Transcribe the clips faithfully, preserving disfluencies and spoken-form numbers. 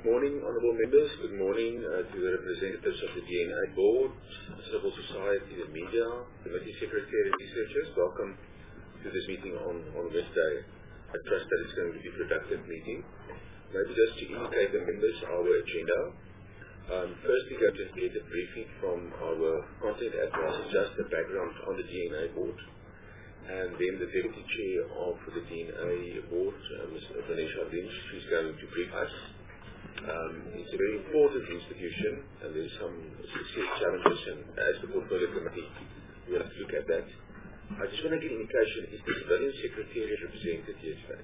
morning, honourable members. Good morning uh, to the representatives of the D N A Board, civil society, the media, committee secretary and researchers. Welcome to this meeting on, on Wednesday. I trust that it's going to be a productive meeting. Maybe just to indicate the members our agenda. Um, firstly, we're going to get a briefing from our content advisor, just the background on the D N A Board. And then the Deputy Chair of the D N A Board, uh, Miz Vanessa Lynch, she's going to brief us. Um, it's a very important institution, and there's some success challenges, and as the Portfolio Committee, we'll have to look at that. I just want to get an indication, is the Civilian Secretariat represented here today?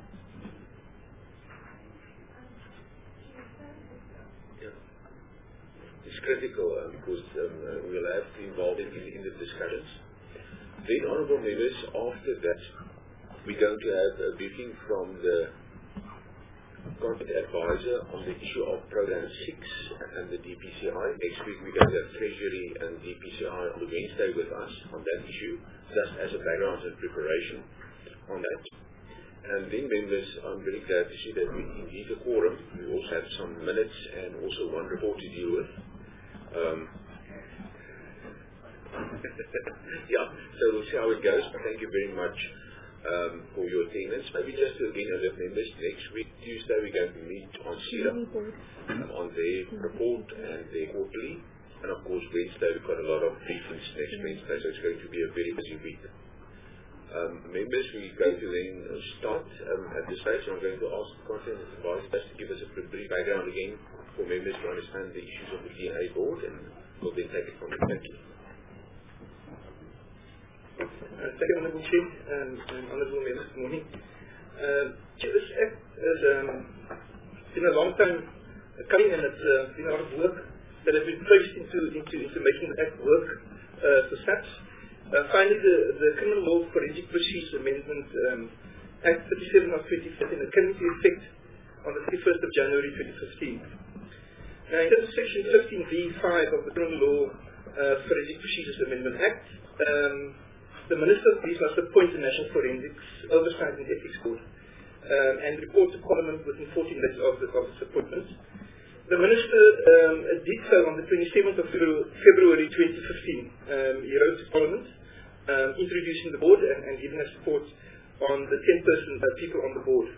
Yeah. It's critical uh, because um, uh, we'll have to involve it in, in the discussions. Then, honourable members, after that, we're going to have a briefing from the content advisor on the issue of Program six and the D P C I. Next week, we're going to have Treasury and D P C I on the Wednesday with us on that issue, just as a background and preparation on that. And then, members, I'm very glad to see that we indeed a quorum. We also have some minutes and also one report to deal with. Um, yeah, so we'll see how it goes. Thank you very much um, for your attendance. Maybe just to again alert members, next week, Tuesday, we're going to meet on C I R A, um, on their report and their quarterly. And of course, Wednesday, we've got a lot of briefings next Wednesday, so it's going to be a very busy week. Um, members, we're going to then start um, at this stage. I'm going to ask the content advisors to give us a brief background again for members to understand the issues of the D N A Board, and we'll then take it from there. Thank you. Uh, Second Honourable Chair and, and Honourable Members, good morning. Uh, Chair, this Act has um, been a long time coming, and it's uh, been a lot of work that has been placed into, into, into making the Act work uh, for such. Uh, finally, the, the Criminal Law Forensic Procedures Amendment um, Act thirty-seven of twenty fifteen came into effect on the thirty-first of January twenty fifteen. Now, in terms of Section fifteen V five of the Criminal Law uh, Forensic Procedures Amendment Act, um, the Minister of Police must appoint a National Forensics Oversight and Ethics Board um, and report to Parliament within fourteen days of, the, of its appointment. The Minister um, did so on the twenty-seventh of February twenty fifteen. Um, he wrote to Parliament um, introducing the board and, and giving us support on the ten person uh, people on the board.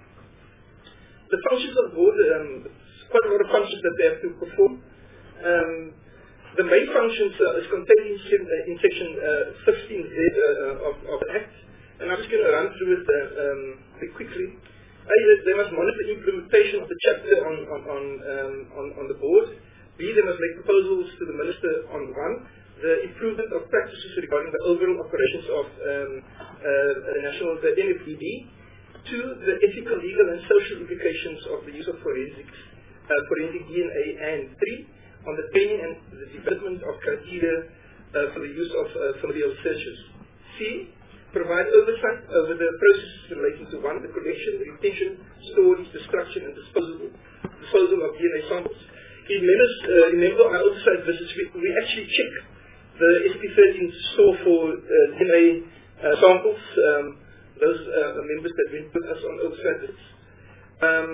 The functions of the board, um, quite a lot of functions that they have to perform. Um, The main functions uh, is contained in, uh, in section uh, fifteen Z uh, of, of the Act, and I'm just going to run through it uh, um, very quickly. A, they must monitor implementation of the chapter on, on, on, um, on, on the board. B, they must make proposals to the Minister on one, the improvement of practices regarding the overall operations of um, uh, the national, the N F D B. Two, the ethical, legal and social implications of the use of forensics, uh, forensic D N A. And three, on the training and the development of criteria uh, for the use of uh, familial searches. C, provide oversight over the processes relating to one, the collection, retention, storage, destruction and disposal, disposal of D N A samples. In members, uh, remember our oversight visits, we, we actually check the S P thirteen store for uh, D N A uh, samples, um, those uh, members that went with us on oversight visits. Um,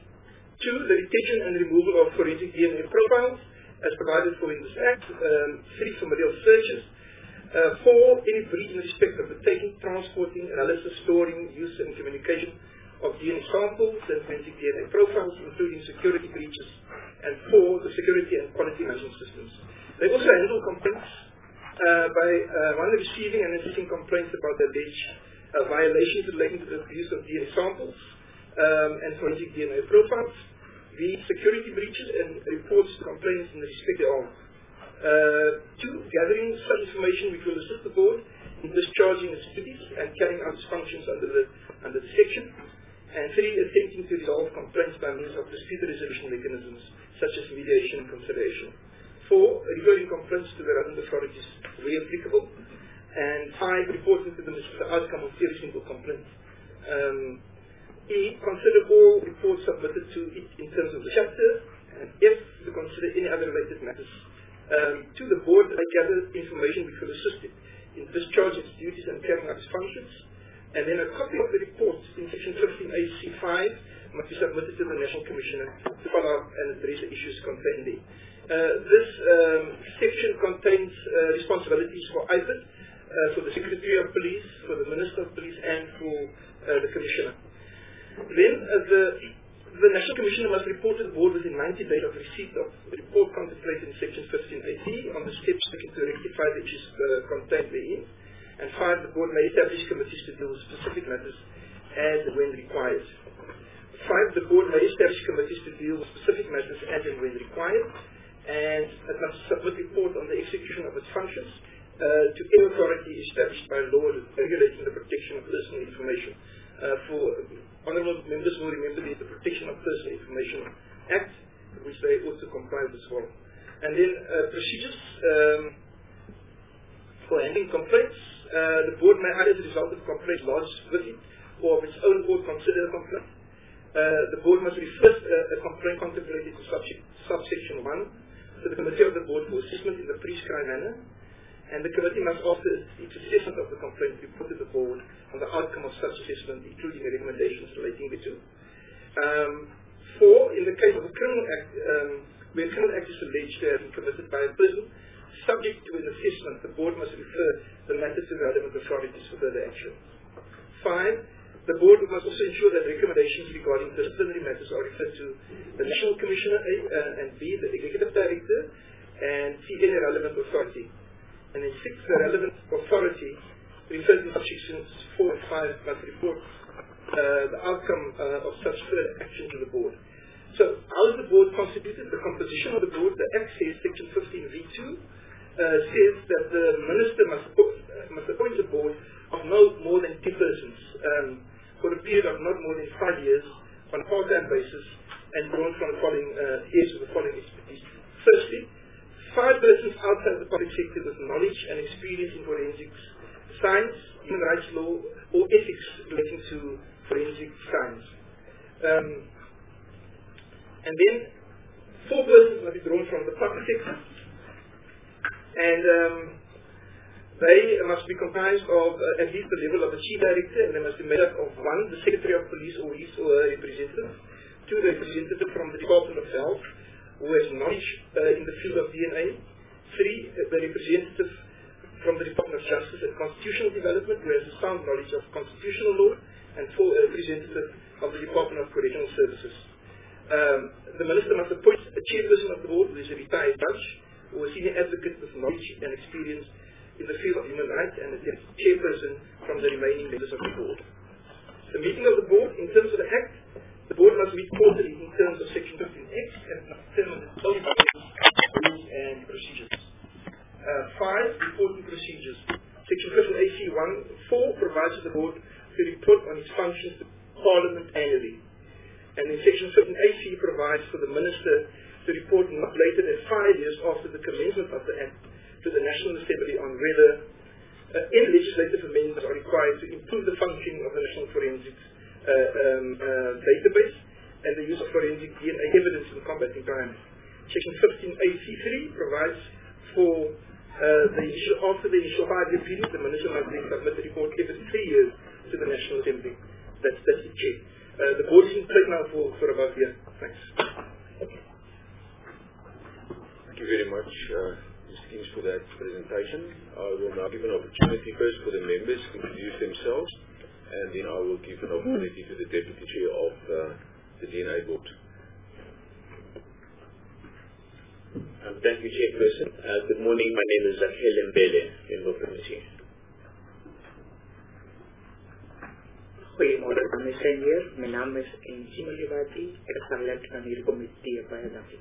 two, the retention and removal of forensic D N A profiles, as provided for in this Act. Um, three, familial searches. Uh, four, any breach in respect of the taking, transporting, analysis, storing, use and communication of D N A samples and forensic D N A profiles, including security breaches. And four, the security and quality management systems. They also handle complaints uh, by uh, one receiving and receiving complaints about the alleged uh, violations relating to the use of D N A samples um, and forensic D N A profiles. The security breaches and reports to complaints in respect thereof. Uh, two, gathering such information which will assist the board in discharging its duties and carrying out its functions under the, under the section. And three, attempting to resolve complaints by means of dispute resolution mechanisms such as mediation and conciliation. Four, referring complaints to the relevant authorities where applicable. And five, reporting to the Minister the outcome of every single complaint. Um, E, consider all reports submitted to it in terms of the chapter, and F, to consider any other related matters. Um, to the board, I gather information which will assist it in discharging its duties and carrying out its functions. And then a copy of the report in section fifteen A C five must be submitted to the National Commissioner to follow up and address the issues contained there. Uh, this um, section contains uh, responsibilities for I P I D, uh, for the Secretary of Police, for the Minister of Police, and for uh, the Commissioner. Then uh, the, the National Commissioner must report to the board within ninety days of receipt of the report contemplated in section fifteen eighty on the steps taken to rectify the issues uh, contained therein. And five, the board may establish committees to deal with specific matters as and when required. Five, the board may establish committees to deal with specific matters as and when required, and it must submit report on the execution of its functions uh, to any authority established by law regulating the protection of personal information. Uh, for honourable members will remember the, the Protection of Personal Information Act, which they ought to comply with as well. And then uh, procedures um, for handling complaints. Uh, the board may either, as a result of a complaint lodged with it, or of its own board consider a complaint. Uh, the board must refer uh, a complaint contemplated to subject, subsection one to the committee of the board for assessment in the prescribed manner, and the committee must, after its assessment of the complaint, report to the board on the outcome of such assessment, including the recommendations relating thereto. Um, four, in the case of a criminal act, um, where a criminal act is alleged to have been committed by a person, subject to an assessment, the board must refer the matter to the relevant authorities for further action. Five, the board must also ensure that recommendations regarding disciplinary matters are referred to the National Commissioner A, uh, and B, the Executive Director, and C, any relevant authority. And then six, the relevant authority referred in subsections four and five must report uh, the outcome uh, of such further action to the board. So, how is the board constituted? The composition of the board, the Act says, section fifteen V two, uh, says that the minister must, appoint, uh, must appoint a board of no more than ten persons um, for a period of not more than five years on a part-time basis, and drawn from the following uh, years with the following expertise. Firstly, five persons outside the public sector with knowledge and experience in forensics science, human rights law, or ethics relating to forensic science. Um, and then four persons must be drawn from the public sector, and um, they must be comprised of uh, at least the level of the chief director, and they must be made up of one, the secretary of police or his or her representative, two, the representative from the Department of Health who has knowledge uh, in the field of D N A, three, the representative from the Department of Justice and Constitutional Development who has a sound knowledge of constitutional law, and four, a representative of the Department of Correctional Services. Um, the minister must appoint a chairperson of the board who is a retired judge or a senior advocate with knowledge and experience in the field of human rights, and a chairperson from the remaining members of the board. The meeting of the board, in terms of the Act, the board must meet quarterly in terms of section fifteen X and must determine its own rules and procedures. Uh, five, reporting procedures. Section fifteen A C one four provides the board to report on its functions to Parliament annually. And in section fifteen A C provides for the minister to report not later than five years after the commencement of the Act to the National Assembly on whether uh, any legislative amendments are required to improve the functioning of the National Forensics uh, um, uh, database and the use of forensic D N A evidence in combating crime. Section fifteen A C three provides for uh, the initial, after the initial five-year period, the minister must then submit the report every three years to the National Assembly. That's, that's the check. Uh, the board is in place now for, for about a year. Thanks. Thank you very much, uh, Mister Kings, for that presentation. I will now give an opportunity first for the members to introduce themselves, and then I will give an opportunity to the Deputy Chair of uh, the D N A Board. Um, thank you, Chairperson. Uh, good morning. My name is Zakhel Mbele, Member of the Committee. Goedemorgen, dames en heren. Mijn naam is Enjima Livati. Ik sta lid van hier committee bij David.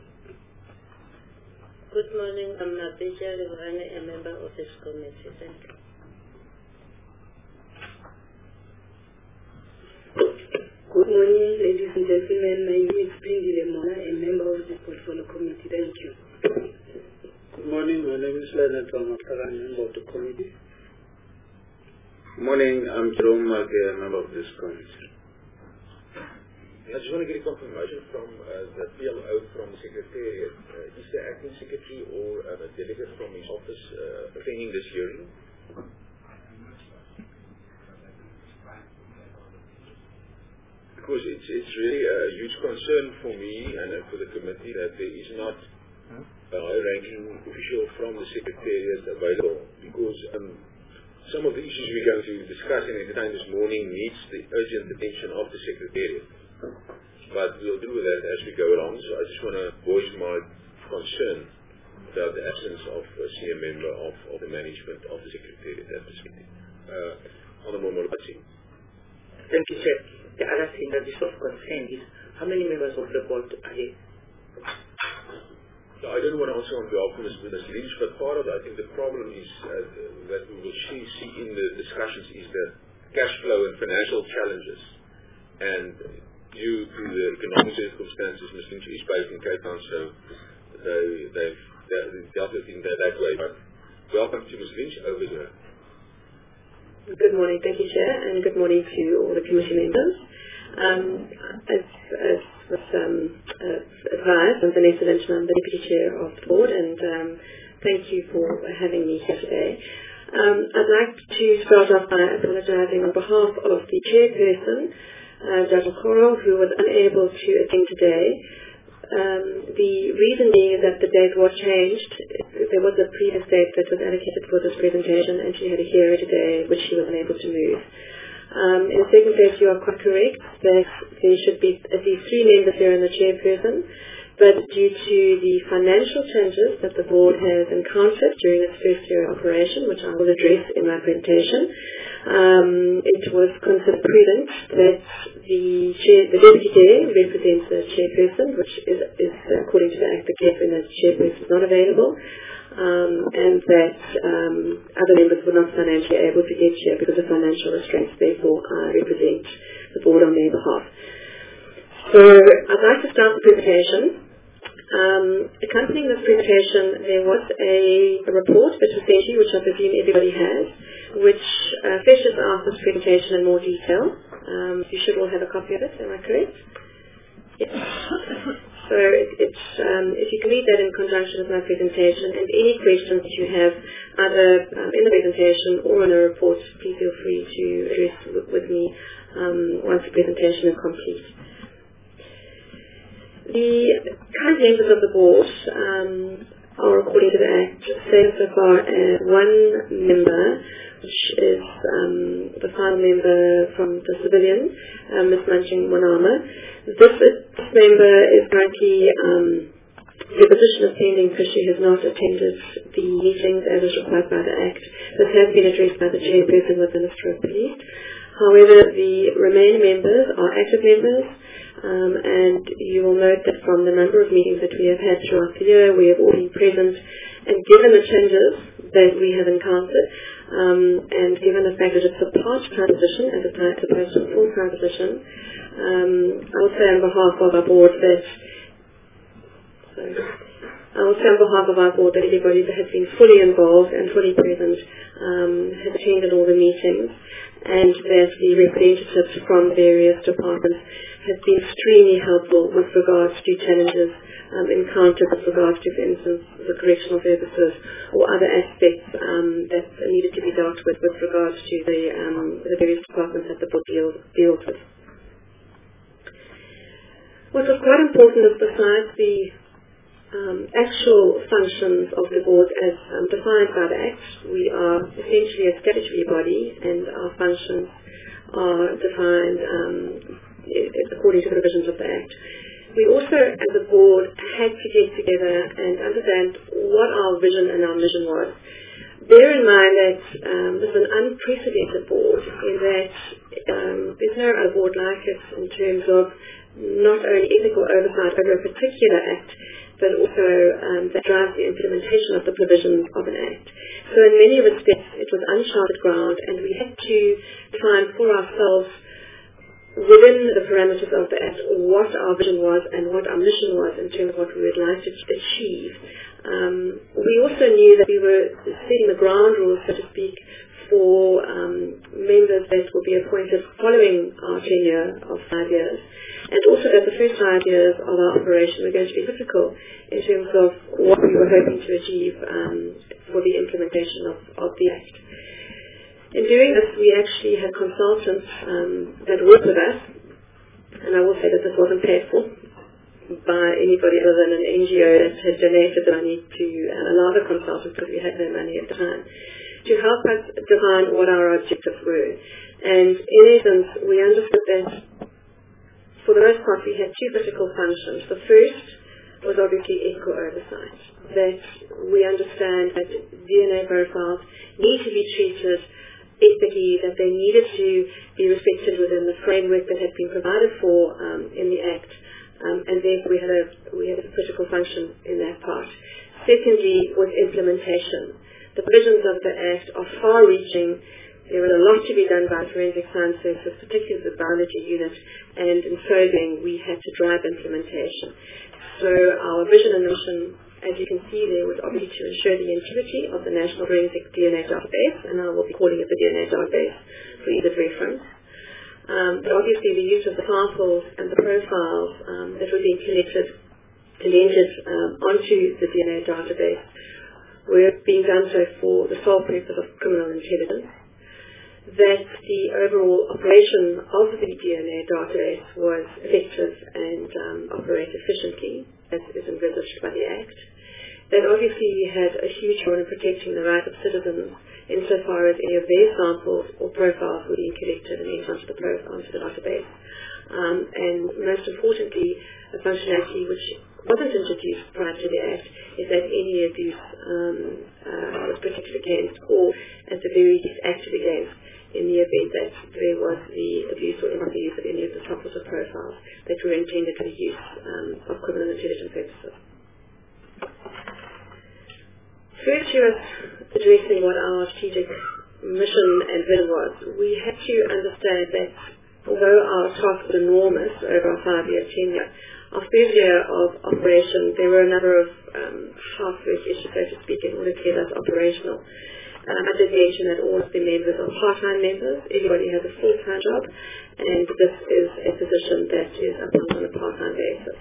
Good morning. I'm Nateja Livrani, a member of this committee. Thank you. Good morning, ladies and gentlemen. My name is Brindy Lemona, a member of the Portfolio Committee. Thank you. Good morning. My name is Leonard Ramakaran, member of the committee. Good morning. I'm Jerome Marke, a member of this committee. I just want to get a confirmation from uh, the P L O from the Secretariat. Uh, is the Acting Secretary or uh, a delegate from his office uh, attending this hearing? because it's, it's really a huge concern for me and for the committee that there is not a high-ranking official from the Secretariat available, because um, some of the issues we're going to discuss and entertain this morning needs the urgent attention of the Secretariat. But we'll deal with that as we go along, so I just want to voice my concern about the absence of a senior member of, of the management of the Secretariat at this meeting. Uh, Honourable Molopati. Thank you, Chair. The other thing that is of concern is how many members of the board are here? I don't want to answer on behalf of Miz Lynch, but part of that, I think the problem is uh, that we will see, see in the discussions is the cash flow and financial challenges. And due to the economic circumstances, Miz Lynch is based in Cape Town, so they, they've, they've dealt with it in that, that way. But welcome to Miz Lynch, over here. Good morning, thank you, Chair, and good morning to all the committee members. Um, as, as was um, uh, advised, I'm Vanessa Lynch, I'm the Deputy Chair of the Board, and um, thank you for having me here today. Um, I'd like to start off by apologising on behalf of the Chairperson, uh, Judge Okoro, who was unable to attend today. Um, the reason being is that the date was changed. There was a previous date that was allocated for this presentation, and she had a hearing today which she was unable to move. Um, in the second place, you are quite correct that there should be at least three members here and the chairperson, but due to the financial changes that the board has encountered during its first year of operation, which I will address in my presentation, um, it was considered prudent that the, chair, the deputy chair represents the chairperson, which is, is according to the Act, the case when the chairperson is not available. Um, and that um, other members were not financially able to get here because of financial restraints. Therefore, I represent the board on their behalf. So, I'd like to start the presentation. Um, accompanying this presentation, there was a, a report that was sent to you, which I presume everybody has, which uh, fleshes out this presentation in more detail. Um, you should all have a copy of it, am I correct? Yes. So it, it's, um, if you can read that in conjunction with my presentation, and any questions that you have either um, in the presentation or in the report, please feel free to address with, with me um, once the presentation is complete. The current members of the board um, are, according to the Act, saved so far as one member, which is um, the final member from the civilian, um, Miz Manching Wanama. This, this member is currently, um, her position is pending because she has not attended the meetings as is required by the Act. This has been addressed by the chairperson with the Minister of Police. However, the remaining members are active members, um, and you will note that from the number of meetings that we have had throughout the year, we have all been present, and given the changes that we have encountered, um, and given the fact that it's a part-time position as opposed to a full-time position, um, I will say on behalf of our board that sorry, I will say on behalf of our board that everybody that has been fully involved and fully present um, has attended all the meetings, and that the representatives from various departments have been extremely helpful with regards to challenges um, encountered with regards to, for instance, the correctional services or other aspects um, that needed to be dealt with with regards to the, um, the various departments that the board deals, deals with. What was quite important is besides the um, actual functions of the board as um, defined by the Act, we are essentially a statutory body and our functions are defined um, according to the provisions of the Act. We also, as a board, had to get together and understand what our vision and our mission was. Bear in mind that um, this is an unprecedented board in that um, there's no other board like it in terms of not only ethical oversight over a particular act, but also um, that drives the implementation of the provisions of an act. So in many respects, it was uncharted ground, and we had to find for ourselves within the parameters of the Act what our vision was and what our mission was in terms of what we would like to achieve. Um, we also knew that we were setting the ground rules, so to speak, for um, members that will be appointed following our tenure of five years. And also that the first five years of our operation were going to be difficult in terms of what we were hoping to achieve um, for the implementation of, of the Act. In doing this, we actually had consultants um, that worked with us, and I will say that this wasn't paid for by anybody other than an N G O that had donated the money to uh, allow the consultants, because we had no money at the time, to help us define what our objectives were. And in essence, we understood that for the most part we had two critical functions. The first was obviously ethical oversight, that we understand that D N A profiles need to be treated ethically, that they needed to be respected within the framework that had been provided for um, in the Act, um, and therefore we had, a, we had a critical function in that part. Secondly was implementation. The provisions of the Act are far-reaching. There was a lot to be done by forensic science services, particularly the biology unit, and in so doing we had to drive implementation. So our vision and mission, as you can see there, was obviously to ensure the integrity of the National Forensic D N A Database, and I will be calling it the D N A Database for ease of reference. Um, but obviously the use of the samples and the profiles um, that were being collected and entered um, onto the D N A database were being done so for the sole purpose of criminal intelligence, that the overall operation of the D N A database was effective and um, operated efficiently, as is envisaged by the Act. That obviously we had a huge role in protecting the right of citizens insofar as any of their samples or profiles were being collected and entered onto the, pro- onto the database. Um, and most importantly, a functionality which wasn't introduced prior to the Act is that any abuse um, uh, was protected against, or at the very least acted against, in the event that there was the abuse or improper use of any of the samples or profiles that were intended for the use um, of criminal intelligence purposes. First to us addressing what our strategic mission and vision was, we had to understand that although our task was enormous over a five-year tenure, our first year of operation, there were a number of um, half-work issues, so to speak, in order to get us operational. Um, I did mention that all of the members are part-time members. Everybody has a full-time job, and this is a position that is applied on a part-time basis.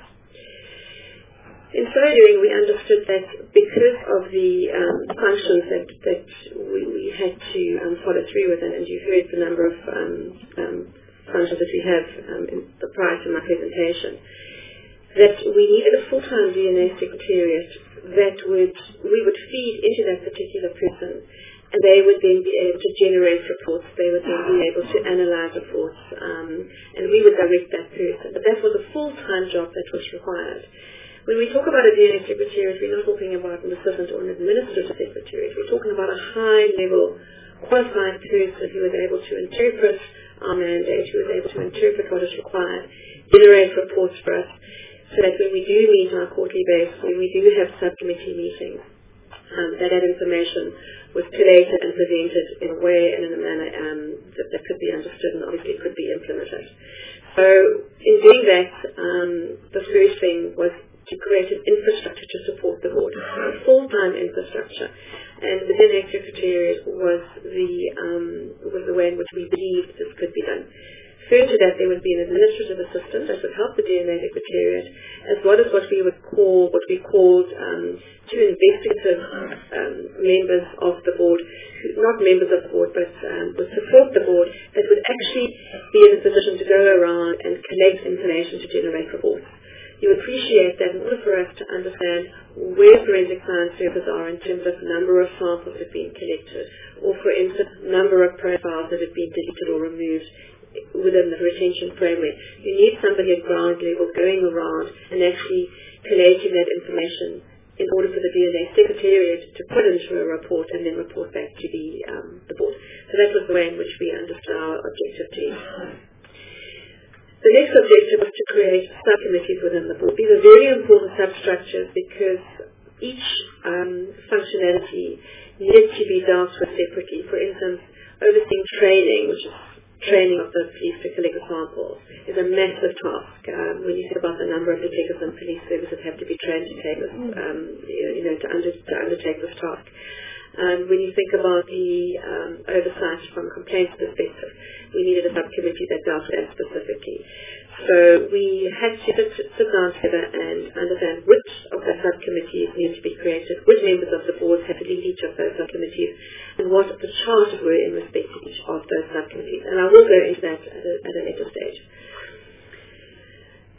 In so doing, we understood that because of the um, functions that, that we, we had to um, follow through with, and you heard the number of um, um, functions that we have um, in the prior to my presentation, that we needed a full-time D N A secretariat that would we would feed into that particular person, and they would then be able to generate reports, they would then be able to analyze reports, um, and we would direct that person. But that was a full-time job that was required. When we talk about a D N A secretariat, we're not talking about an assistant or an administrative secretariat. We're talking about a high-level, qualified person who is able to interpret our mandate, who is able to interpret what is required, generate reports for us, so that when we do meet on a quarterly basis, when we do have subcommittee meetings, um, that that information was collated and presented in a way and in a manner um, that, that could be understood and obviously could be implemented. So in doing that, um, the first thing was to create an infrastructure to support the board, a full-time infrastructure. And the D N A Secretariat was the, um, was the way in which we believed this could be done. Further to that, there would be an administrative assistant that would help the D N A Secretariat, as well as what we would call, what we called um, two investigative um, members of the board, not members of the board, but um, would support the board, that would actually be in a position to go around and collect information to generate reports. You appreciate that in order for us to understand where forensic science services are in terms of number of samples that have been collected, or for instance, number of profiles that have been deleted or removed within the retention framework, you need somebody at ground level going around and actually collating that information in order for the D N A Secretariat to put into a report and then report back to the, um, the board. So that was the way in which we understood our objective to be. The next objective was to create subcommittees within the board. These are very important substructures because each um, functionality needed to be dealt with separately. For instance, overseeing training, which is training of the police to collect the samples, is a massive task. Um, when you think about the number of detectives and police services have to be trained to take this, um, you know, to, under, to undertake this task. Um, when you think about the um, oversight from a complaints perspective, we needed a subcommittee that dealt with that specifically. So we had to sit, sit down together and understand which of the subcommittees needed to be created, which members of the board had to lead each of those subcommittees, and what the charters were in respect to each of those subcommittees. And I will go into that at a, at a later stage.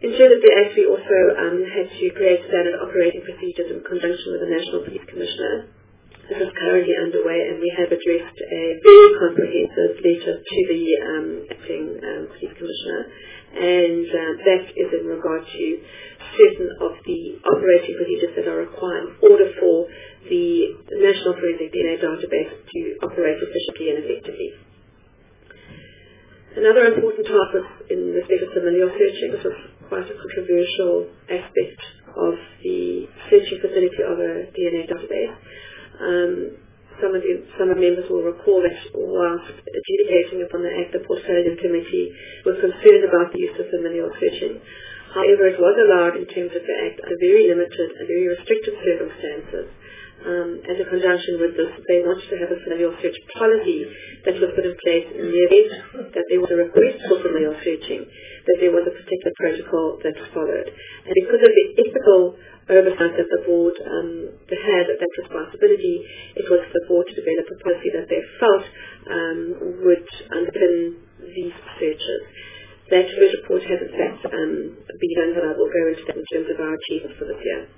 In terms of the Act, we also um, had to create standard operating procedures in conjunction with the National Police Commissioner. This is currently underway, and we have addressed a very comprehensive letter to the um, acting um, Police Commissioner, and uh, that is in regard to certain of the operating procedures that are required in order for the National Forensic D N A database to operate efficiently and effectively. Another important task was in respect of familial searching. This was quite a controversial aspect of the searching facility of a D N A database. Um, some of you, some of the members will recall that whilst adjudicating upon the Act, the Portfolio Committee was concerned about the use of familial searching. However, it was allowed in terms of the Act under very limited and very restricted circumstances. Um, as a conjunction with this, they wanted to have a familial search policy that was put in place in the event that there was a request for familial searching, that there was a particular protocol that was followed. And because of the ethical oversight that the board um, had that responsibility, it was for the board to develop a policy that they felt um, would underpin these searches. That first report has in fact um, been done, but I will go into that in terms of our achievements for this year.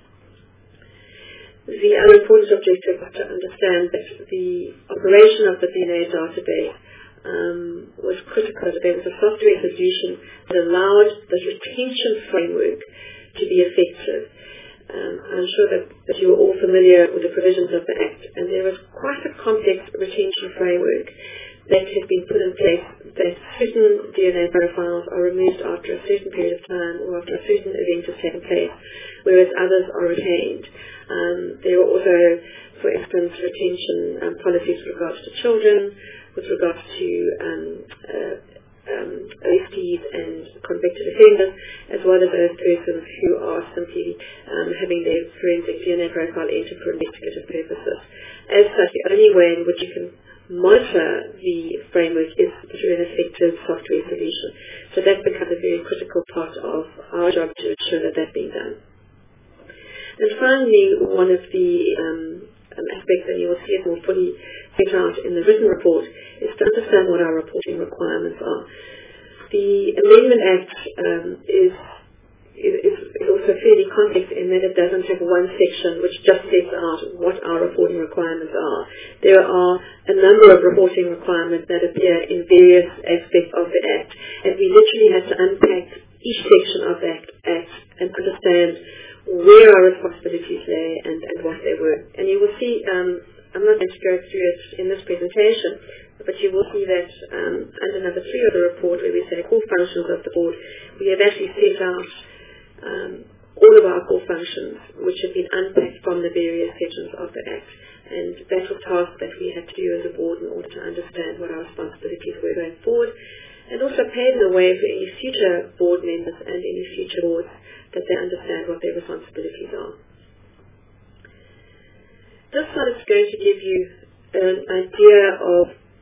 The other important objective was to understand that the operation of the D N A database um, was critical. There was a software solution that allowed the retention framework to be effective. Um, I'm sure that, that you are all familiar with the provisions of the Act, and there was quite a complex retention framework that has been put in place, that certain D N A profiles are removed after a certain period of time or after a certain event has taken place, whereas others are retained. Um, there are also, for instance, retention um, policies with regards to children, with regards to um, uh, um, O S Ts and convicted offenders, as well as those persons who are simply um, having their forensic D N A profile entered for investigative purposes. As such, the only way in which you can monitor the framework is through an effective software solution. So that becomes a very critical part of our job to ensure that that's being done. And finally, one of the um, um, aspects, and you will see it more fully set out in the written report, is to understand what our reporting requirements are. The Amendment Act um, is, is, is also fairly complex in that it doesn't have one section which just sets out what our reporting requirements are. There are a number of reporting requirements that appear in various aspects of the Act, and we literally have to unpack each section of that Act and understand where our responsibilities lay and, and what they were. And you will see, um, I'm not going to go through it in this presentation, but you will see that um, under number three of the report, where we say core functions of the board, we have actually set out um, all of our core functions, which have been unpacked from the various sections of the Act. And that was a task that we had to do as a board in order to understand what our responsibilities were going forward, and also pave the way for any future board members and any future boards that they understand what their responsibilities are. This slide is going to give you an idea of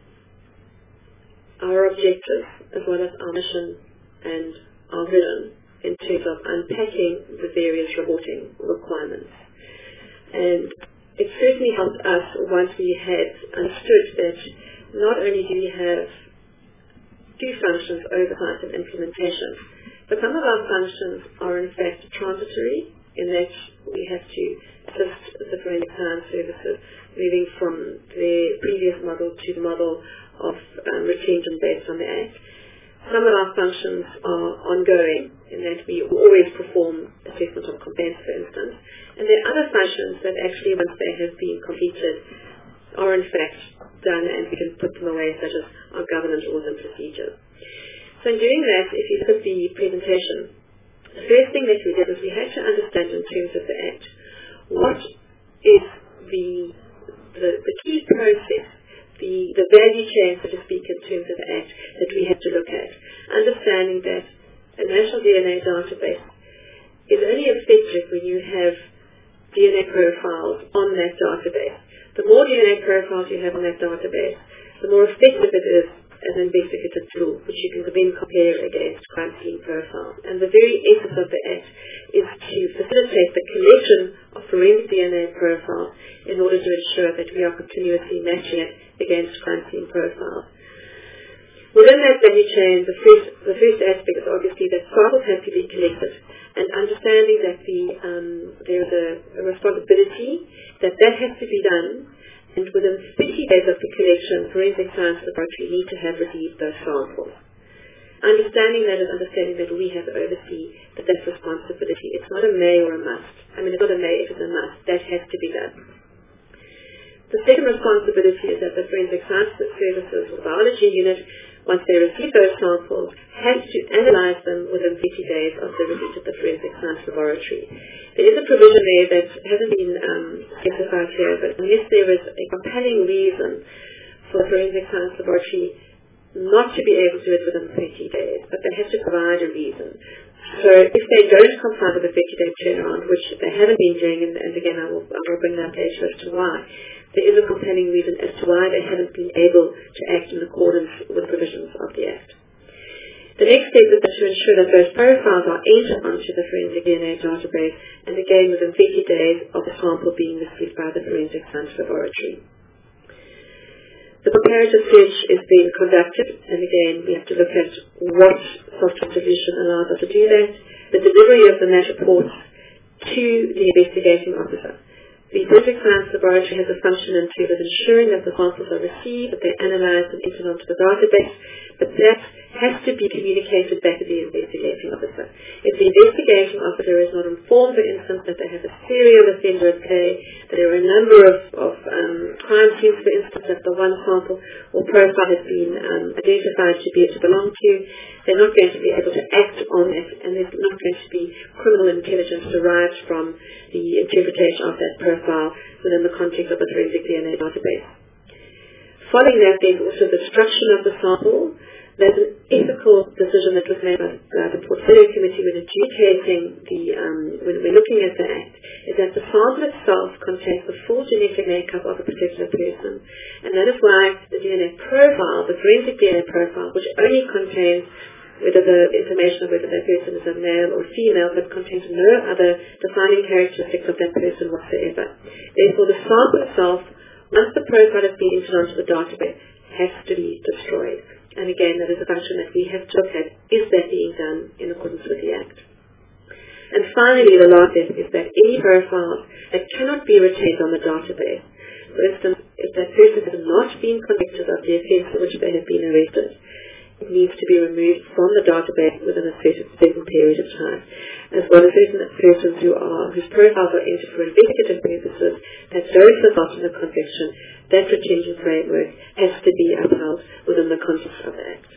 our objectives as well as our mission and our vision in terms of unpacking the various reporting requirements. And it certainly helped us once we had understood that not only do we have two functions, oversight and implementation, but some of our functions are in fact transitory, in that we have to assist the forensic science services moving from the previous model to the model of um, retention based on the Act. Some of our functions are ongoing, in that we always perform assessment of complaints, for instance, and there are other functions that actually, once they have been completed, are in fact done and we can put them away, such as our governance rules and procedures. So in doing that, if you look at the presentation, the first thing that we did was we had to understand in terms of the Act, what is the, the, the key process, the, the value chain, so to speak, in terms of the Act that we had to look at. Understanding that a national D N A database is only effective when you have D N A profiles on that database. The more D N A profiles you have on that database, the more effective it is as an investigative tool, which you can then compare against crime scene profiles. And the very essence of the Act is to facilitate the collection of forensic D N A profiles in order to ensure that we are continuously matching it against crime scene profiles. Within that value chain, the first, the first aspect is obviously that samples have to be collected, and understanding that the, um, there is a, a responsibility that that has to be done, and within thirty days of the collection, forensic science laboratory need to have received those samples. Understanding that is understanding that we have to oversee that that's responsibility. It's not a may or a must. I mean, it's not a may, it's a must. That has to be done. The second responsibility is that the Forensic Science Services or Biology Unit, once they receive those samples, has to analyze them within thirty days of the receipt of the Forensic Science Laboratory. There is a provision there that hasn't been um, specified here, but unless there is a compelling reason for the Forensic Science Laboratory not to be able to do it within thirty days, but they have to provide a reason. So if they don't comply with the thirty-day turnaround, which they haven't been doing, and, and again I will, I will bring that later as to why, there is a compelling reason as to why they haven't been able to act in accordance with provisions of the Act. The next step is to ensure that those profiles are entered onto the Forensic D N A database, and again within thirty days of the sample being received by the Forensic Science Laboratory. The comparative search is being conducted, and again we have to look at what software solution allows us to do that. The delivery of the match reports to the investigating officer. The Forensic Science Laboratory has a function in terms of ensuring that the samples are received, that they're analysed and entered onto the database, but that has to be communicated back to the investigating officer. If the investigating officer is not informed, for instance, that they have a serial offender at play, that there are a number of, of um, crime scenes, for instance, that the one sample or profile has been um, identified to be to belong to, they're not going to be able to act on it, and there's not going to be criminal intelligence derived from the interpretation of that profile within the context of the forensic D N A database. Following that, there's also the destruction of the sample. There's an ethical decision that was made by uh, the Portfolio Committee when adjudicating the, um, when we're looking at the Act, is that the sample itself contains the full genetic makeup of a particular person. And that is why the D N A profile, the forensic D N A profile, which only contains whether the information of whether that person is a male or female, but contains no other defining characteristics of that person whatsoever. Therefore, the sample itself, once the profile has been entered onto the database, has to be destroyed. And again, that is a function that we have to look at. Is that being done in accordance with the Act? And finally, the last step is that any profiles that cannot be retained on the database, for instance, if that person has not been convicted of the offence for which they have been arrested, it needs to be removed from the database within a certain, certain period of time, as well as certain persons who are, whose profiles are entered for investigative purposes that don't result in a conviction. That retention framework has to be upheld within the context of the Act.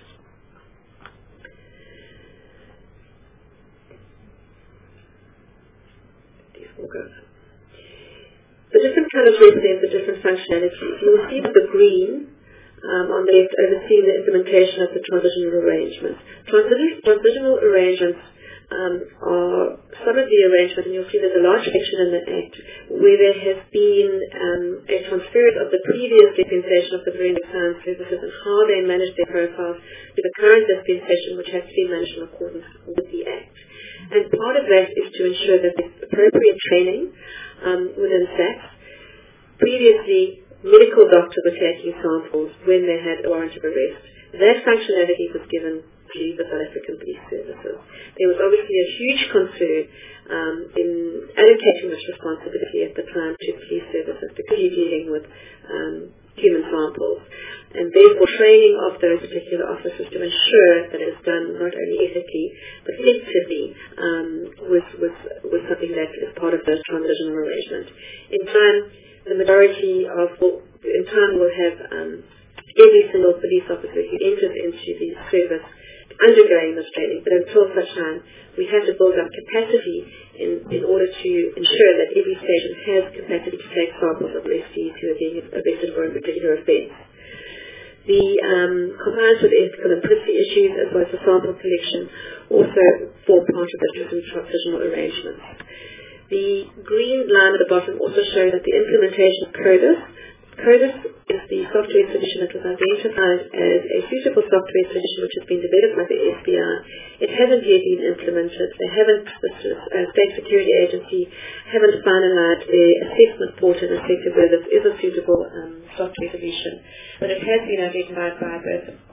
The different colours represent the different functionalities. You will see that the green Um, on the left, overseeing the implementation of the transitional arrangements. Transi transitional arrangements um, are some of the arrangements, and you'll see there's a large section in the Act where there has been um, a transfer of the previous dispensation of the forensic science services and how they manage their profiles to the current dispensation, which has to be managed in accordance with the Act. And part of that is to ensure that there's appropriate training um, within S A C. Previously, medical doctors were taking samples when they had a warrant of arrest. That functionality was given to the South African Police Services. There was obviously a huge concern um, in allocating this responsibility at the time to police services because you're dealing with um, human samples. And therefore training of those particular officers to ensure that it is done not only ethically but effectively um, was, was, was something that is part of the transitional arrangement. In time, the majority of, in time we'll have um, every single police officer who enters into the service undergoing this training, but until such time we have to build up capacity in, in order to ensure that every station has capacity to take samples of arrestees who are being arrested for a particular offence. The um, compliance with ethical and privacy issues as well as the sample collection also form part of the transitional arrangements. The green line at the bottom also shows that the implementation of CODIS. CODIS is the software solution that was identified as a suitable software solution which has been developed by the F B I. It hasn't yet been implemented. They haven't, the uh, State Security Agency haven't finalised their assessment report and assessed whether this is a suitable um, software solution. But it has been identified by both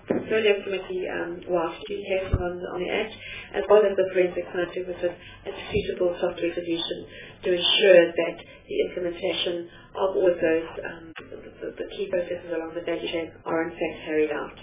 portfolio committee um, whilst adjudicating on, on the Act, as well as the forensic science services, as a suitable software solution to ensure that the implementation of all of those um, the, the key processes along the value chain are in fact carried out.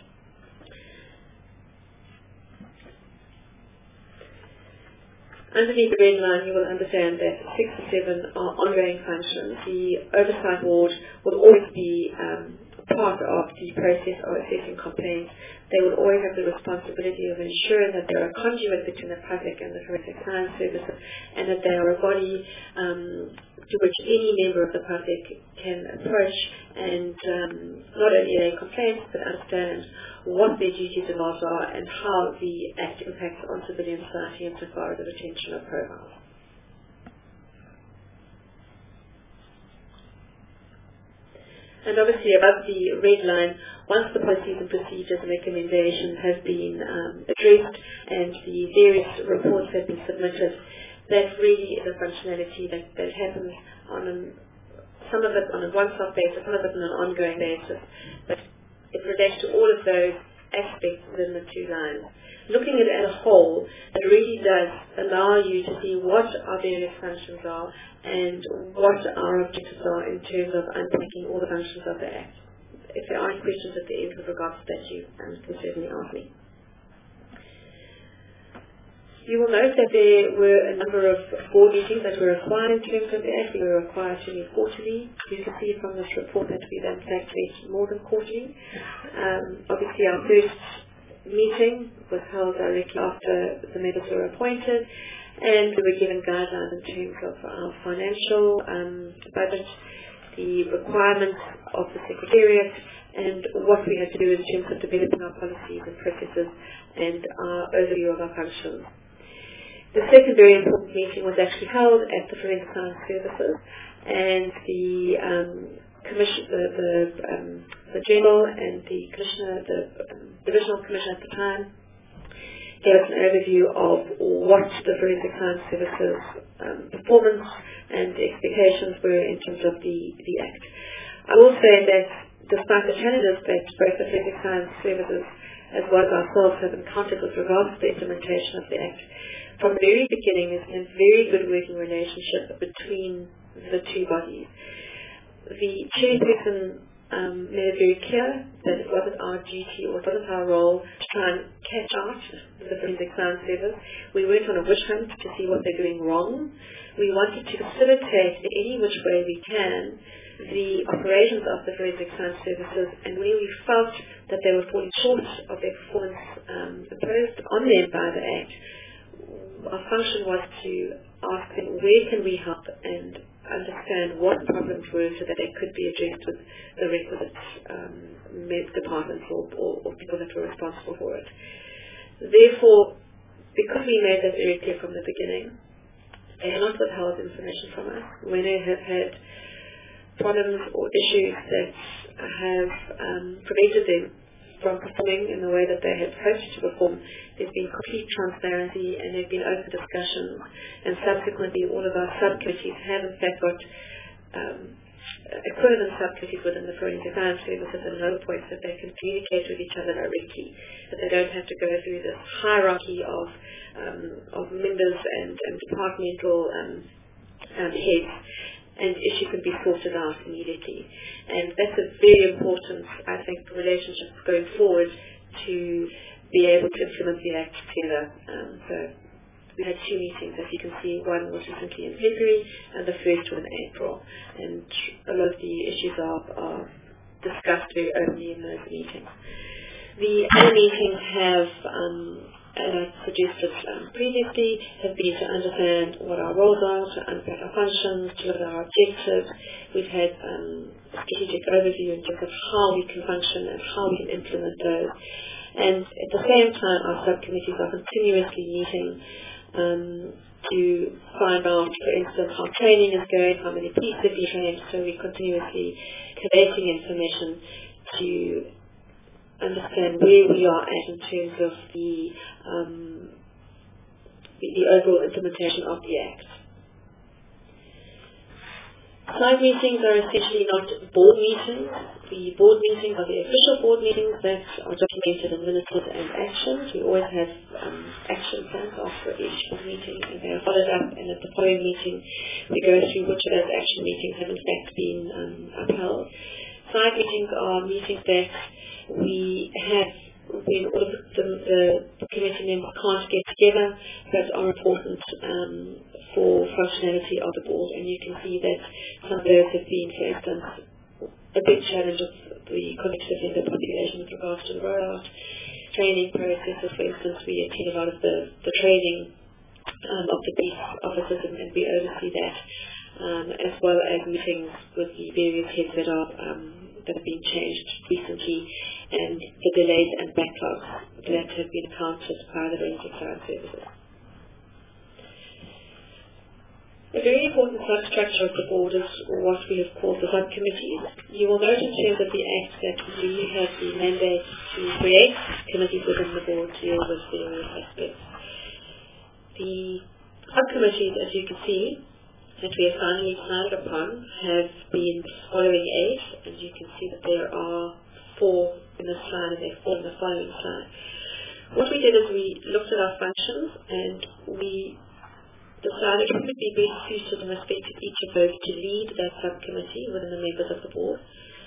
Underneath the red line, you will understand that six to seven are ongoing functions. The Oversight Board will always be um, part of the process of assessing complaints. They will always have the responsibility of ensuring that they are a conduit between the public and the forensic science services, and that they are a body um, to which any member of the public can approach and um, not only raise complaints but understand what their duties and roles are and how the Act impacts on civilian society insofar as the retention of profiles. And obviously above the red line, once the policies and procedures and recommendations have been um, addressed and the various reports have been submitted, that really is a functionality that, that happens on an, some of it on a one-stop basis, some of it on an ongoing basis, but it relates to all of those aspects within the two lines. Looking at it as a whole, it really does allow you to see what our various functions are and what our objectives are in terms of unpacking all the functions of the Act. If there are any questions at the end with regards to that, you um, can certainly ask me. You will note that there were a number of board meetings that were required in terms of the Act. We were required to meet quarterly. You can see from this report that we then meet more than quarterly. Um, obviously, our first meeting was held directly after the members were appointed, and we were given guidelines in terms of our financial um, budget, the requirements of the Secretariat, and what we had to do in terms of developing our policies and processes and our overview of our functions. The second very important meeting was actually held at the Forensic Science Services, and the um, commission, the, the, um, the General and the Commissioner, the um, Divisional Commissioner at the time, gave us an overview of what the Forensic Science Services um, performance and expectations were in terms of the, the Act. I will say that despite the challenges that both the Forensic Science Services as well as ourselves have encountered with regards to the implementation of the Act, from the very beginning there's been a very good working relationship between the two bodies. The chairperson um, made it very clear that it wasn't our duty or it wasn't our role to try and catch out the Forensic Science Service. We went on a witch hunt to see what they're doing wrong. We wanted to facilitate in any which way we can the operations of the Forensic Science Services, and where we felt that they were falling short of their performance um, imposed on them by the Act, our function was to ask them where can we help and understand what problems were so that they could be addressed with the requisite um, departments or, or, or people that were responsible for it. Therefore, because we made that very clear from the beginning, they have not withheld information from us. When they have had problems or issues that have um, prevented them from performing in the way that they had hoped to perform, there's been complete transparency and there have been open discussions, and subsequently all of our subcommittees have in fact got um, equivalent subcommittees within the Forensic Science Services and know points that they can communicate with each other directly, that they don't have to go through this hierarchy of um, of members and, and departmental um, um, heads, and issues can be sorted out immediately. And that's a very important, I think, relationship going forward to be able to implement the Act together. Um, so we had two meetings, as you can see. One was recently in February and the first one in April. And a lot of the issues are, are discussed very openly in those meetings. The other meetings have, um, as I suggested um, previously, have been to understand what our roles are, to unpack our functions, to look at our objectives. We've had um, a strategic overview in terms of how we can function and how we can implement those. And at the same time, our subcommittees are continuously meeting um, to find out, for instance, how training is going, how many people have been trained. So we're continuously collating information to understand where we are at in terms of the, um, the, the overall implementation of the Act. Side meetings are essentially not board meetings. The board meetings are the official board meetings that are documented in minutes and actions. We always have um, action plans after each board meeting, and they are followed up, and at the following meeting we go through which of those action meetings have in fact been um, upheld. Side meetings are meetings that we have when all of the, the, the committee members can't get together, but are important um, for functionality of the board. And you can see that some of those have been, for instance, a big challenge of the collective offender population with regards to the rollout training processes. For instance, we attend a lot of the, the training um, of the police officers, and, and we oversee that, um, as well as meetings with the various heads that are um, that have been changed recently, and the delays and backlogs that have been accounted by the Forensic Science Services. A very important substructure of the board is what we have called the subcommittees. You will note in terms of the Act that we have the mandate to create committees within the board to deal with various aspects. The subcommittees, as you can see, that we have finally decided upon have been following eight, and you can see that there are four in this slide and there are four in the following slide. What we did is we looked at our functions and we decided who would be best suited in respect of each of those to lead that subcommittee within the members of the board.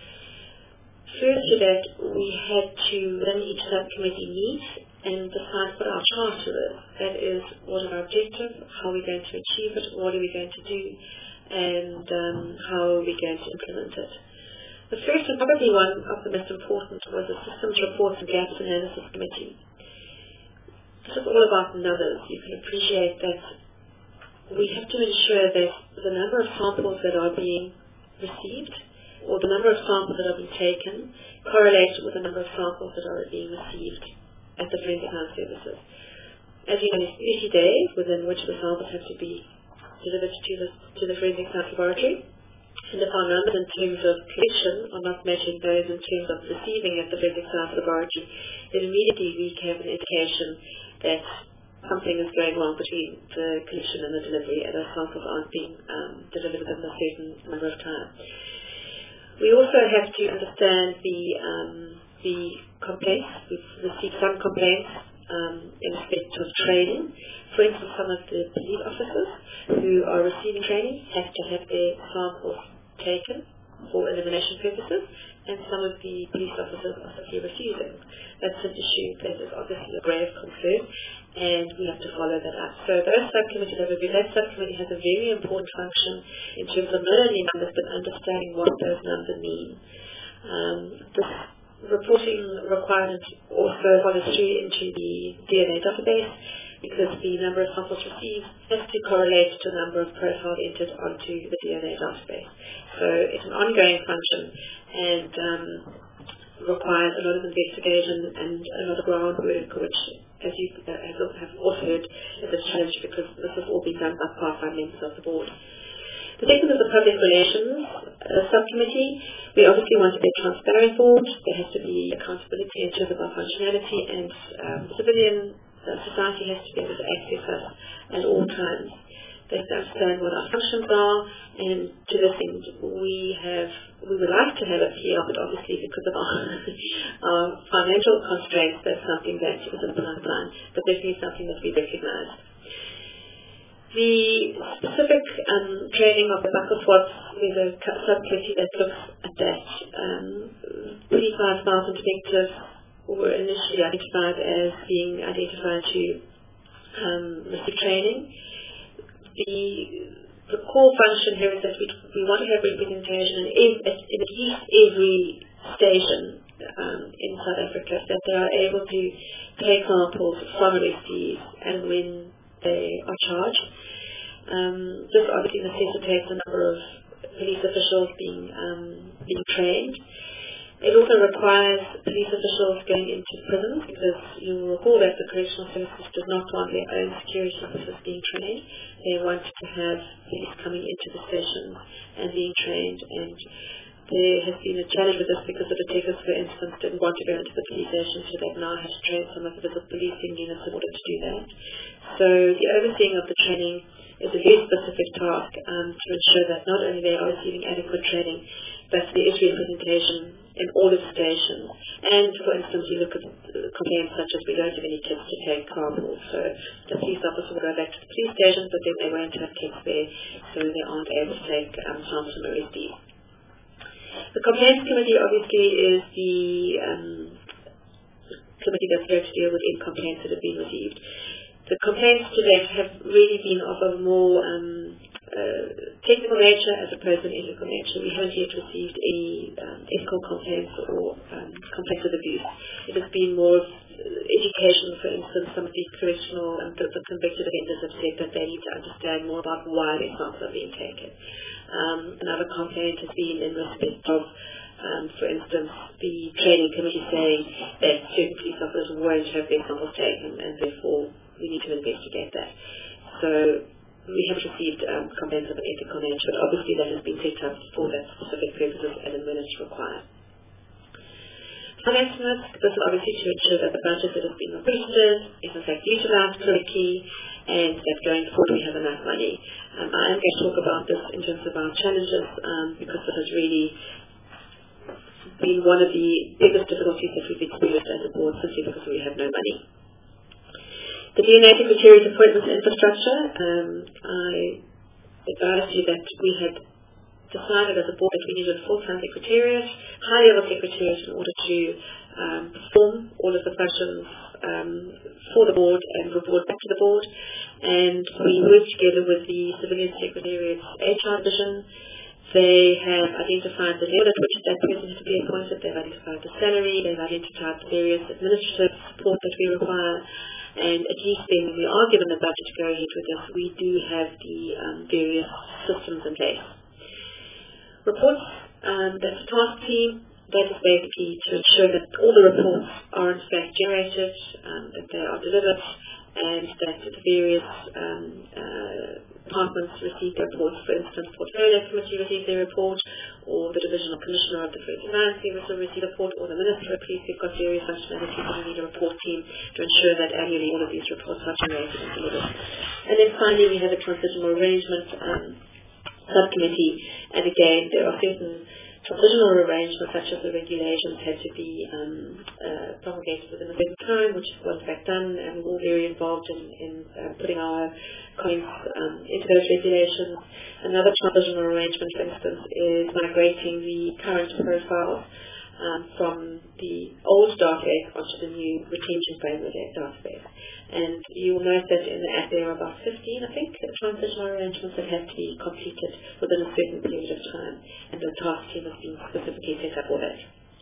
First to that, we had to within each subcommittee meet and decide what our charter is. That is, what is our objective, how are we going to achieve it, what are we going to do, and um, how are we going to implement it. The first and probably one of the most important was the Systems Reports and Gaps Analysis Committee. This is all about numbers. You can appreciate that we have to ensure that the number of samples that are being received or the number of samples that are being taken correlates with the number of samples that are being received at the Forensic Science Services. As you know, there's thirty days within which the samples have to be delivered to the, to the Forensic Science Laboratory. And if our numbers in terms of collection are not matching those in terms of receiving at the Forensic Science Laboratory, then immediately we have an indication that something is going wrong between the collection and the delivery, and the samples aren't being um, delivered within a certain number of time. We also have to understand the um, the complaints. We've received some complaints um, in respect of training. For instance, some of the police officers who are receiving training have to have their samples taken for elimination purposes, and some of the police officers are simply refusing. That's an issue that is obviously a grave concern, and we have to follow that up. So those subcommittees have a that subcommittee has a very important function in terms of not only numbers but understanding what those numbers mean. Um, this reporting requirement also follows through into the D N A database, because the number of samples received has to correlate to the number of profiles entered onto the D N A database. So it's an ongoing function and um, requires a lot of investigation and a lot of groundwork, which, as you uh, have also heard, is a challenge because this has all been done by part-time members of the board. The second is the Public Relations uh, Subcommittee. We obviously want to be a transparent board. There has to be accountability in terms of our functionality, and um, civilian uh, society has to be able to access us at all times. They have to understand what our functions are, and to this end, we have we would like to have a P R, but obviously because of our, our financial constraints, that's something that is in the pipeline, but definitely something that we recognize. The specific um, training of the buckle swaps, there's a subcommittee that looks at that. Um, thirty-five thousand detectives were initially identified as being identified to um, receive training. The, the core function here is that we, we want to have representation in, in, in at least every station um, in South Africa, that they are able to take samples from arrestees and when they are charged. Um, this obviously necessitates a number of police officials being um, being trained. It also requires police officials going into prisons, because you will recall that the correctional services did not want their own security officers being trained. They wanted to have police coming into the station and being trained, and there has been a challenge with this because the detectives, for instance, didn't want to go into the police station, so they've now had to train some of the policing units in order to do that. So the overseeing of the training is a very specific task um, to ensure that not only they are receiving adequate training, but there is representation in all of the stations. And for instance, you look at complaints such as we don't have any kids to take carpool, so the police officer will go back to the police station, but then they won't have kids there, so they aren't able to take um, harms from arrestees. The complaints committee obviously is the um, committee that's here to deal with any complaints that have been received. The complaints to date have really been of a more um, uh, technical nature as opposed to an ethical nature. We haven't yet received any um, ethical complaints or um, complaints of abuse. It has been more education. For instance, some of these correctional and the, the convicted offenders have said that they need to understand more about why their samples are being taken. Um, another complaint has been in respect of, um, for instance, the training committee saying that certain police officers won't have their samples taken, and therefore we need to investigate that. So we have received um, complaints of an ethical nature, but obviously that has been set up for that specific purposes and when it's required. Finance minutes, this is obviously to ensure that the budget that has been requested is in fact utilised correctly and that going forward we have enough money. Um, I am going to talk about this in terms of our challenges um, because it has really been one of the biggest difficulties that we've experienced as a board simply because we have no money. The D N A Secretariat appointment infrastructure, um, I advised you that we had decided as a board that we needed a full-time secretariat, high-level secretariat in order to um, perform all of the functions um, for the board and report back to the board. And we worked together with the Civilian Secretariat's H R division. They have identified the level at which that person has to be appointed. They've identified the salary. They've identified the various administrative support that we require. And at least then when we are given the budget to go ahead with this, we do have the um, various systems in place. Reports, um, that's a task team. That is basically to ensure that all the reports are in fact generated, um, that they are delivered, and that the various um, uh, departments receive their reports. For instance, the Portfolio Committee receives their report, or the Divisional Commissioner of the Forensic Science Service will receive a report, or the Minister of Police. We've got various functionalities and we need a report team to ensure that annually all of these reports are generated and delivered. And then finally we have a transitional arrangement um, subcommittee, and again there are certain transitional arrangements such as the regulations had to be um, uh, promulgated within a certain time, which was in fact done, and we're all very involved in, in uh, putting our comments um, into those regulations. Another transitional arrangement, for instance, is migrating the current profiles um, from the old database onto the new retention framework database. And you will note that in the app there are about fifteen, I think, transitional arrangements that have to be completed within a certain period of time, and the task team has been specifically set up for that.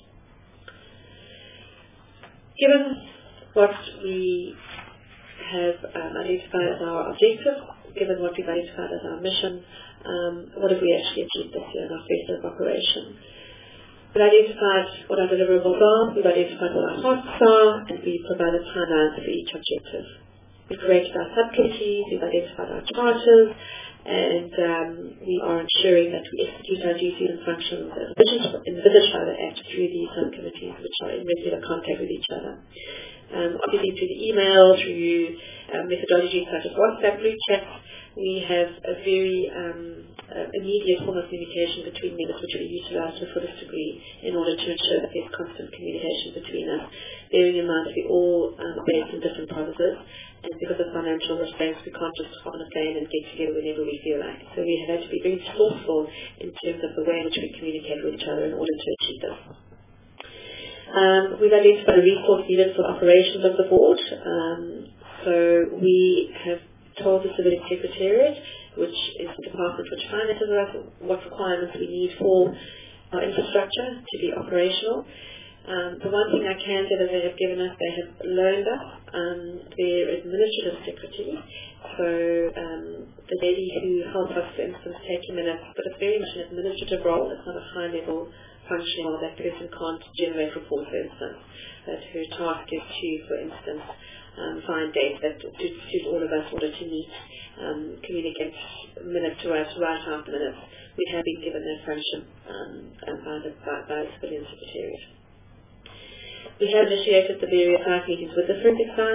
Given what we have um, identified as our objective, given what we've identified as our mission, um, what have we actually achieved this year in our phase of operation? We've identified what our deliverables are, we've identified what our tasks are, and we've provided timelines for each objective. We've created our subcommittees, we've identified our charters, and um, we are ensuring that we execute our duties and functions as envisaged by the Act through these subcommittees, which are in regular contact with each other. Um, obviously through the email, through uh, methodologies such as WhatsApp, group chats, we have a very um, uh, immediate form of communication between members which we utilise to the fullest degree in order to ensure that there's constant communication between us, bearing in mind that we all um, are based in different provinces, and because of financial restraints we can't just hop on a plane and get together whenever we feel like. So we have had to be very thoughtful in terms of the way in which we communicate with each other in order to achieve this. Um, we've identified a resource needed for operations of the board. Um, so we have told the Civilian Secretariat, which is the department which finances us, what requirements we need for our infrastructure to be operational. Um, the one thing I can say that they have given us, they have loaned us um, their administrative secretary. So um, the lady who helps us, for instance, taking minutes, but it's very much an administrative role. It's not a high-level functioning role. That person can't generate reports, for instance. That her task is to, for instance, um, find dates that suit all of us in order to meet, um, communicate minutes to us, write out minutes. We have been given that function um, by the by, by the Civilian Secretariat. We have initiated the various site meetings with the Forensic Science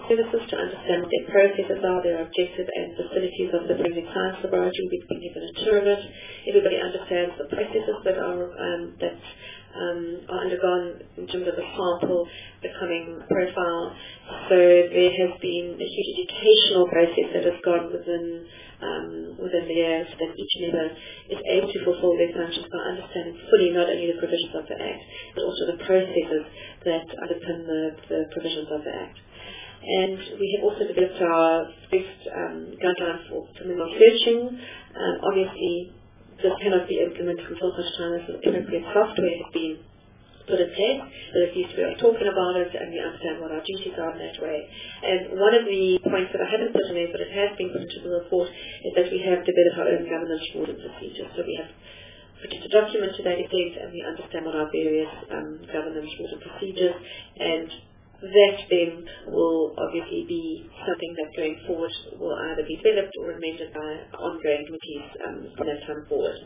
services to understand what their processes are, their objectives and facilities of the forensic science laboratory. We've been given a tour of it. Everybody understands the processes that are um, that um, are undergone in terms of the sample becoming profile. So there has been a huge educational process that has gone within um, within the year so that each member is able to fulfill their functions by understanding fully not only the provisions of the Act, but also the processes that underpin the, the provisions of the Act. And we have also developed our first um, guideline for criminal searching. Um, obviously, this cannot be implemented until such time as the appropriate software has been put in place, but at least we are talking about it and we understand what our duties are in that way. And one of the points that I haven't put in there, but it has been put into the report, is that we have developed our own governance rules and procedures. So we have produced a document to that effect and we understand what our various um, governance rules and procedures, and that then will obviously be something that going forward will either be developed or amended by ongoing committees um, from that time forward.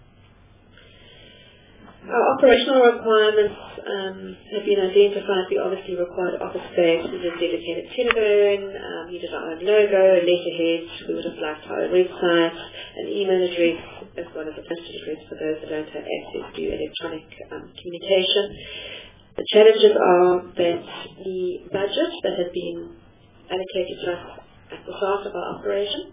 Our operational requirements um, have been identified. We obviously required office space, we did dedicated telephone, um, we did our own logo, a letterhead, we would have liked our own website, an email address, as well as a postal address for those that don't have access to electronic um, communication. The challenges are that the budget that has been allocated to us at the start of our operation,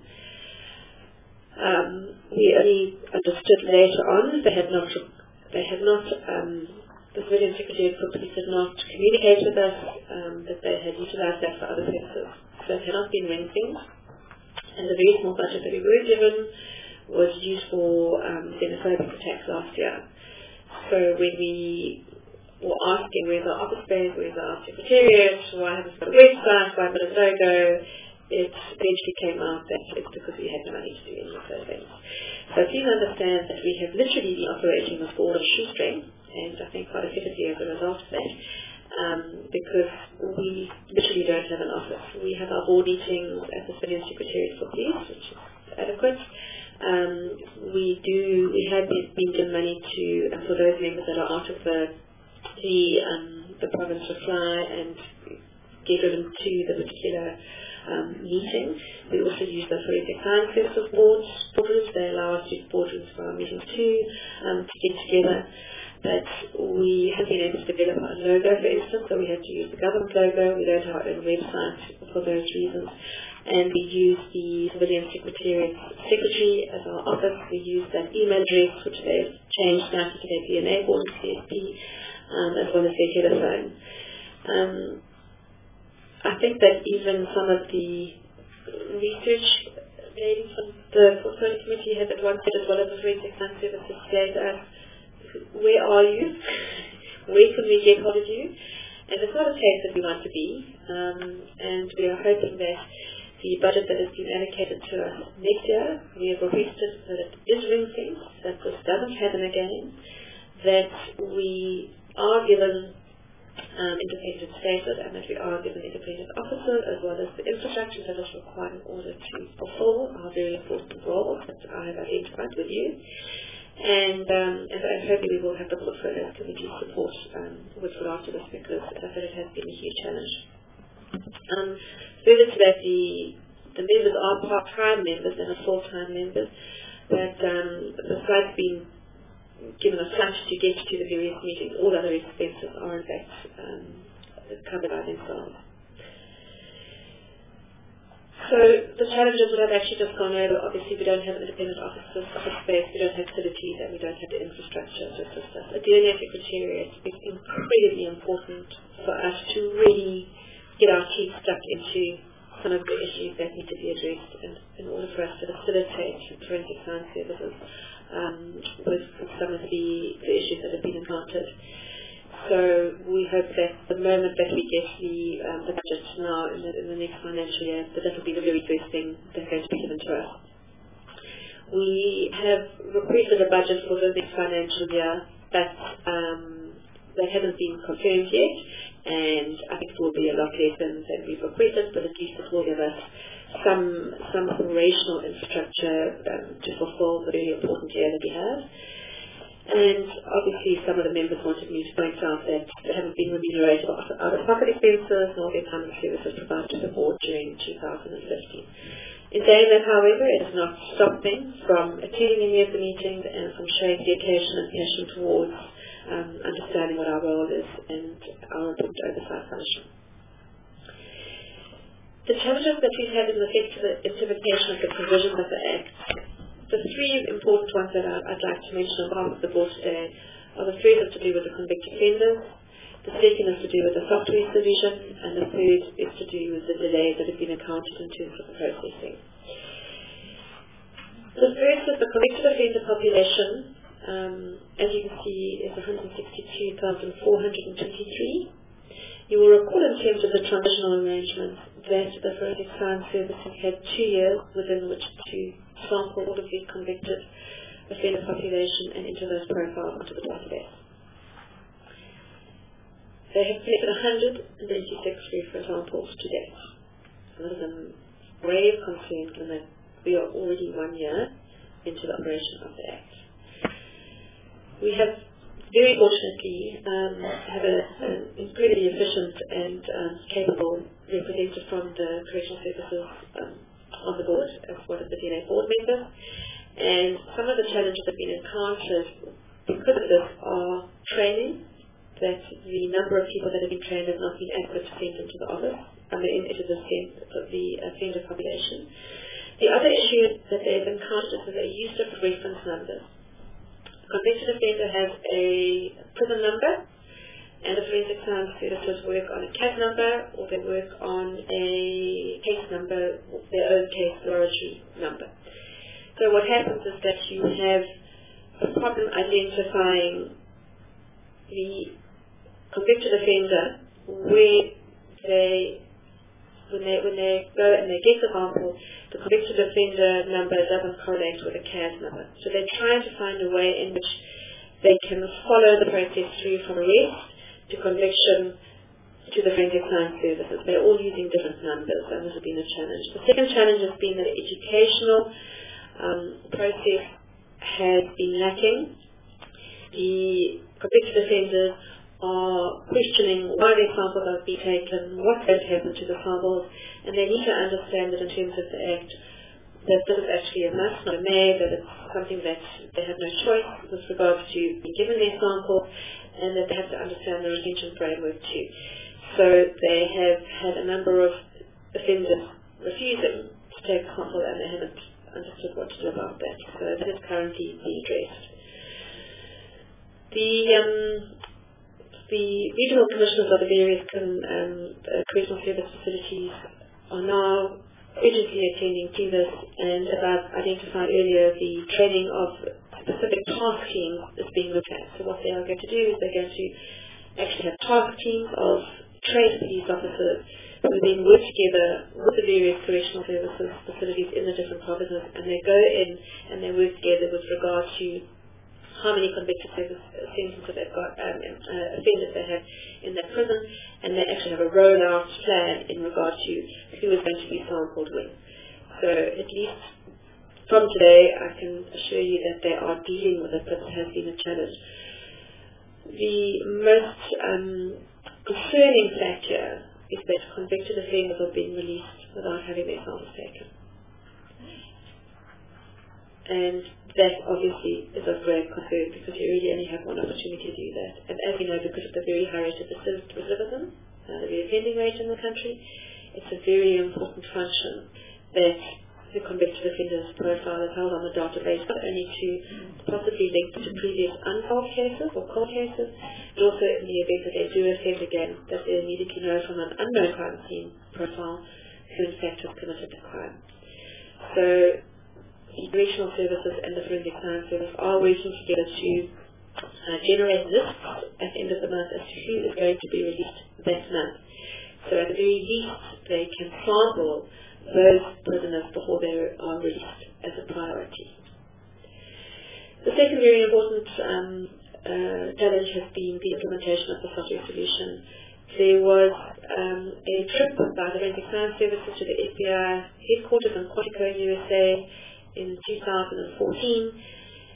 um, we only understood later on they had not They have not, um, the Civilian Secretary for Police did not communicate with us um, that they had utilised that for other purposes. So it had not been ring-fenced. And the very small budget that we were given was used for um, xenophobic attacks last year. So when we were asking where's our office space, where's our secretariat, why haven't we got a website, why haven't we got a logo, it eventually came out that it's because we had no money to do any of those things. So please understand that we have literally been operating with ball and shoestring, and I think quite effectively as a result of that, um, because we literally don't have an office. We have our board meetings at the Civilian Secretariat for Police, which is adequate. Um, we do, we have been, been given money to, uh, for those members that are out of the, the, um, the province to fly and get driven to the particular Um, meeting. We also use the Forensic Science Services boards, boardrooms. They allow us to use boardrooms for our meetings too, um, to get together. But we have been able to develop our logo, for instance, so we had to use the government logo. We don't have our own website for those reasons. And we use the Civilian Secretariat Secretary as our office. We use that email address, which they've changed now to their D N A board, C S P, um, as well as their telephone. Um, I think that even some of the research ladies from the Portfolio Committee have at one said, as well as the Forensic Science Services, said to us, where are you? Where can we get hold of you? And it's not a place that we want to be, um, and we are hoping that the budget that has been allocated to us next year, we have requested that it is ring-fenced, that this doesn't happen again, that we are given Um, independent status, and that we are given independent officer as well as the infrastructure that is required in order to fulfill our very important role that I have identified with you. And, um, and I hope we will have the Portfolio Committee support um, with regard to this, because as I said, it has been a huge challenge. Um, further to that, the, the members are part-time members and are full-time members, but um, the site's been given a flash to get to the various meetings. All other expenses are in fact um, covered by themselves. So the challenges that I've actually just gone over, obviously we don't have independent offices, office space, we don't have facilities, and we don't have the infrastructure to assist us. A D N A Secretariat is incredibly important for us to really get our teeth stuck into some of the issues that need to be addressed in, in order for us to facilitate forensic science services um, with some of the, the issues that have been encountered. So we hope that the moment that we get the, um, the budget now in the, in the next financial year, that that will be the very first thing that's going to be given to us. We have requested a budget for the next financial year, but um, that hasn't been confirmed yet, and I think it will be a lot less than, than we've requested, but at least it will give us some some operational infrastructure um, to fulfill the very important year that we have. And obviously some of the members wanted me to point out that they haven't been remunerated for out-of-pocket expenses nor their time and services provided to the board during two thousand fifteen. In saying that, however, it has not stopped them from attending any of the meetings and from showing dedication and passion towards um, understanding what our role is and our important oversight function. The challenges that we've had in the implementation of the provisions of the Act, the three important ones that I'd like to mention on behalf of the board today are the three that have to do with the convicted offenders, the second is to do with the software solution, and the third is to do with the delays that have been encountered in terms of the processing. The first is the convicted offender population, um, as you can see, is one hundred sixty-two thousand four hundred twenty-three. You will recall in terms of the transitional arrangements that the Forensic Science Service have had two years within which to sample all of the convicted offender population and enter those profiles onto the database. They have collected one hundred eighty-six reference samples to date. So that is a grave concern given that we are already one year into the operation of the Act. We have very fortunately um, have a, an incredibly efficient and um, capable representative from the Correctional Services um, on the board as one of the D N A board members. And some of the challenges that have been encountered because of this are training, that the number of people that have been trained have not been adequate to send into the office, I mean into the, the offender population. The other issue that they've encountered is the use of reference numbers. A convicted offender has a prison number, and the Forensic Science Services work on a C A D number, or they work on a case number, their own case laboratory number. So what happens is that you have a problem identifying the convicted offender where they, when they when they go and they get the sample, the convicted offender number doesn't correlate with a C A D number. So they're trying to find a way in which they can follow the process through from arrest to conviction to the Forensic Science Services. They're all using different numbers, and this has been a challenge. The second challenge has been that the educational um, process has been lacking. The convicted offenders are questioning why their samples are being taken, what has happened to the samples, and they need to understand that in terms of the Act, that this is actually a must, not a may, that it's something that they have no choice with regards to being given their sample, and that they have to understand the retention framework too. So they have had a number of offenders refusing to take a sample, and they haven't understood what to do about that. So that is currently being addressed. The um, The regional commissioners of the various con, um, uh, correctional service facilities are now urgently attending to this, and as I've identified earlier, the training of specific task teams is being looked at. So what they are going to do is they're going to actually have task teams of trained police officers who then work together with the various correctional services facilities in the different provinces, and they go in and they work together with regard to how many convicted sentences they've got, um, uh, offenders they have in their prison, and they actually have a rollout plan in regard to who is going to be sampled when. So at least from today, I can assure you that they are dealing with it, but it has been a challenge. The most um, concerning fact here is that convicted offenders are being released without having their samples taken. And that obviously is of great concern because you really only have one opportunity to do that. And as we know, because of the very high rate of recidivism, uh, the reoffending rate in the country, it's a very important function that the convicted offender's profile is held on the database, not only to possibly link to previous unsolved cases or cold cases, but also in the event that they do offend again, that they immediately know from an unknown crime scene profile who in fact has committed the crime. So the correctional services and the Forensic Science Service are working together to uh, generate lists at the end of the month as to who is going to be released that month. So at the very least, they can sample those prisoners before they are released as a priority. The second very important um, uh, challenge has been the implementation of the software solution. There was um, a trip by the Forensic Science Services to the F B I headquarters in Quantico, U S A, in two thousand fourteen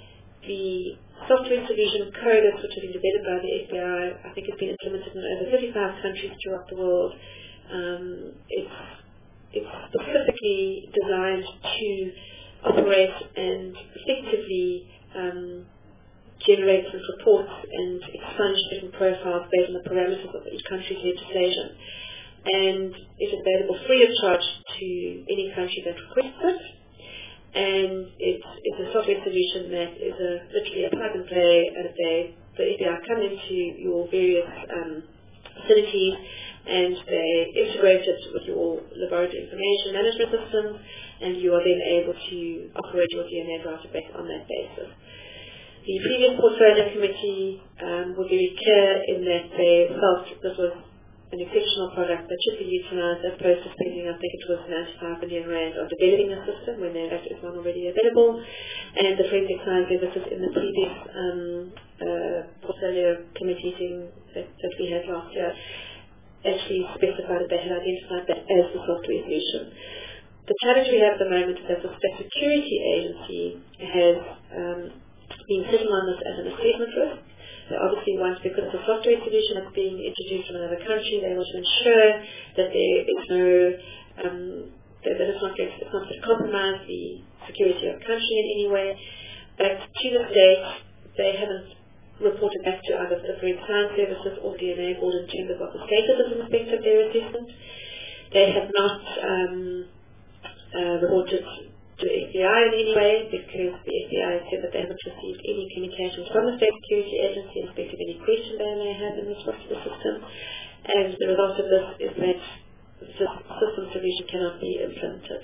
the software solution CODIS, which has been developed by the F B I, I think it's been implemented in over thirty-five countries throughout the world. Um, it's, it's specifically designed to operate and effectively um, generate some reports and expunge different profiles based on the parameters of each country's legislation. And it's available free of charge to any country that requests it. And it's, it's a software solution that is a, literally a plug and play, and they, the F B I come into your various um, facilities and they integrate it with your laboratory information management system, and you are then able to operate your D N A database on that basis. The previous portfolio committee um, were very clear in that they felt this was an exceptional product that should be utilised as opposed to spending, I think it was ninety-five million rand on developing a system when there actually is one already available. And the forensic science services in the previous um, uh, portfolio committee meeting that, that we had last year actually specified that they had identified that as the software solution. The challenge we have at the moment is that the State Security Agency has um, been sitting on this as an assessment risk. They obviously want, because it's a software solution that's being introduced from another country, they want to ensure that there is no, um, that, that it's not going to, it's not going to compromise the security of the country in any way. But to this date, they haven't reported back to either the Forensic Science Services or D N A Board in terms of what the status is in respect of their assessment. They have not um, uh, reported to F B I in any way, because the F B I said that they haven't received any communications from the State Security Agency in respect of any question they may have in response to the system. And the result of this is that the system solution cannot be implemented.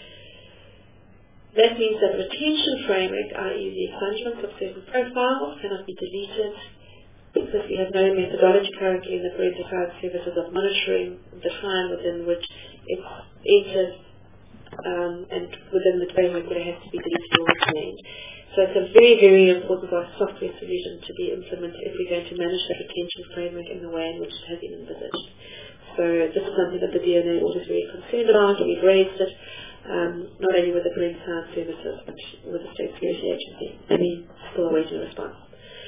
That means that the retention framework, that is the expungement of certain profiles, cannot be deleted, because we have no methodology currently in the Forensic Science Services of monitoring the time within which it enters Um, and within the framework where it has to be deleted or retained. So it's a very, very important for our software solution to be implemented if we're going to manage that retention framework in the way in which it has been envisaged. So this is something that the D N A Board is very concerned about, and we've raised it um, not only with the Forensic Science Services but with the State Security Agency, and we're still awaiting a response.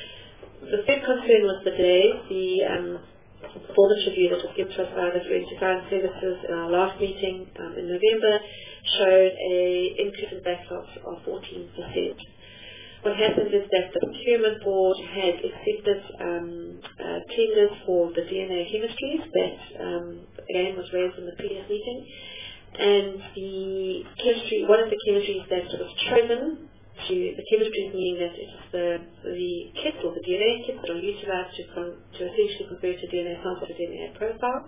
The third concern was the delay. The um, performance review that was given to us by the Forensic Science Services in our last meeting um, in November showed a increase in backlogs of fourteen percent. What happened is that the procurement board had accepted um, uh, tenders for the D N A chemistries that um, again was raised in the previous meeting, and the chemistry, one of the chemistries that was chosen, to the chemistries meaning that it is the the kits or the D N A kits that are utilised to con to essentially convert a D N A sample to D N A profile.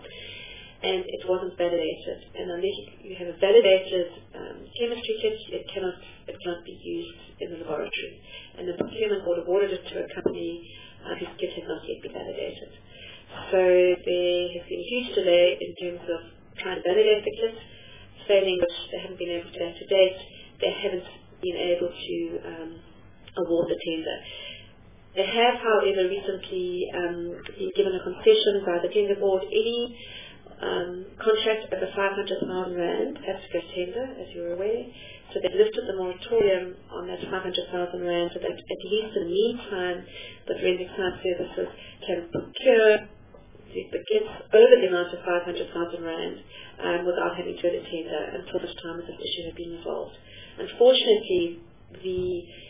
And it wasn't validated. And unless you have a validated um, chemistry kit, it cannot it cannot be used in the laboratory. And the procurement board awarded it to a company uh, whose kit had not yet been validated. So there has been a huge delay in terms of trying to validate the kit, failing which they haven't been able to do to date. They haven't been able to um, award the tender. They have, however, recently um, been given a concession by the tender board. Any Um, contract over five hundred thousand rand has to go tender, as you're aware. So they've lifted the moratorium on that five hundred thousand rand so that at least in the meantime the Forensic Science Services can procure the, the kits over the amount of five hundred thousand rand um, without having to go to tender until this time this issue has been resolved. Unfortunately, the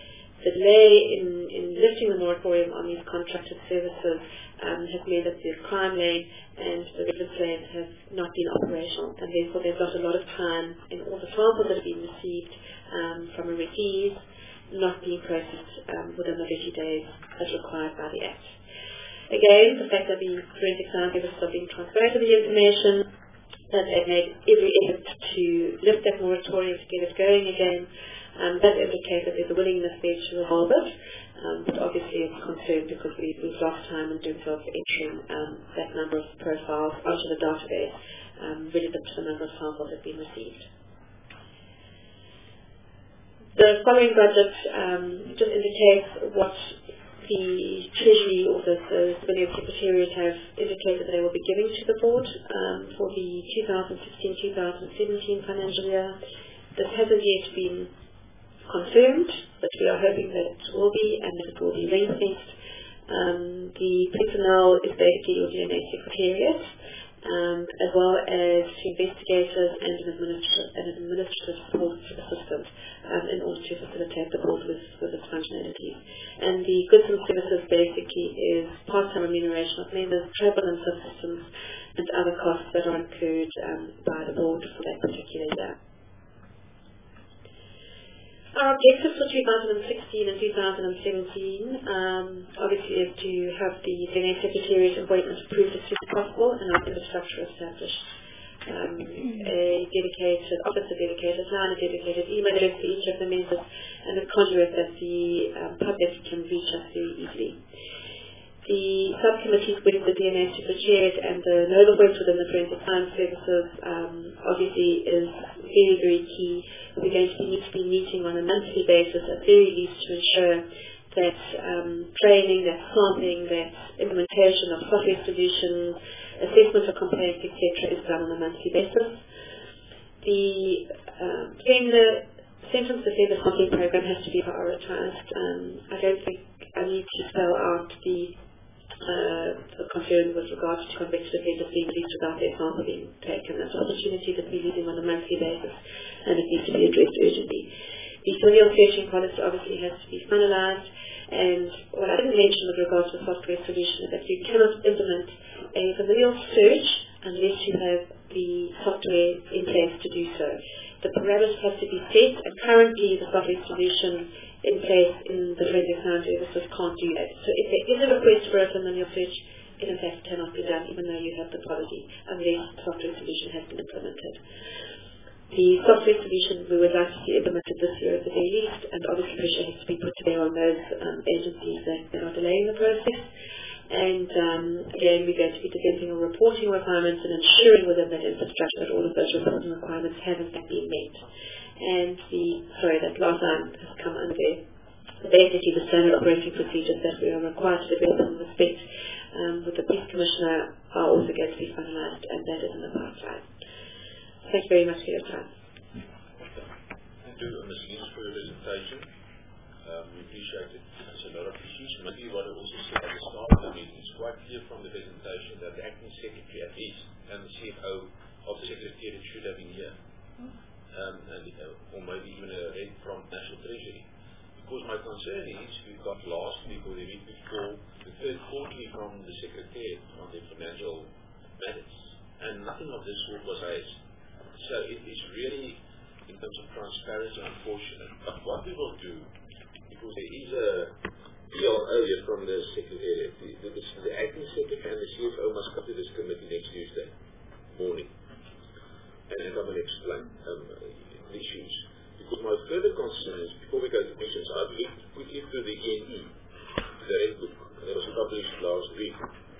delay in, in lifting the moratorium on these contracted services um, has meant that the crime lane and the reference lane have not been operational, and therefore they've got a lot of time in all the samples that have been received um, from arrestees not being processed um, within the thirty days as required by the Act. Again, the fact that the Forensic Science Services are being transferred to the information, that they've made every effort to lift that moratorium to get it going again, Um, that indicates that there's a willingness there to resolve it, um, but obviously it's concerned because we, we've lost time in terms of entering um, that number of profiles onto the database um, relative to the number of samples that have been received. The following budget um, just indicates what the Treasury or the, the Civilian Secretariat have indicated that they will be giving to the board um, for the two thousand sixteen two thousand seventeen financial year. This hasn't yet been confirmed, but we are hoping that it will be, and that it will be ring-fenced. Um, the personnel is basically your D N A Secretariat, um, as well as investigators and an administrative, an administrative support assistant um, in order to facilitate the board with, with its functionalities. And the goods and services basically is part-time remuneration of members, travel and subsistence, and other costs that are incurred um, by the board for that particular year. Our objectives for two thousand sixteen and two thousand seventeen um, obviously is to have the D N A Secretariat appointment approved as soon as possible and our infrastructure established. Um, a dedicated office, a dedicated line, a dedicated email address for each of the members, and a conduit that the um, public can reach us very easily. The subcommittees with the D N A Secretariat and the nodal work within the Forensic Science Services um, obviously is very, very key. We're going to be, need to be meeting on a monthly basis at very least to ensure that um, training, that sampling, that implementation of software solutions, assessment of complaints, et cetera is done on a monthly basis. The um, the sentence offender sampling program has to be prioritized. Um, I don't think I need to spell out the Uh, concern with regards to convicted offenders being released without their sample being taken. That's an opportunity that we're using on a monthly basis, and it needs to be addressed urgently. The familial searching policy obviously has to be finalized, and what I didn't mention with regards to the software solution is that you cannot implement a familial search unless you have the software in place to do so. The parameters have to be set, and currently the software solution in place in the Forensic Science Services can't do that. So if there is a request for a familial search, it in fact cannot be done even though you have the policy, unless the software solution has been implemented. The software solution we would like to see implemented this year at the very least, and obviously pressure has to be put to bear on those um, agencies that, that are delaying the process. And um, again, we're going to be developing a reporting requirements and ensuring within that infrastructure that all of those reporting requirements have in fact been met. And the, sorry, that last line has come under there. Basically, the standard operating procedures that we are required to develop and respect um, with the Peace Commissioner are also going to be finalized, and that is in the pipeline. Thank you very much for your time. Thank you, Miz Lees, for your presentation. Um, we appreciate it. There's a lot of issues. Maybe what I also said at the start of the meeting, it's quite clear from the presentation that the acting secretary at least and the C F O of the secretariat should have been here. Um, and, uh, or maybe even a rep from National Treasury. Because my concern is we've got last week or the week before the third quarterly from the Secretariat on the financial matters, and nothing of this sort was raised. So it is really, in terms of transparency, unfortunate. But what we will do, because there is a P L O here from the Secretariat, the, the, the acting secretary and the C F O must come to this committee next Tuesday morning. And I'm going to explain um, the issues. Because my further concern is, before we go to questions, I've looked quickly through the E N E, the Red Book that was published last week.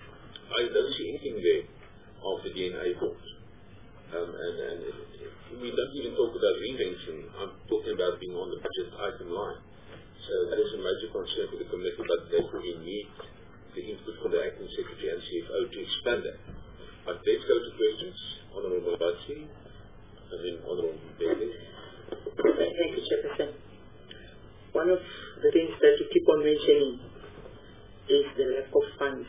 I don't see anything there of the D N A board. Um, and, and we don't even talk about reinvention. I'm talking about being on the budget item line. So that is a major concern for the committee, but therefore we need the input from the acting secretary and C F O to expand that. But let's go to questions. Honourable Batsi, and then Honourable Bailey. Thank you, Chairperson. One of the things that you keep on mentioning is the lack of funds.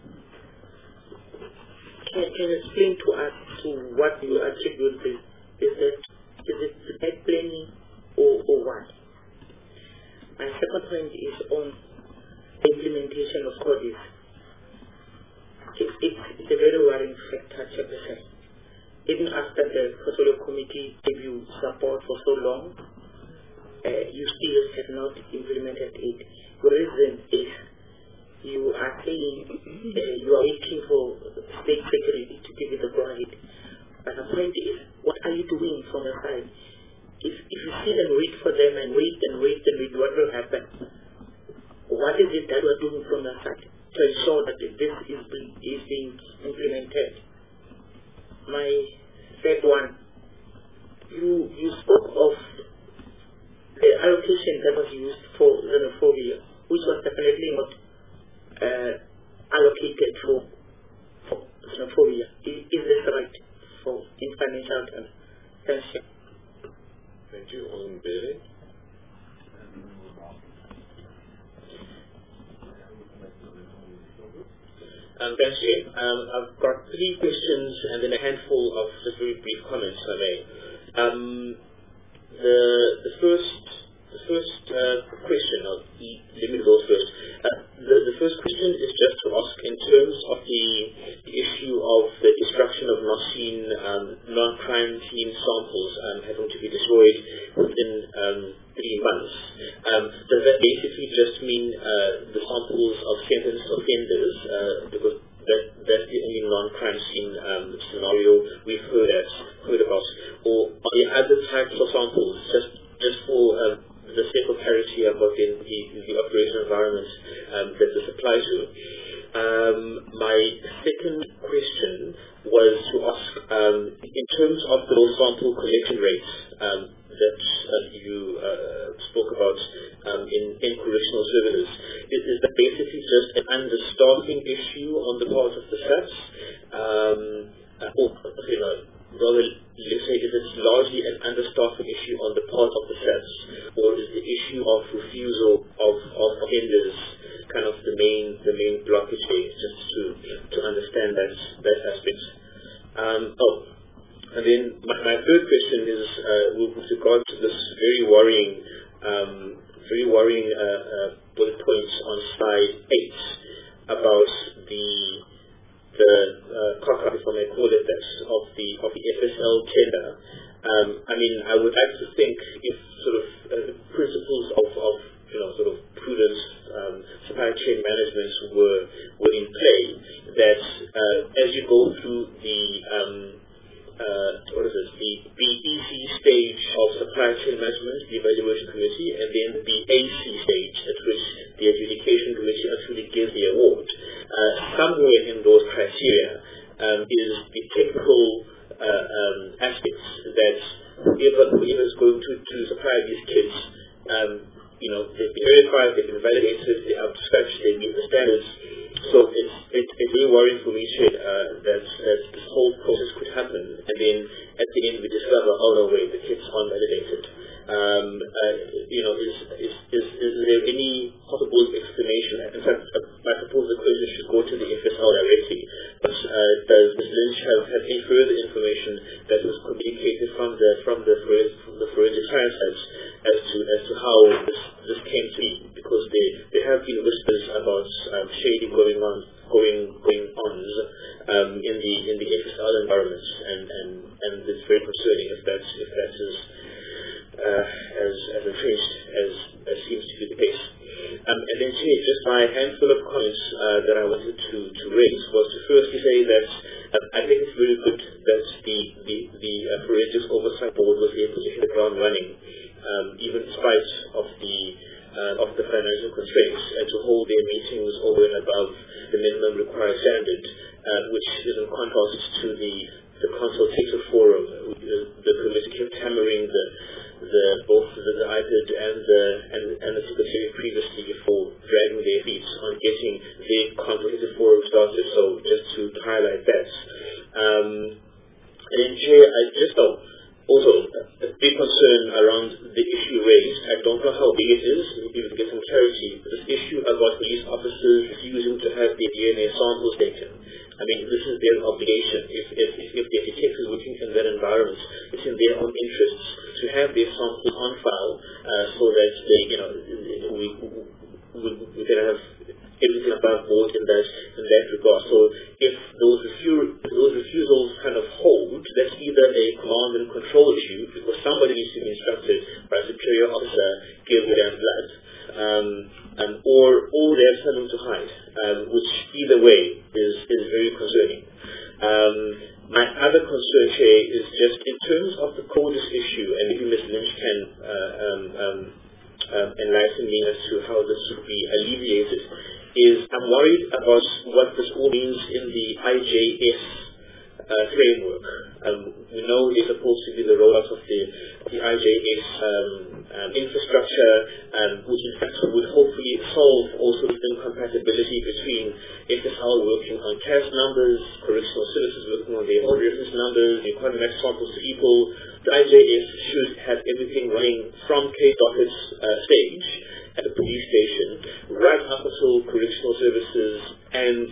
Can, can you explain to us to what you attribute this? Is it, is it bad planning or, or what? My second point is on the implementation of codis. It's, it's, it's a very worrying factor, Chairperson. Even after the portfolio committee gave you support for so long, uh, you still have not implemented it. The reason is you are saying uh, you are waiting for state secretary to give you the go ahead. But the point is, what are you doing from the side? If, if you sit and wait for them and wait and wait and wait, what will happen? What is it that we are doing from the side to ensure that this is being, is being implemented? My third one, you you spoke of the allocation that was used for xenophobia, which was definitely not uh, allocated for, for xenophobia. Is, is this right for in financial terms? Thank you. Thank you, Honourable Bailey. Um, thanks, Jay. Um, I've got three questions and then a handful of just very brief comments, if I may. Um, the the first the first uh, question, I'll let me go first. Uh, the the first question is just to ask in terms of the, the issue of the destruction of not seen um, non-crime scene samples um, having to be destroyed within um, three months. Um, does that basically just mean uh, the samples of sentenced offenders? Uh, because that that's the only non-crime scene um, scenario we've heard at, heard about, or are there other types of samples just just for uh, the sake of clarity about the, the, the operational environment um, that this applies to? Um, my second question was to ask, um, in terms of the low sample collection rates um, that uh, you uh, spoke about um, in, in correctional services, is, is that basically just an understaffing issue on the part of the S A Ts? Um, uh, or, you know, rather, let's say, is it largely an understaffing issue on the part of the S A Ts, or is the issue of refusal of, of offenders kind of the main the main blockage here, just to to understand that that aspect? Um, oh, and then my, my third question is uh, with regard to this very worrying, um, very worrying uh, uh, bullet points on slide eight about the the uh, cock-up, if I may call it that, of the of the F S L tender. Um, I mean, I would like to think if sort of uh, principles of, of you know sort of prudence, um, supply chain management were were in play, that uh, as you go through the um, uh, what is it, the B E C stage of supply chain management, the evaluation committee, and then the A C stage at which the adjudication committee actually gives the award. Uh, somewhere in those criteria um, is the technical uh, um, aspects that whoever, whoever is going to, to supply these kits, um, you know, they've been verified, they've been validated, they're up to scratch, they meet the standards. So it's, it's, it's very worrying for me, Shade, uh, that, that this whole process could happen, and then at the end we discover, oh no, wait, the kit's unvalidated. Um, uh, you know, is, is, is, is there any possible explanation? In fact, I suppose the question should go to the F S L directly, but uh, does Miz Lynch have, have any further information that was communicated from the from the, from the forensic science labs as to as to how this, this came to be? Because there, there have been whispers about um, shading going on going going on um, in the in the F S L environment, and, and, and it's very concerning if that's if that is Uh, as as entrenched as, as seems to be the case. Um, and then, Chair, just my handful of comments uh, that I wanted to, to raise was to firstly say that uh, I think it's very good that the the, the uh, Forensics Oversight Board was able to hit the ground running, um, even in spite of the uh, of the financial constraints, and to hold their meetings over and above the minimum required standard, uh, which is in contrast to the the consultative forum. The, the committee kept hammering the the both the, the I P I D and the and, and the Secretary previously before dragging their feet on getting the consultative forum started. So just to highlight that. Um, and then, Chair, I just thought also a big concern around the issue raised. I don't know how big it is. Maybe we can get some clarity. This issue about police officers refusing to have their D N A samples taken. I mean, this is their obligation. If if if the detectives are working in that environment, it's in their own interests to have their samples on file, uh, so that they, you know, we we, we can have everything above board in that in that regard. So if those refu- those refusals kind of hold, that's either a command and control issue, because somebody needs to be instructed by a superior officer, give them blood. Um, um, or, or they have something to hide, um, which either way is, is very concerning. Um, my other concern here is just in terms of the CODIS issue, and maybe Miz Lynch can uh, um, um, um, enlighten me as to how this would be alleviated, is I'm worried about what this all means in the I J S uh, framework. Um, we know there's supposed to be the rollout of the, the I J S um, um, infrastructure, um, which in fact would hopefully solve also the incompatibility between F S L working on C A S numbers, correctional services working on their own reference numbers, the economic samples to equal. The I J S should have everything running from K docket's uh, stage at the police station right up until correctional services and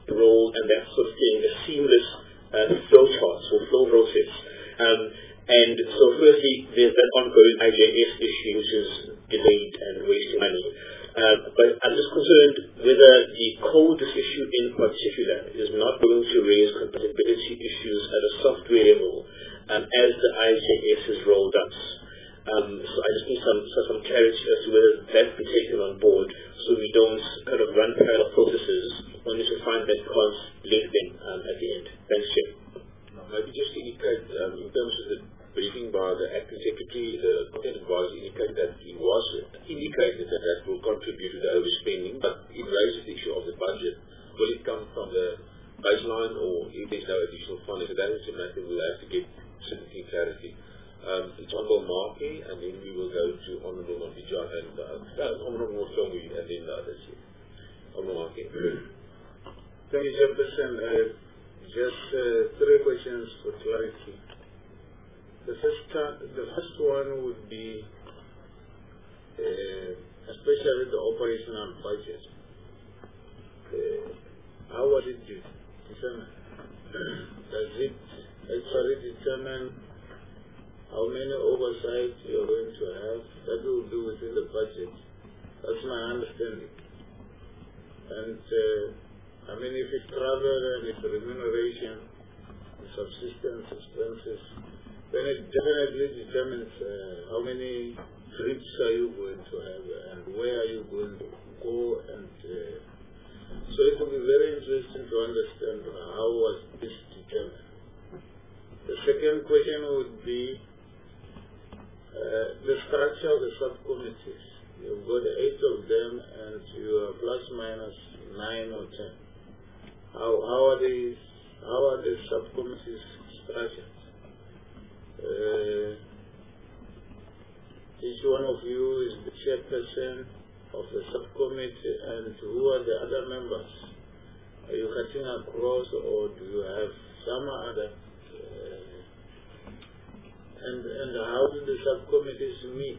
role and that sort of thing, a seamless uh, flow chart or flow process. Um, and so firstly, there's that ongoing I J S issue, which is delayed and wasting money. Uh, but I'm just concerned whether the CODIS issue in particular is not going to raise compatibility issues at a software level um, as the I J S is rolled out. Um, so I just need some, some clarity as to whether that be taken on board so we don't kind of run parallel processes only to find that can't link them um, at the end. Thanks, Chair. Maybe just to indicate, um, in terms of the briefing by the acting secretary, the content advisor indicated that he was indicated that that will contribute to the overspending, but it raises the issue of the budget. Will it come from the baseline or if there's no additional funding? So that is a matter we'll have to get certainty clarity. Um, it's Honorable Markey, and then we will go to Honorable Mafija and uh, uh, Honorable Maflomi, and then the others. Honorable Markey. Thank you, Chairperson. Uh, just uh, three questions for clarity. The first, uh, the first one would be, uh, especially the operational budget. Uh, how was it determined? Does it actually determine how many oversights you're going to have? That will be within the budget. That's my understanding. And uh, I mean, if it's travel and it's remuneration, subsistence expenses, then it definitely determines uh, how many trips are you going to have and where are you going to go. And uh, so it will be very interesting to understand how was this determined. The second question would be Uh, the structure of the subcommittees. You've got eight of them and you are plus minus nine or ten. How, how are these, how are the subcommittees structured? Uh, each one of you is the chairperson of the subcommittee, and who are the other members? Are you cutting across, or do you have some other? Uh, And, and how do the subcommittees meet?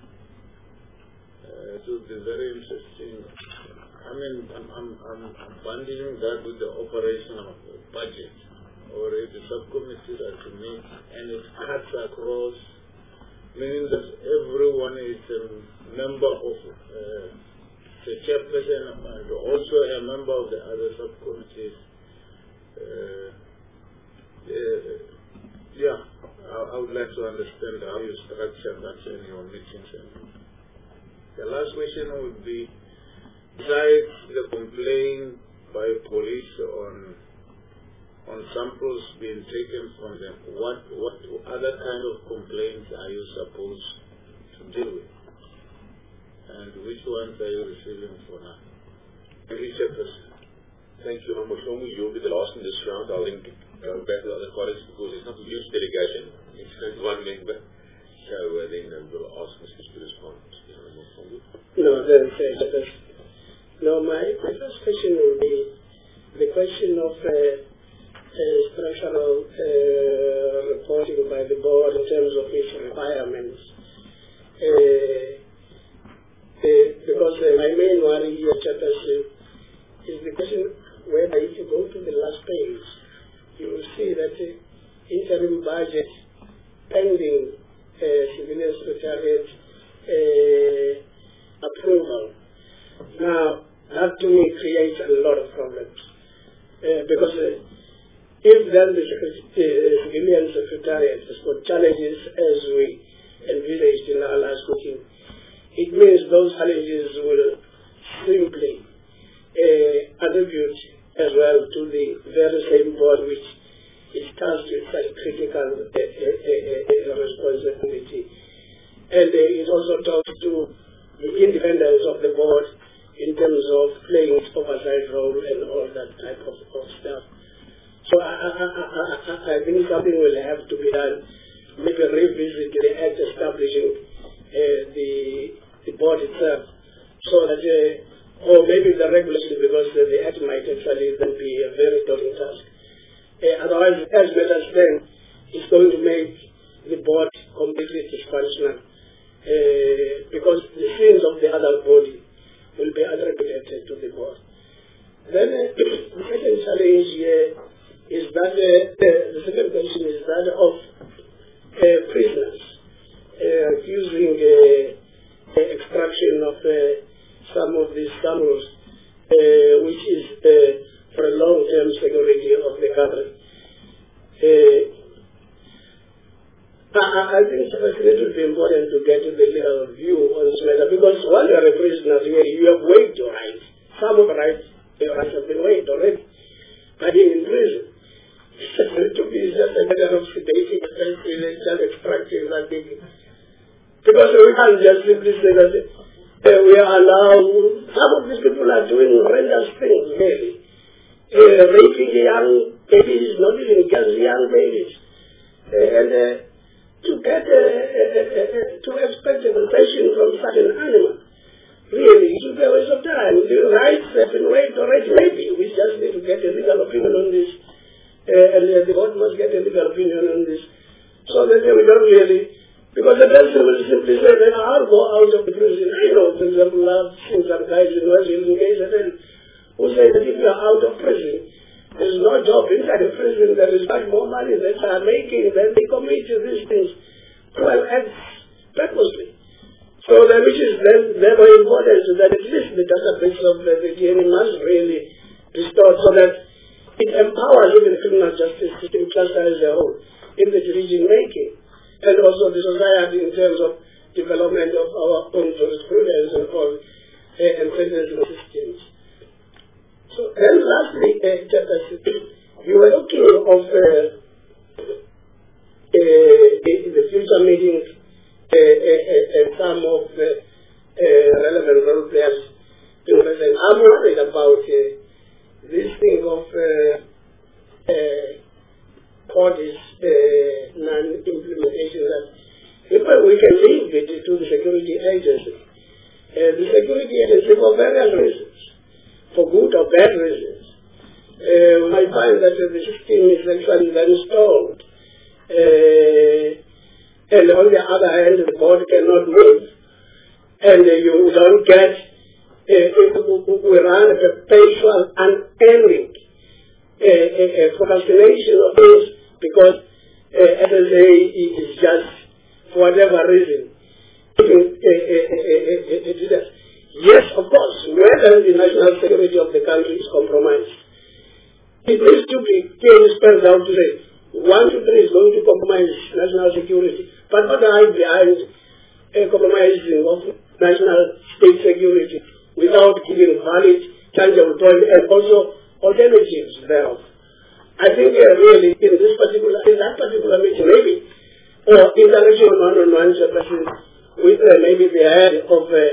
Uh, it will be very interesting. I mean, I'm, I'm, I'm, I'm bundling that with the operational budget, or if the subcommittees are to meet and it cuts across, meaning that everyone is a member of uh, the chairperson and also a member of the other subcommittees. Uh, uh, yeah. I would like to understand how you structure that in your meetings. The last question would be, besides the complaint by police on on samples being taken from them, what what other kind of complaints are you supposed to deal with? And which ones are you receiving for now? Thank you, Honorable Maflomi. You'll be the last in this round. I'll link go back to the other colleagues because it's not a huge delegation. It's just one member. So uh, then uh, we'll ask Mister to respond. No, then, uh, no, my, my first question will be the question of uh, uh, structural uh, reporting by the board in terms of its requirements. Uh, uh, because uh, my main worry here, Chairperson, is the question whether if you go to the last page, you will see that the interim budget pending uh, civilian secretariat uh, approval. Now, that to me creates a lot of problems. Uh, because uh, if then the uh, civilian secretariat has got challenges as we envisaged in our last meeting, it means those challenges will simply uh, attribute as well to the very same board which is tasked with such critical uh, uh, uh, responsibility. And uh, it also talks to the independence of the board in terms of playing its oversight role and all that type of, of stuff. So I, I, I, I, I think something will have to be done, maybe revisit the act establishing uh, the, the board itself, so that, uh, or maybe the regulation, because uh, the act might actually then be a very daunting task. Uh, otherwise, as matters stand, it's going to make the board completely dysfunctional, uh, because the sins of the other body will be attributed to the board. Then uh, the second challenge here is that uh, uh, the second question is that of uh, prisoners uh, using uh, the extraction of uh, some of these samples, uh, which is uh, for a long-term security of the country. Uh, I, I think it will be important to get the legal view on this matter, because while you are a prisoner here, you have waived your rights. Some of the rights, your rights have been waived already. But in prison, to be just a matter of sedating, just extracting that thing. Because we can't just simply say that uh, we are allowed, some of these people are doing horrendous things, really. Uh, raping young babies, not even just young babies. Uh, and uh, to get, uh, uh, uh, to expect a confession from such an animal, really, it will be a waste of time. The rights have been waived already, maybe. We just need to get a legal opinion on this. Uh, and uh, the board must get a legal opinion on this. So that uh, we don't really, because the person will simply say that I'll go out of the prison. I know, for example, I've seen some guys in West Hills in K Z N who say that if you are out of prison, there's no job inside the prison, there is much more money that they are making, then they commit to these things, cruel acts purposely. So that which is then therefore important, so that at least the database of the D N A must really restore, so that it empowers even the criminal justice system just as a whole in the decision making, and also the society in terms of development of our own jurisprudence and all uh, and sentencing systems. So then lastly, uh, you were talking of uh, uh, in the future meetings uh, uh, uh, some of the uh, relevant role players. I'm worried about uh, this thing of uh, uh, Cody's uh, non-implementation. That if we can leave it to the security agency, uh, the security agency for various reasons, for good or bad reasons, uh, we might find that uh, the system is actually then stalled. Uh, and on the other hand, the board cannot move. And uh, you don't get, uh, we run a perpetual, unending uh, uh, procrastination of things, because uh, S S A is just, for whatever reason, uh, uh, uh, uh, uh, uh, yes, of course, whether the national security of the country is compromised, it needs to be clearly spelled out to say, one, two, three is going to compromise national security, but not hide behind a compromising of national state security without giving valid, tangible point and also alternatives thereof. I think uh, really in this particular, in that particular meeting, maybe, or interaction one-on-one person with uh, maybe the head of uh,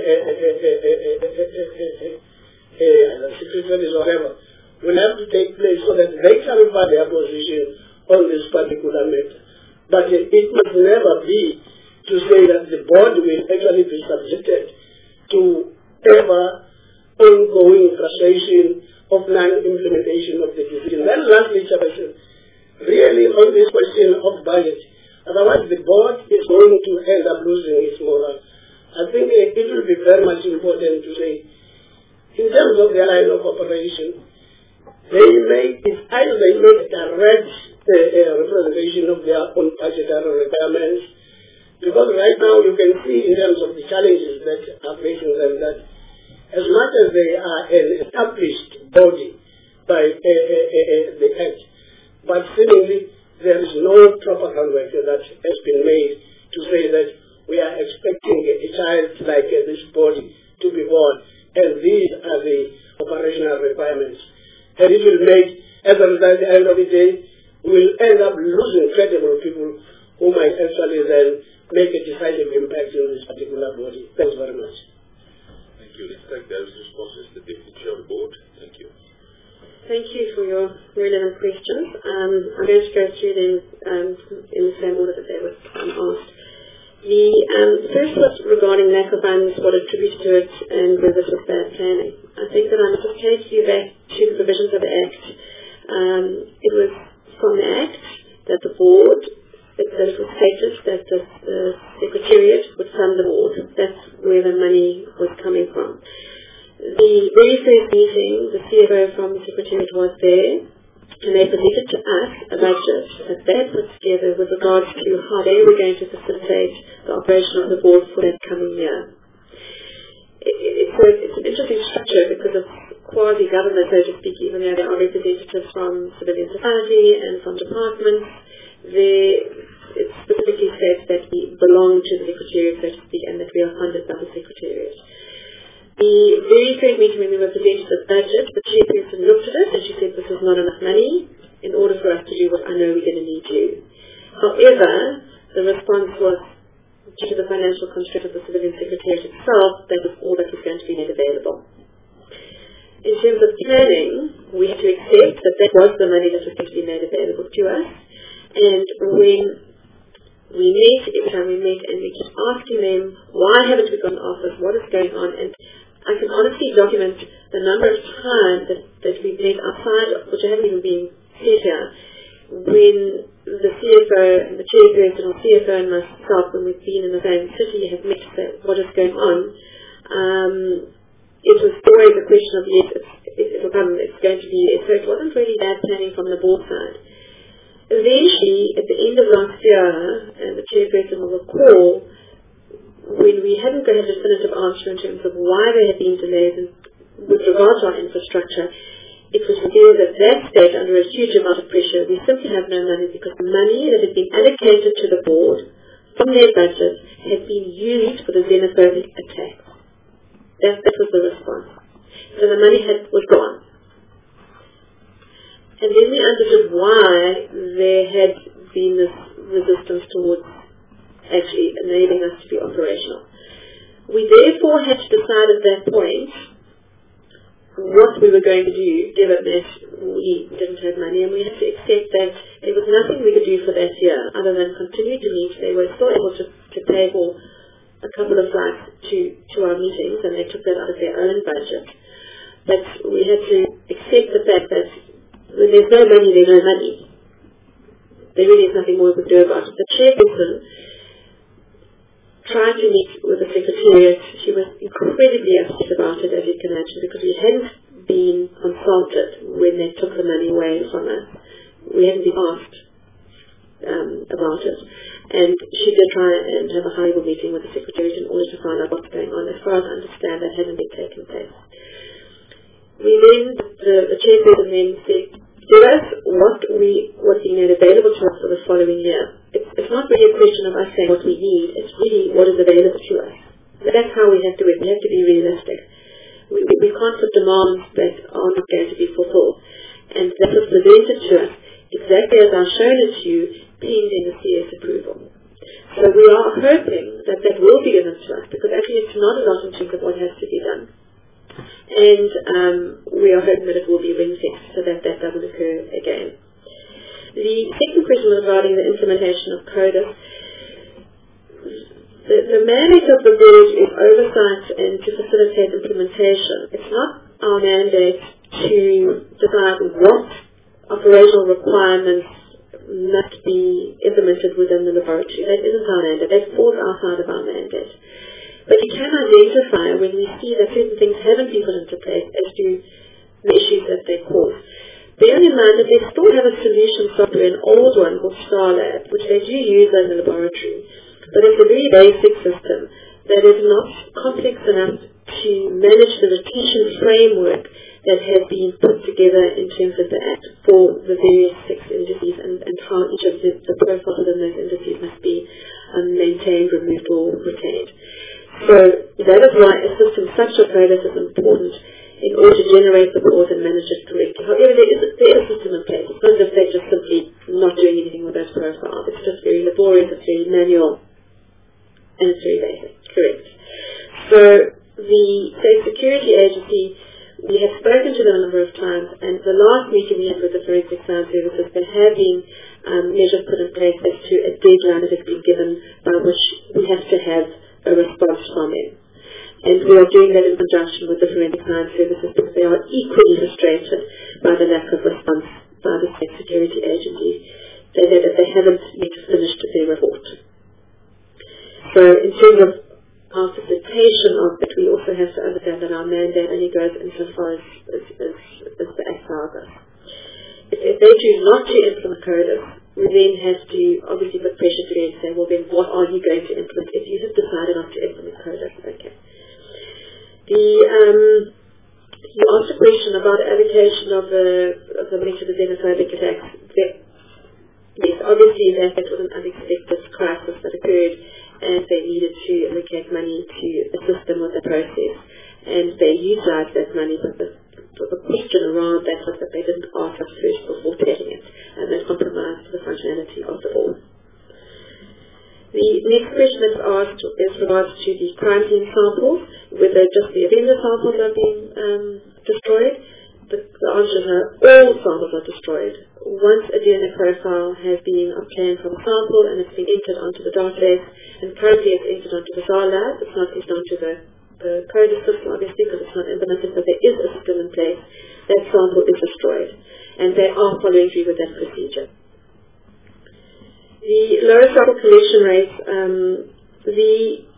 secretaries or whatever, will have to take place so that they clarify their position on this particular matter. But uh, it must never be to say that the board will actually be subjected to ever ongoing frustration of non-implementation of the decision. Then lastly, Chairperson, really on this question of budget, otherwise the board is going to end up losing its moral. I think it will be very much important to say, in terms of their line of operation, they may, it's either they make direct uh, uh, representation of their own budgetary requirements, because right now you can see in terms of the challenges that are facing them that as much as they are an established body by uh, uh, uh, the Act, but seemingly there is no proper groundwork that has been made to say that we are expecting a child like uh, this body to be born, and these are the operational requirements. And it will make, as a result, at the end of the day, we will end up losing credible people who might actually then make a decisive impact on this particular body. Thanks very much. Thank you. Let's take those responses. The Deputy Chair of the Board. Thank you. Thank you for your relevant questions. Um, I'm going to go through them um, in the same order that they were um, asked. The um, first was regarding lack of funds, what attributes to it, and whether this was bad planning. I think that I must just take you back to the provisions of the Act. Um, it was from the Act that the board, that it was stated that the, the Secretariat would fund the board. That's where the money was coming from. The very first meeting, the C F O from the Secretariat was there, and they presented to us a budget that they had put together with regards to how they were going to facilitate the operation of the board for that coming year. It, it's, a, it's an interesting structure because of quasi-government, so to speak, even though there are representatives from civilian society and from departments. They, it specifically says that we belong to the Secretariat, so to speak, and that we are funded by the Secretariat. The very first meeting when we were presented the budget, the chairperson looked at it and she said this is not enough money in order for us to do what I know we're going to need to. However, the response was, due to the financial constraint of the Civilian Secretariat itself, that was all that was going to be made available. In terms of planning, we had to accept that that was the money that was going to be made available to us. And when we met, every time we met, and we keep asking them, why haven't we gone to office, what is going on? And I can honestly document the number of times that, that we've met outside, which I haven't even been said here, when the C F O and the chairperson or C F O and myself, when we've been in the same city, have met to say what is going on. Um, it was always a question of, yes, it's, it'll come, it's going to be, so it wasn't really bad planning from the board side. Eventually, at the end of last year, and the chairperson will recall, when we hadn't got a definitive answer in terms of why there had been delays in, with regard to our infrastructure, it was revealed at that stage, under a huge amount of pressure, we simply have no money because the money that had been allocated to the board from their budget had been used for the xenophobic attacks. That, that was the response. So the money had, was gone. And then we understood why there had been this resistance towards actually enabling us to be operational. We therefore had to decide at that point what we were going to do, given that we didn't have money, and we had to accept that there was nothing we could do for that year other than continue to meet. They were still able to, to pay for a couple of flights to, to our meetings, and they took that out of their own budget. But we had to accept the fact that when there's no money, there's no money. There really is nothing more we could do about it. The chairperson tried to meet with the Secretariat. She was incredibly upset about it, as you can imagine, because we hadn't been consulted when they took the money away from us. We hadn't been asked um, about it. And she did try and have a high-level meeting with the Secretariat in order to find out what's going on. As far as I understand, that hasn't been taking place. We then, the, the chairperson then said, give us what we what's being made available to us for the following year. It's, it's not really a question of us saying what we need, it's really what is available to us. That's how we have to do it. We have to be realistic. We, we, we can't put demands that are not going to be fulfilled. And that was presented to us exactly as I've shown it to you, pending the C S approval. So we are hoping that that will be given to us, because actually it's not a lot in terms of what has to be done. And um, we are hoping that it will be ring-fenced so that that doesn't occur again. The second question regarding the implementation of CODIS. The, the mandate of the board is oversight and to facilitate implementation. It's not our mandate to decide what operational requirements must be implemented within the laboratory. That isn't our mandate. That falls outside of our mandate. But we can identify when we see that certain things haven't been put into place as to the issues that they cause. Bear in mind that they still have a solution software, an old one called StarLab, which they do use in the laboratory. But it's a very basic system that is not complex enough to manage the retention framework that has been put together in terms of the Act for the various six indices and, and how each of the, the profiles within those indices must be um, maintained, removed, or retained. So that is why a system such as CODIS is important in order to generate the report and manage it correctly. However, there is, a, there is a system in place. It's not just that just simply not doing anything with those profiles. It's just very laborious, it's very manual, and it's very basic. Correct. So the State Security Agency, we have spoken to them a number of times, and the last meeting we had with the Forensic Science Services, there have been um, measures put in place as to a deadline that has been given by which we have to have a response from them. And we are doing that in conjunction with the Forensic Science Services because they are equally frustrated by the lack of response by the State Security Agency. They said that they haven't yet finished their report. So in terms of our facilitation of it, we also have to understand that our mandate only goes insofar as, as, as, as the Act allows us. If, if they choose not to implement CODIS, we then have to obviously put pressure to them and say, well then what are you going to implement if you have decided not to implement CODIS? Okay. The, um, you asked a question about allocation of the, of the money to the xenophobic attacks. Yes, obviously that, that was an unexpected crisis that occurred, and they needed to allocate money to assist them with the process. And they utilised that money, but the, the question around that was that they didn't ask us first before taking it, and that compromised the functionality of the ball. The next question that's asked is regards to the crime scene samples, whether just the offender samples are being um, destroyed. The, the answer is all samples are destroyed. Once a D N A profile has been obtained from a sample and it's been entered onto the database, and currently it's entered onto the SAR lab, it's not entered onto the, the CODIS system obviously because it's not implemented, but there is a system in place, that sample is destroyed. And they are following through with that procedure. The lower sample collection rates, um, the,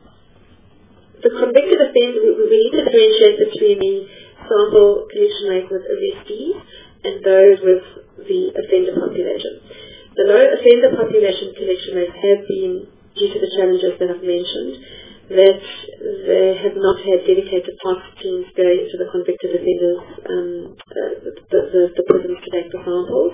the convicted offender, we, we need to differentiate between the sample collection rate with arrestees and those with the offender population. The low offender population collection rates have been, due to the challenges that I've mentioned, that they have not had dedicated task teams going to the convicted offenders, um, uh, the, the, the prisons to take the samples.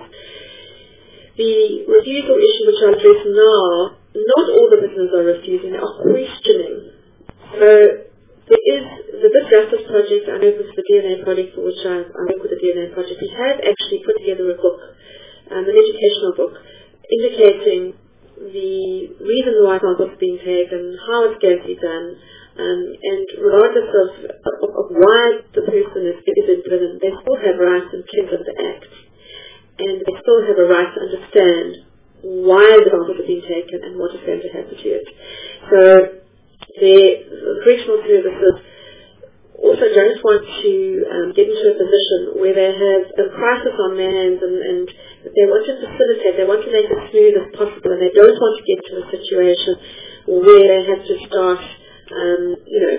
The refusal issue which I'll address now, not all the prisoners are refusing, they are questioning. So there is the Bid Justice Project, I know this is the D N A project for which I, I work with the D N A project. We have actually put together a book, um, an educational book, indicating the reason why samples are being taken, how it's going to be done, um, and regardless of, of, of why the person is, is in prison, they still have rights in terms of the Act, and they still have a right to understand why the samples are being taken and what is going to happen to it. So the correctional services also don't want to um, get into a position where they have a crisis on their hands and, and they want to facilitate, they want to make it smooth as possible, and they don't want to get to a situation where they have to start, um, you know,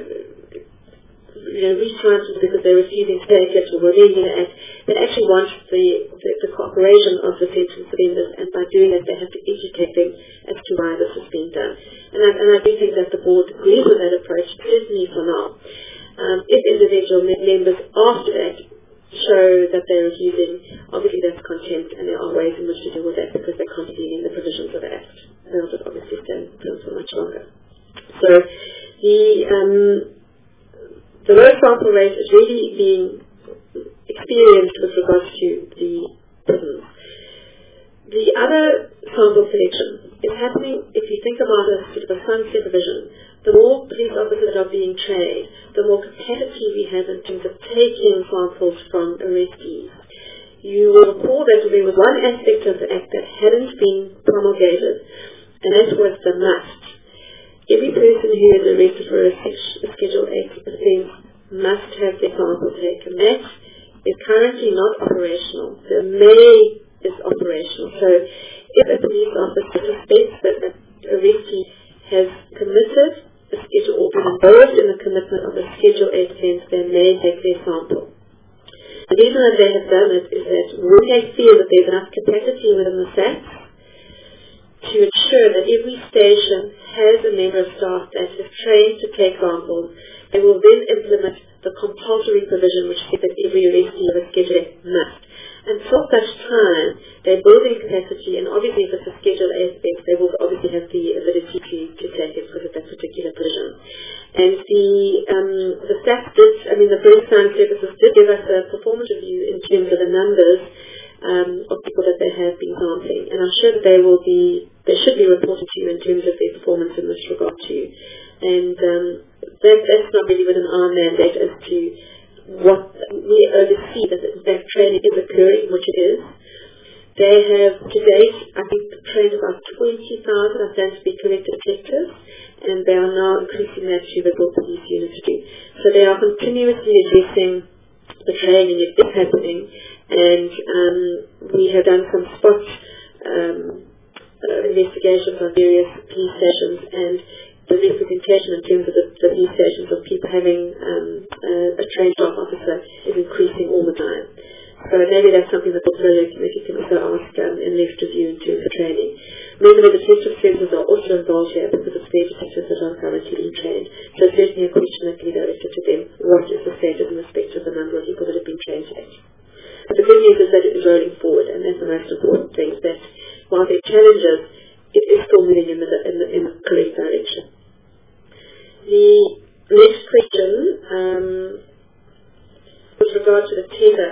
you know, retrying because they're refusing to take it or remaining in it. They actually want the, the, the cooperation of the sentence offenders, and by doing that they have to educate them as to why this is being done. And I, and I do think that the board agrees with that approach, certainly for now. Um, if individual members after that show that they're refusing, obviously that's contempt, and there are ways in which to deal with that because they're contravening the provisions of the Act. They'll just obviously stay in prison for much longer. So the um, the low sample rate is really being experienced with regards to the prisons. The other sample selection is happening, if you think about a sort of a sunset vision. The more police officers are being trained, the more capacity we have in terms of taking samples from arrestees. You will recall that there was one aspect of the Act that hadn't been promulgated, and that was the must. Every person who is arrested for a, a Schedule eight offence must have their sample taken. That is currently not operational. The may is operational. So if a police officer suspects that an arrestee has committed a schedule or been involved in the commitment of a Schedule eight offence, they may take their sample. The reason that they have done it is that when they feel that there's enough capacity within the S A C to ensure that every station has a member of staff that is trained to take samples, they will then implement the compulsory provision which says that every arrestee of a Schedule eight must. Until such time, they're building capacity, and obviously if it's a Schedule eight offence, they will obviously have the ability to, to take it because of that particular provision. And the um, the S A C did, I mean the Forensic Science Services did give us a performance review in terms of the numbers um, of people that they have been sampling, and I'm sure that they will be, they should be reported to you in terms of their performance in this regard too. And um, that, that's not really within our mandate as to what we oversee that that training is occurring, which it is. They have to date, I think, trained about twenty thousand of them to be collected detectives, and they are now increasing that to the local police units too. So they are continuously addressing the training, it is happening, and um, we have done some spot um, uh, investigations on various police stations, and the representation in terms of the, the police stations of people having um, a, a trained staff officer is increasing all the time. So maybe that's something that the project committee can also ask um, in next review in terms of training. Remember that the detective services are also involved here because it's their detectives that are currently being trained. So it's certainly a question that can be directed to them. What is the status in respect of the number of people that have been trained today? But the good news is that it is rolling forward, and that's the most important thing, that while there are challenges, it is still moving in the, in the, in the correct direction. The next question, um, with regard to the tender,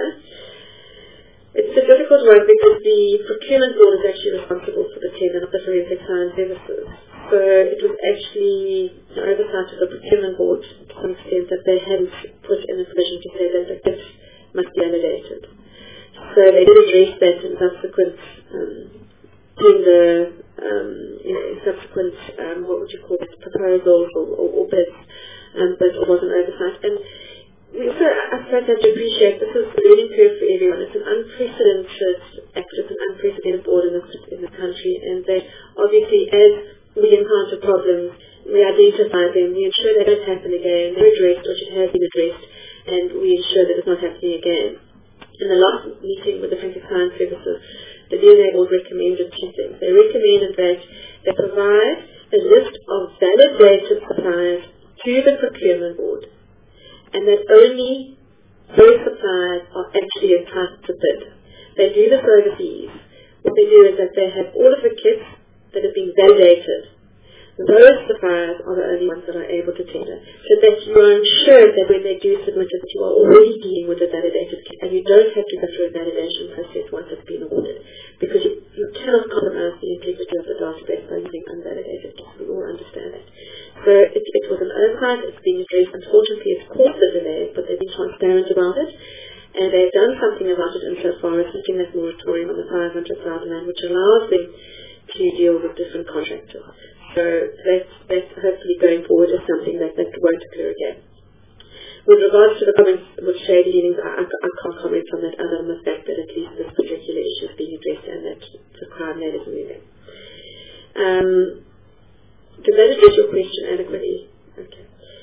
it's a difficult one because the procurement board is actually responsible for the tender, not the forensic science services. So it was actually an oversight of the procurement board to some extent that they hadn't put in a provision to say that the kit must be validated. So they did address that in subsequent um, tender, um, you know, in subsequent, um, what would you call it, proposals or, or, or bids, um, but it was an oversight. And we also, I suppose, have to appreciate this is a learning curve for everyone. It's an unprecedented act, it's an unprecedented board in the, in the country, and that obviously as we encounter problems, we identify them, we ensure they don't happen again, they're addressed, or it has been addressed, and we ensure that it's not happening again. In the last meeting with the Forensic Science Services, the D N A board recommended two things. They recommended that they provide a list of validated suppliers to the procurement board, and that only those suppliers are actually entitled to bid. They do this overseas. What they do is that they have all of the kits that have been validated. Those suppliers are the only ones that are able to tender, so that you are ensured that when they do submit it, you are already dealing with a validated kit, and you don't have to go through a validation process once it's been awarded, because you, you cannot compromise the integrity of the database by using unvalidated kits. We all understand that. So it, it was an oversight. It's being addressed. Unfortunately, it's caused the delay, but they've been transparent about it, and they've done something about it insofar as lifting that moratorium on the five hundred thousand rand, which allows them to deal with different contractors. So that's, that's hopefully going forward is something that, that won't occur again. With regards to the comments with shady dealings, I, I, I can't comment on that other than the fact that at least this particular issue is being addressed and that the crime rate is moving. Um, did that address your question adequately? Okay.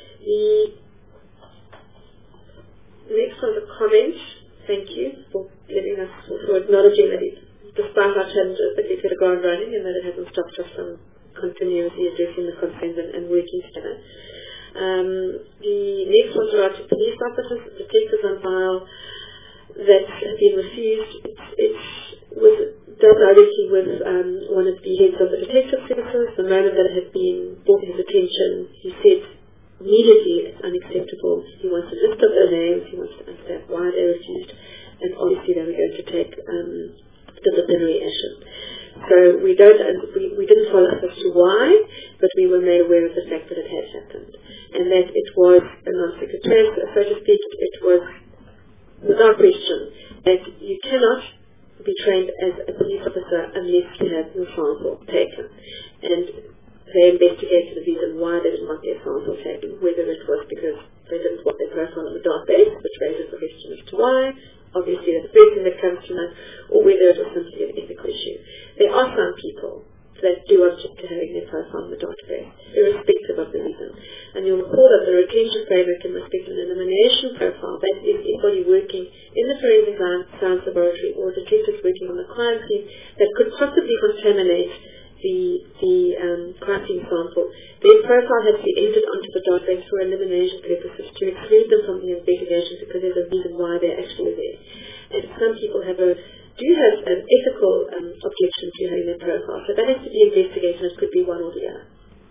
The next one's a comment. Thank you for letting us, for, for acknowledging that it, despite our challenges, that we've hit a ground running and that it hasn't stopped us from continuously addressing the concerns and, and working together. Um, the next one's about police officers, detectives on file that have been refused. It was dealt directly with um, one of the heads of the detective services. The moment that it had been brought to his attention, he said immediately it's unacceptable. He wants a list of their names, he wants to understand why they refused, and obviously they were going to take um, disciplinary action. So we don't, we, we didn't follow up as to why, but we were made aware of the fact that it had happened, and that it was a non-secretarial, so to speak. It was without question that you cannot be trained as a police officer unless you have your sample taken, and they investigated the reason why they didn't want their sample taken, whether it was because they didn't want their profile on the database, which raises the question as to why. Obviously, that's the first thing that comes to mind, or whether it was simply an ethical issue. There are some people that do object to having their profile in the database, irrespective of the reason. And you'll recall that the retention framework in respect of an elimination profile, that is anybody working in the forensic science laboratory or detectives working on the crime scene that could possibly contaminate the, the um, crime scene sample. Their profile has to be entered onto the database for elimination purposes to exclude them from the investigation because there's a reason why they're actually there. And some people have a do have an ethical um, objection to having their profile, so that has to be investigated. It could be one or the other.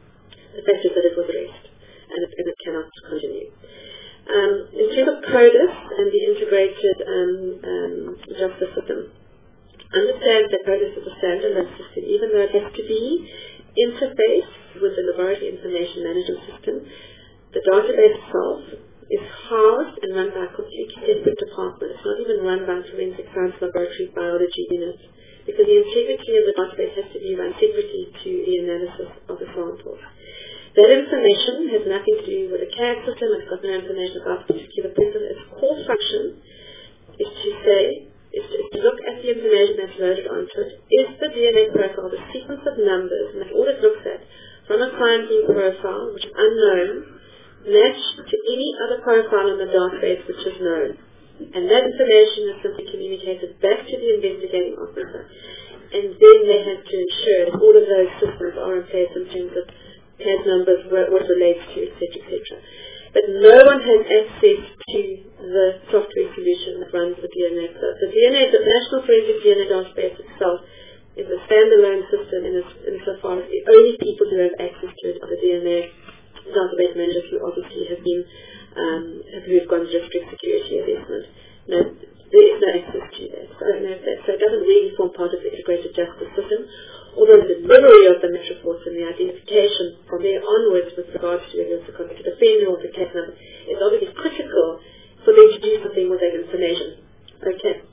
The fact is that it was erased, and it, and it cannot continue. Um, in terms of CODIS and the integrated um, um, justice system, understand that CODIS is a standalone system, even though it has to be interfaced with the laboratory information management system. The database itself is housed and run by a completely separate department. It's not even run by a forensic science laboratory biology unit, because the integrity of the database has to be run separately to the analysis of the samples. That information has nothing to do with a C A D system. It's got no information about a particular person. Its core function is to say, is to, to look at the information that's loaded onto it. Is the D N A profile, the sequence of numbers, and that's all it looks at, from a crime scene profile, which is unknown, matched to any other profile in the database which is known. And that information is simply communicated back to the investigating officer. And then they have to ensure that all of those systems are in place in terms of C A D numbers, what, what relates to, et cetera, et cetera. But no one has access to the software solution that runs the D N A. So the D N A, the National Forensic D N A Database itself, is a standalone system in insofar as the only people who have access to it are the D N A database managers who obviously have been, um, who have gone through strict security assessment. No, there is no access to that. So, I don't know if that. So it doesn't really form part of the integrated justice system. Although the delivery of the match reports and the identification from there onwards with regards to whether it's a convicted offender or the case number is obviously critical for them to do something with that information. Okay.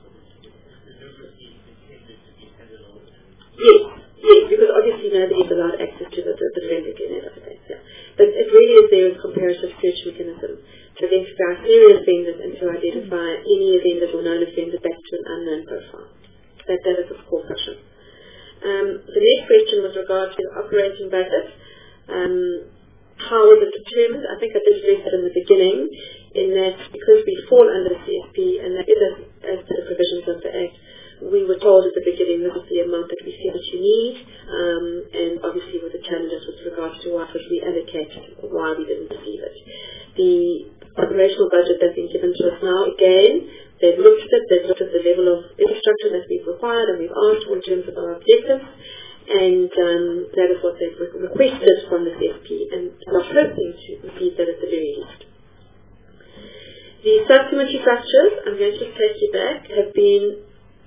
Yes, yes, because obviously nobody is allowed access to the, the, the forensic D N A database. Yeah. But it really is there as a comparative search mechanism to identify serious offenders and to identify any offenders or known offenders back to an unknown profile. That, that is the core function. Um, the next question was regard to the operating budget. Um, how was it determined? I think I did address that in the beginning, in that because we fall under the C S P and that is as, as to the provisions of the Act, we were told at the beginning this is the amount that we feel that you need, um, and obviously with the challenges with regards to why we allocate, why we didn't receive it. The operational budget that's been given to us now, again, they've looked at it, they've looked at the level of infrastructure that we've required and we've asked for in terms of our objectives, and um, that is what they've re requested from the C S P, and we're hoping to receive that at the very least. The subcommittee structures, I'm going to just take you back, have been,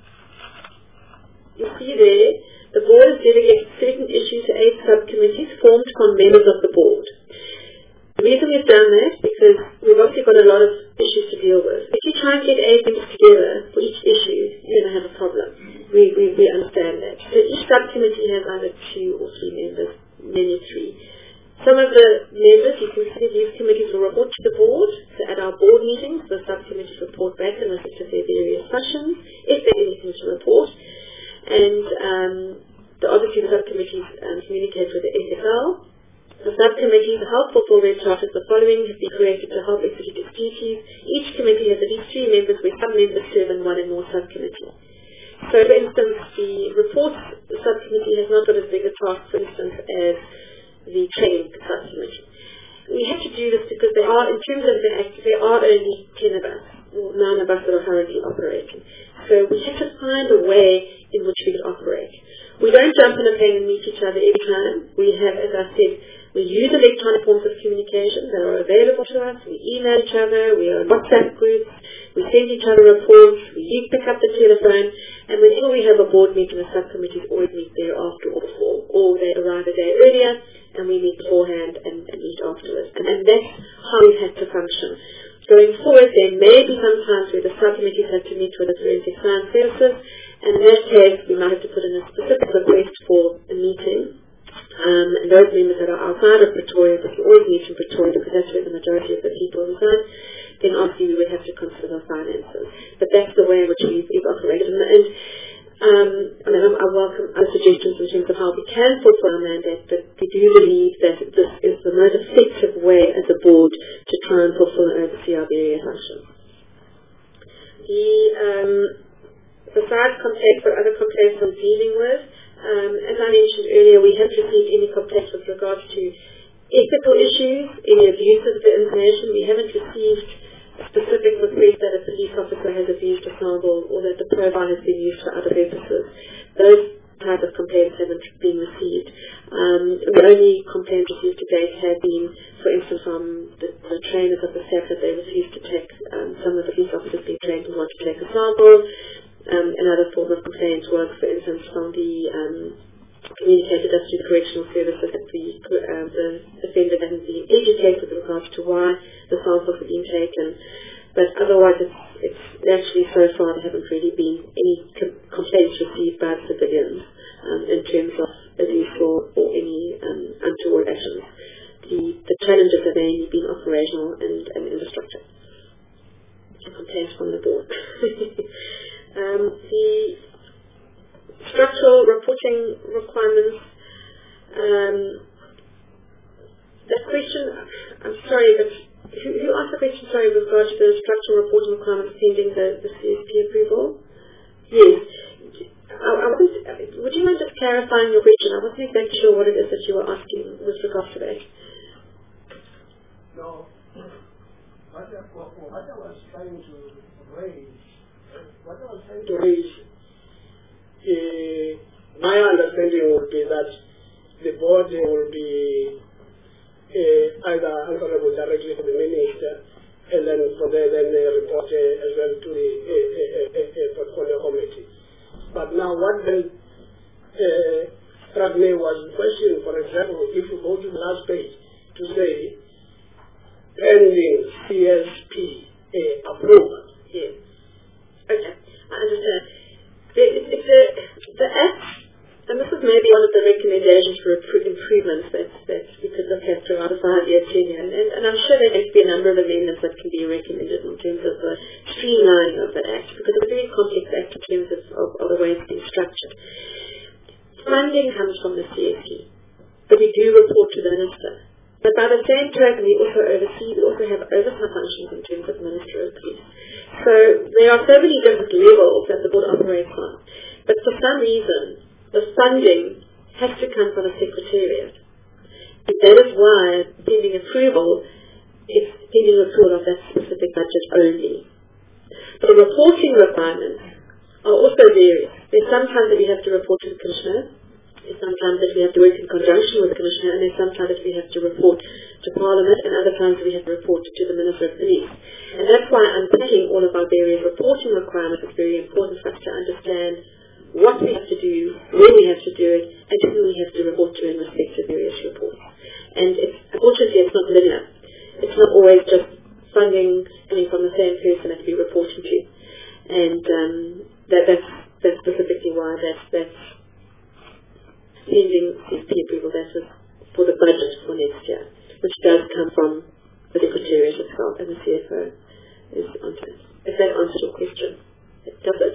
you see there, the board has delegated certain issues to eight subcommittees formed from members of the board. The reason we've done that because we've obviously got a lot of issues to deal with. If you try and get eight members together for each issue, you're going to have a problem. We, we, we understand that. So each subcommittee has either two or three members, many three. Some of the members, you can see these committees will report to the board. So at our board meetings, the subcommittees report back in respect of their various functions, if there's anything to report. And um, the, obviously the subcommittees um, communicate with the S F L. The subcommittees to help fulfill their charters, the following have been created to help execute its duties. Each committee has at least three members, where some members serve in one and more subcommittees. So, for instance, the reports subcommittee has not got as big a task, for instance, as the training subcommittee. We have to do this because there are, in terms of the Act, there are only ten of us, or nine of us that are currently operating. So we have to find a way in which we can operate. We don't jump in a plane and meet each other every time. We have, as I said, we use electronic forms of communication that are available to us. We email each other. We are in WhatsApp groups. We send each other reports. We pick up the telephone. And whenever we have a board meeting, the subcommittees always meet thereafter or before. Or they arrive a day earlier and we meet beforehand and, and meet afterwards. And, and that's how we've had to function. Going forward, there may be some times where the subcommittees have to meet with the forensic science services. And in that case, we might have to put in a specific request for a meeting. Um, and those members that are outside of Pretoria, but we always meet in Pretoria because that's where the majority of the people reside, then obviously we would have to consider finances. But that's the way in which we've, we've operated. And, and um, I, mean, I welcome other suggestions in terms of how we can fulfill our mandate, but we do believe that this is the most effective way as a board to try and fulfill and oversee our various functions. The, um, besides complaints or other complaints I'm dealing with, Um, as I mentioned earlier, we haven't received any complaints with regards to ethical issues, any abuse of the information. We haven't received specific requests that a police officer has abused a sample or that the profile has been used for other purposes. Those type of complaints haven't been received. Um, the only complaints received to date have been, for instance, from the, the trainers of the staff that they refused to take, um, some of the police officers being trained to want to take a sample. Um, another form of complaint was, for instance, from the um, communicated us to the correctional services that the, uh, the offender hadn't been educated with regards to why the samples had been taken. But otherwise, it's, it's actually so far there haven't really been any com complaints received by civilians um, in terms of abuse or, or any um, untoward actions. The, the challenges have mainly been operational and, and infrastructure. Complaints from the board. Um, the structural reporting requirements, um, regard to the structural reporting requirements pending the, the C S P approval? Yes. I, I wasn't, would you mind just clarifying your question? I wasn't exactly sure what it is that you were asking with regard to that. No. What I, what I was trying to raise, what I was trying to raise, uh, my understanding would be that the board will be uh, either answerable directly to the minister, and then for the, then they report uh, as well to the uh, uh, uh, uh, portfolio committee. But now what then uh, struck me was the question, for example, if you go to the last page to say, pending C S P uh, approval. Yes. Okay, I understand. The, if the, the Act, and this is maybe one of the recommendations for improvements that, that we could look at throughout a five-year tenure, and, and, and I'm sure there may be a number of amendments that can be recommended in terms of the streamlining of the Act, because it's a very complex Act in terms of, of, of the way it's being structured. Funding comes from the C S P, but we do report to the Minister. But by the same token, we also oversee, we also have oversight functions in terms of ministerial police. So there are so many different levels that the board operates on. But for some reason, the funding has to come from the Secretariat. And that is why pending approval is pending approval of that specific budget only. The reporting requirements are also various. There's sometimes that we have to report to the Commissioner. There's sometimes that we have to work in conjunction with the Commissioner, and there's sometimes that we have to report to Parliament, and other times we have to report to the Minister of Police. And that's why unpacking all of our various reporting requirements is very important for us to understand what we have to do, when we have to do it, and who we have to report to in respect to various reports. And it's, unfortunately, it's not linear. It's not always just funding coming from the same person that we're reporting to. And um, that, that's, that's specifically why that's, that's pending C S P approval, that was for the budget for next year, which does come from the Secretariat itself and the C F O is onto it. If that answers your question, it does it.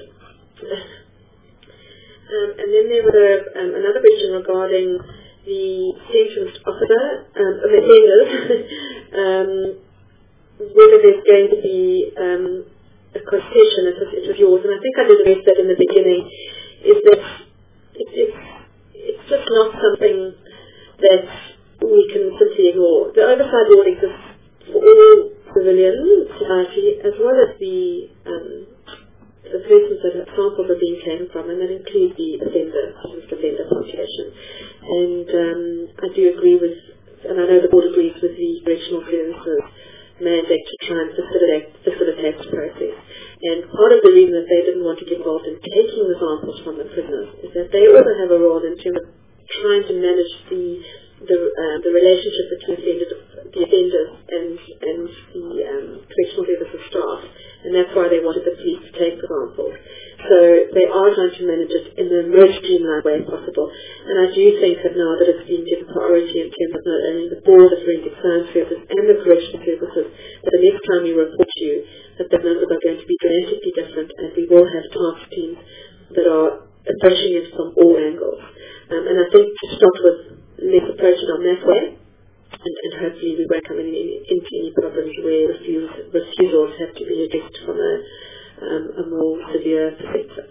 um, and then there was um, another question regarding the pensions officer, um, the tenders, um, whether there's going to be um, a concession, it was, it was yours, and I think I did address that in the beginning, is that it, it's It's just not something that we can simply ignore. The oversight board exists for all civilian society as well as the um, the persons that have samples are being taken from, and that includes the offender, offender population. And um, I do agree with, and I know the board agrees with the correctional services mandate to try and facilitate, facilitate the process. And part of the reason that they didn't want to get involved in taking the samples from the prisoners is that they also have a role in terms of trying to manage the the, uh, the relationship between the offenders, the offenders and, and the um, correctional services staff. And that's why they wanted the police to take the samples. So they are trying to manage it in the most streamlined way possible. And I do think that now that it's being given priority in terms of not only the board of forensic science services and the correctional services, that the next time we report to you, that the numbers are going to be dramatically different, and we will have task teams that are approaching it from all angles. Um, and I think to start with, let's approach it on that way, and, and hopefully we won't come in, in, into any problems where refusals, refusals have to be addressed from a, um, a more severe perspective.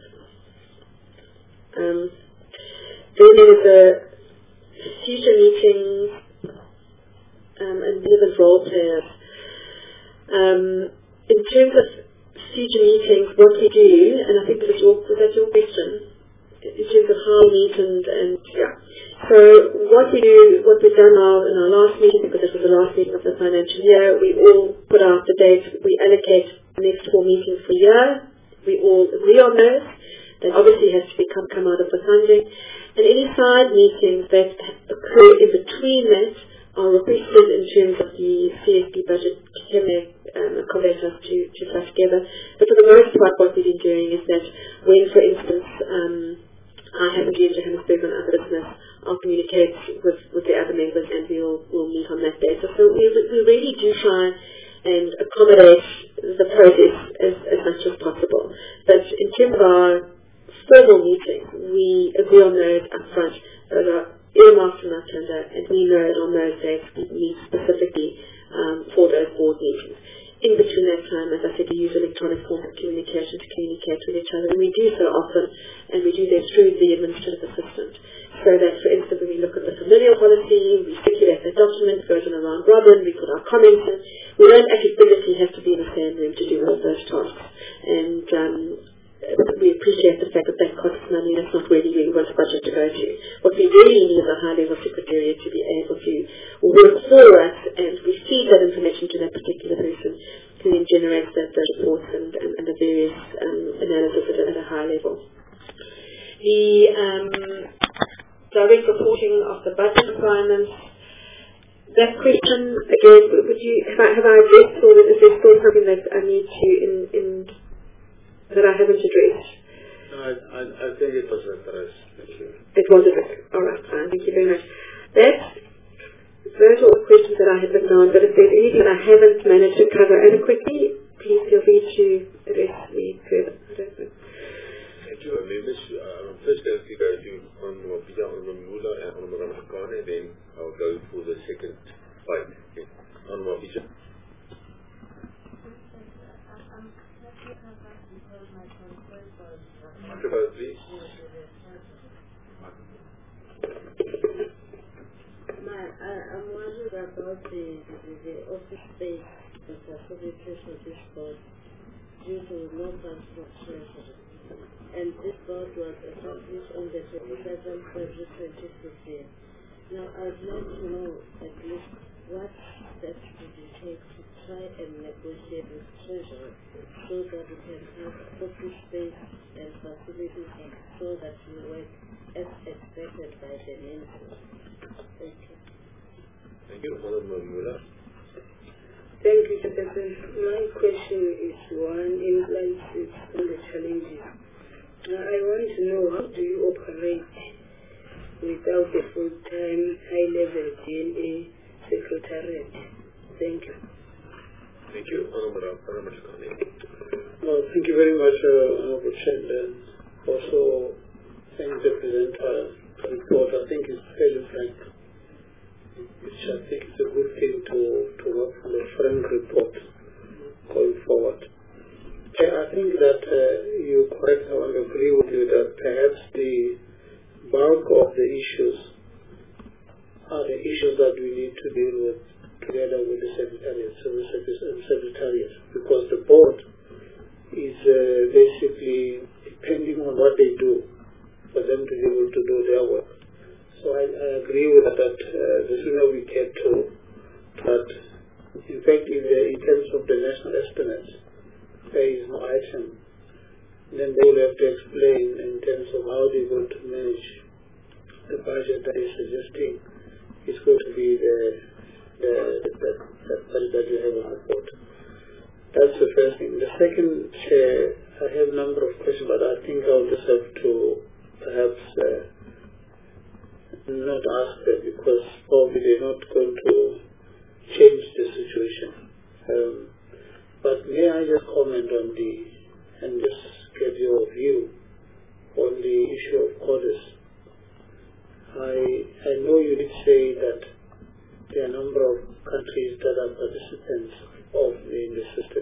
Um, then there was a future meetings um, and relevant role players. Um, in terms of future meetings, what we do, and I think that was your, was that your question, in terms of how we meet and, and yeah. So what we do, what we've done now in our last meeting, because this was the last meeting of the financial year, we all put out the dates, we allocate the next four meetings per year, we all agree on those, that obviously has to become, come out of the funding, and any side meetings that occur in between that are requested in terms of the C S P budget, can they um, accommodate us to, to flush together. But for the most part, what we've been doing is that when, for instance, um, I happen to be in Johannesburg on other business, I'll communicate with, with the other members and we'll, we'll meet on that day. So, so we, we really do try and accommodate the process as, as much as possible. But in terms of our formal meetings, we agree on those up front. Those are earmarked in our agenda, and we know that on those days we meet specifically um, for those board meetings. in between that time, as I said, we use electronic form of communication to communicate with each other, and we do so often, and we do that through the administrative assistant. So that, for instance, when we look at the familial policy, we circulate that document, goes on a round robin, we put our comments in. We don't actually physically have to be in the same room to do all of those tasks. And um, we appreciate the fact that that costs money. That's not really really what the budget to go to. What we really need is a high-level secretariat to be able to work for us, and we feed that information to that particular person who then generates the, the reports and, and, and the various um, analysis at, at a high level. The um, direct reporting of the budget requirements, that question, again, would you, have I, have I addressed, or is there still something that I need to, in, in that I haven't addressed? No, I, I, I think it was addressed. Thank you. It was addressed. All right, fine. Thank you very much. That's, those are all the questions that I had written on, but if there's anything that I haven't managed to cover adequately, please feel free to address me further. I don't know. Thank you. Members, uh, I'm first going to go to Honorable Mapija, Honorable Mula, and Honorable Ramakane, then I'll go for the second fight. Okay. Honorable Mapija. Microphone, please. My, I, I'm wondering about the, the, the office space that are dedicated to this board due to no funds from treasury. And this board was established on the twenty-seventh of February twenty fifteen. Now, I'd like to know at least what steps did you take to try and negotiate with treasury so that we can have office space and facilities so that we work as expected by the ministry. Thank you. Thank you. Honorable Mula. Thank you, Chairperson. My question is one in line with all the challenges. Uh, I want to know, how do you operate without a full-time, high-level D N A secretariat? Thank you. Thank you. Honorable Ramakane. Well, thank you very much, uh, Honorable Chair, and also thank the presenter for the report. I think it's fairly frank, which I think is a good thing to, to work on a frank report going forward. I think that uh, you're correct. I want to agree with you that perhaps the bulk of the issues are the issues that we need to deal with together with the Secretariat, Civil Service and Secretariat, because the board is uh, basically depending on what they do for them to be able to do their work. So I, I agree with that, that uh, the sooner we get to that, in fact, in, the, in terms of the national estimates, there is no item, then they will have to explain in terms of how they're going to manage the budget that is suggesting is going to be the the, the, the, the budget that you have on the board. That's the first thing. The second, uh, I have a number of questions, but I think I'll just have to perhaps uh, not ask them because probably they're not going to change the situation. Um, But may I just comment on the, and just get your view on the issue of CODIS. I, I know you did say that there are a number of countries that are participants of the, in the system.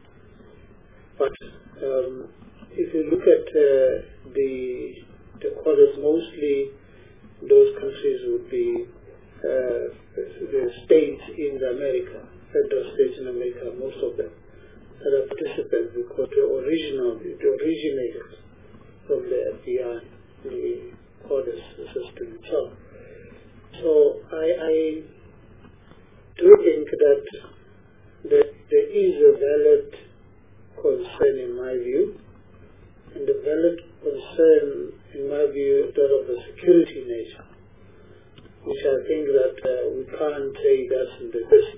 But um, if you look at uh, the, the CODIS, mostly those countries would be uh, the states in America, federal states in America, most of them. That are participants because they original, they originated from the F B I, the CODIS system itself. So I, I do think that, that there is a valid concern in my view, and the valid concern in my view is that of the security nature, which I think that uh, we can't say that's in the list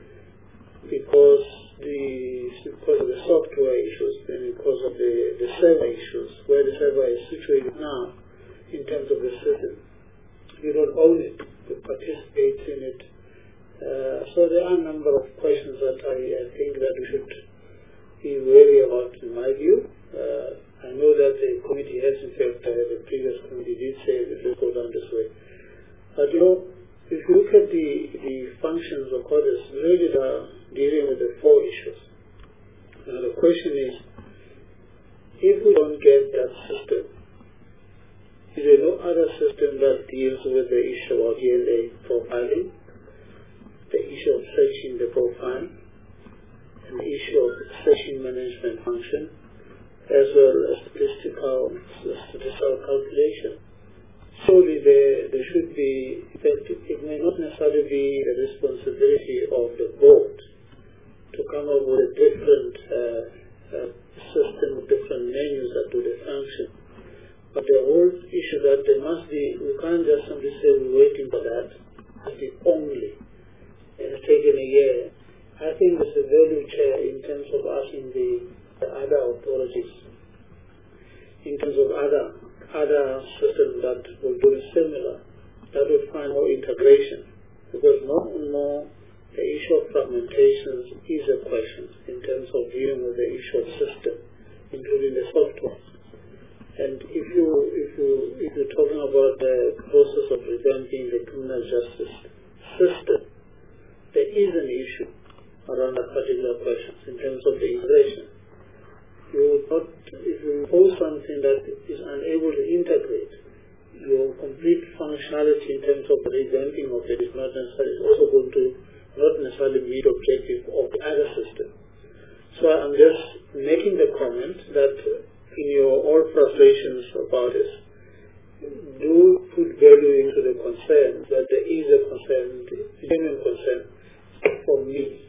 because the because of the software issues and because of the, the server issues, where the server is situated now in terms of the system. We don't own it, we participate in it. Uh, so there are a number of questions that I, I think that we should be wary about in my view. Uh, I know that the committee has in fact, uh, the previous committee did say that we go down this way. But you know, if you look at the, the functions of others, really are dealing with the four issues. Now the question is, if we don't get that system, is there no other system that deals with the issue of D N A profiling, the issue of searching the profile, and the issue of searching management function, as well as statistical, statistical calculation? Surely there, there should be, it may not necessarily be the responsibility of the board to come up with a different uh, uh, system of different menus that do the function. But the whole issue that there must be, we can't just simply say we're waiting for that as the only. It's taken a year. I think there's a value chair in terms of asking the, the other authorities, in terms of other other systems that will do similar, that will find more integration. Because more and more the issue of fragmentation is a question in terms of dealing with the issue of system, including the software. And if you if you if you're talking about the process of revamping the criminal justice system, there is an issue around that particular question in terms of the integration. You would not, if you impose something that is unable to integrate, your complete functionality in terms of the revamping of it is not necessarily also going to not necessarily meet the objective of the other system. So I'm just making the comment that in your all frustrations about it, do put value into the concern that there is a concern, genuine concern for me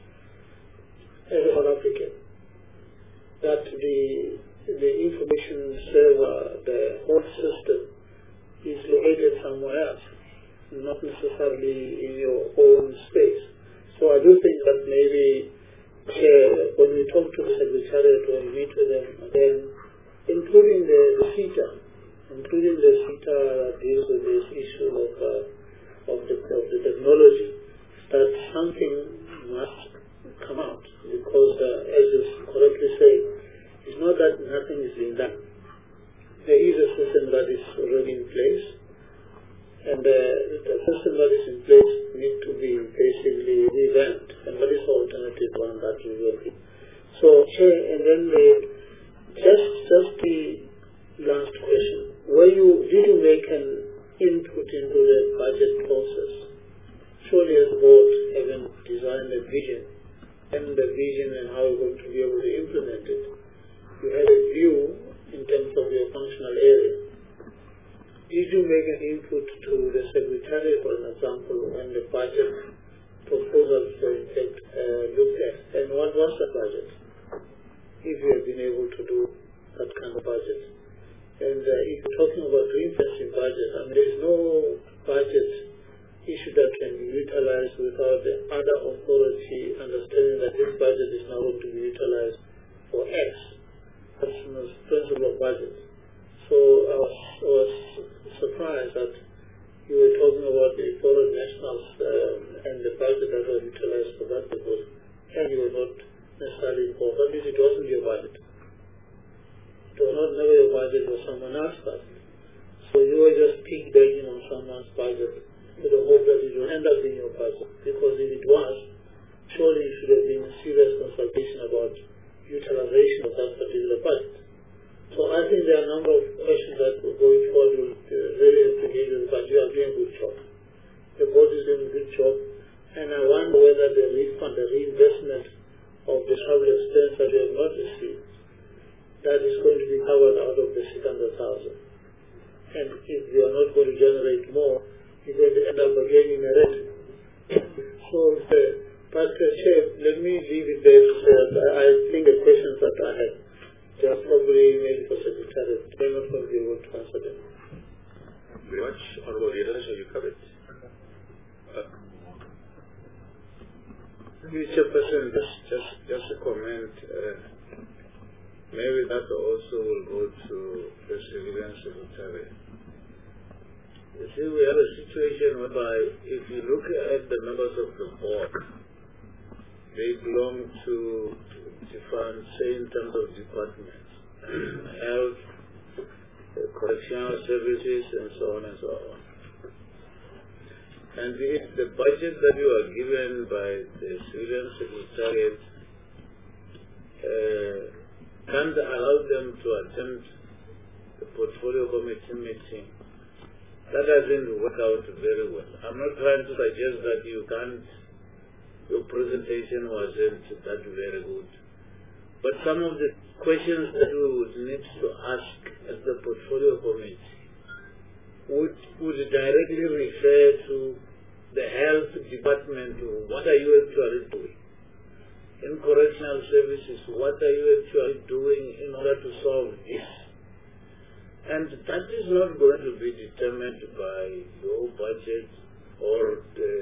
as a South African, that the the information server, the whole system, is located somewhere else, not necessarily in your own space. So I do think that maybe uh, when we talk to the Secretariat, when we meet with them, then including the, the CETA, including the CETA that deals with this issue of, uh, of, the, of the technology, that something must come out, because uh, as you correctly say, it's not that nothing is being done. There is a system that is already in place, and uh, the system that is in place needs to be basically revamped, and what is the alternative one that we will be. So, and then the, just just the last question, were you, did you make an input into the budget process? Surely as board having designed a vision, and the vision and how you're going to be able to implement it, you had a view in terms of your functional area. Did you make an input to the Secretariat, for example, when the budget proposals were in fact uh, looked at? And what was the budget? If you have been able to do that kind of budget. And uh, if you're talking about reinvesting budget, I mean, there is no budget issue that can be utilized without the other authority understanding that this budget is now going to be utilized for X. That's the principle of budget. So I was, I was surprised that you were talking about the foreign nationals um, and the budget that was utilized for that purpose, and you were not necessarily involved. That means it wasn't your budget. It was not never your budget, it was someone else's budget. So you were just piggybacking on someone's budget with the hope that it will end up in your budget. Because if it was, surely it should have been a serious consultation about utilization of that particular budget. So I think there are a number of questions that going forward will uh, really implicate you, but you are doing a good job. The board is doing a good job, and I wonder whether the refund, the reinvestment of the travel expense that you have not received, that is going to be covered out of the six hundred thousand. And if you are not going to generate more, you're going to end up again in a red. So, uh, but uh, Chair, let me leave it there. Uh, I think the questions that I had, they are probably maybe for Secretariat. They're not going to be able to answer them. Thank you very much. Honorable Leaders, are you covered? Uh, Chairperson, just, just, just a comment. Uh, maybe that also will go to the Civilian Secretariat. You see, we have a situation whereby if you look at the members of the board, they belong to different, say in terms of departments, health, correctional services, and so on and so on. And if the budget that you are given by the civilian secretariat uh, can't allow them to attend the portfolio committee meeting, that doesn't work out very well. I'm not trying to suggest that you can't, your presentation wasn't that very good. But some of the questions that we would need to ask at the portfolio committee would, would directly refer to the health department. What are you actually doing? In correctional services, what are you actually doing in order to solve this? And that is not going to be determined by your budget or the,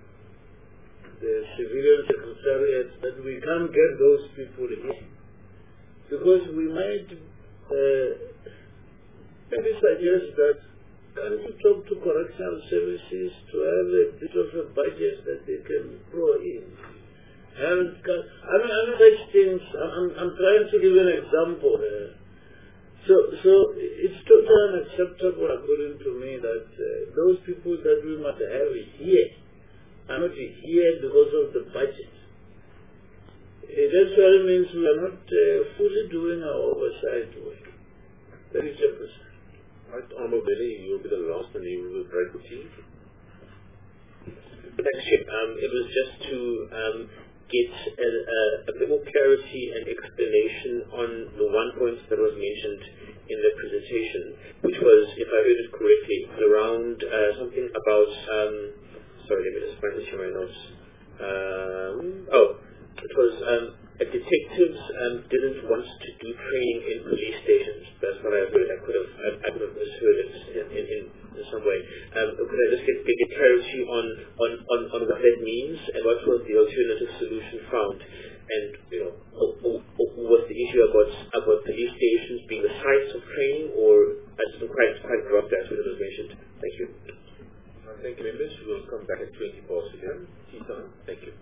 the civilian secretariat, that we can't get those people here. Because we might uh, maybe suggest that can you talk to correctional services to have a bit of a budget that they can throw in. Health, I mean, I mean these things, I'm, I'm trying to give an example. Uh, so, so it's totally unacceptable, according to me, that uh, those people that we must have here are not here because of the budget. It actually means we are not uh, fully doing our oversight work. That is a percent. Right, Honorable Billy, you will be the last and you will break the team. Thanks, Chip. Um, it was just to um, get a, a, a bit more clarity and explanation on the one point that was mentioned in the presentation, which was, if I heard it correctly, around uh, something about, um, sorry, let me just find this in my notes. Um, oh, it was um, detectives um, didn't want to do training in police stations. That's what I heard. I could have, I, I could have misheard it in, in, in, in some way. Um, could I just get, get clarity on, on, on, on what that means and what was the alternative solution found? And, you know, was the issue about, about police stations being the sites of training, or I just don't quite, quite drop that when it was mentioned? Thank you. Uh, thank you, members. We'll come back at twenty past again. Tea time. Thank you.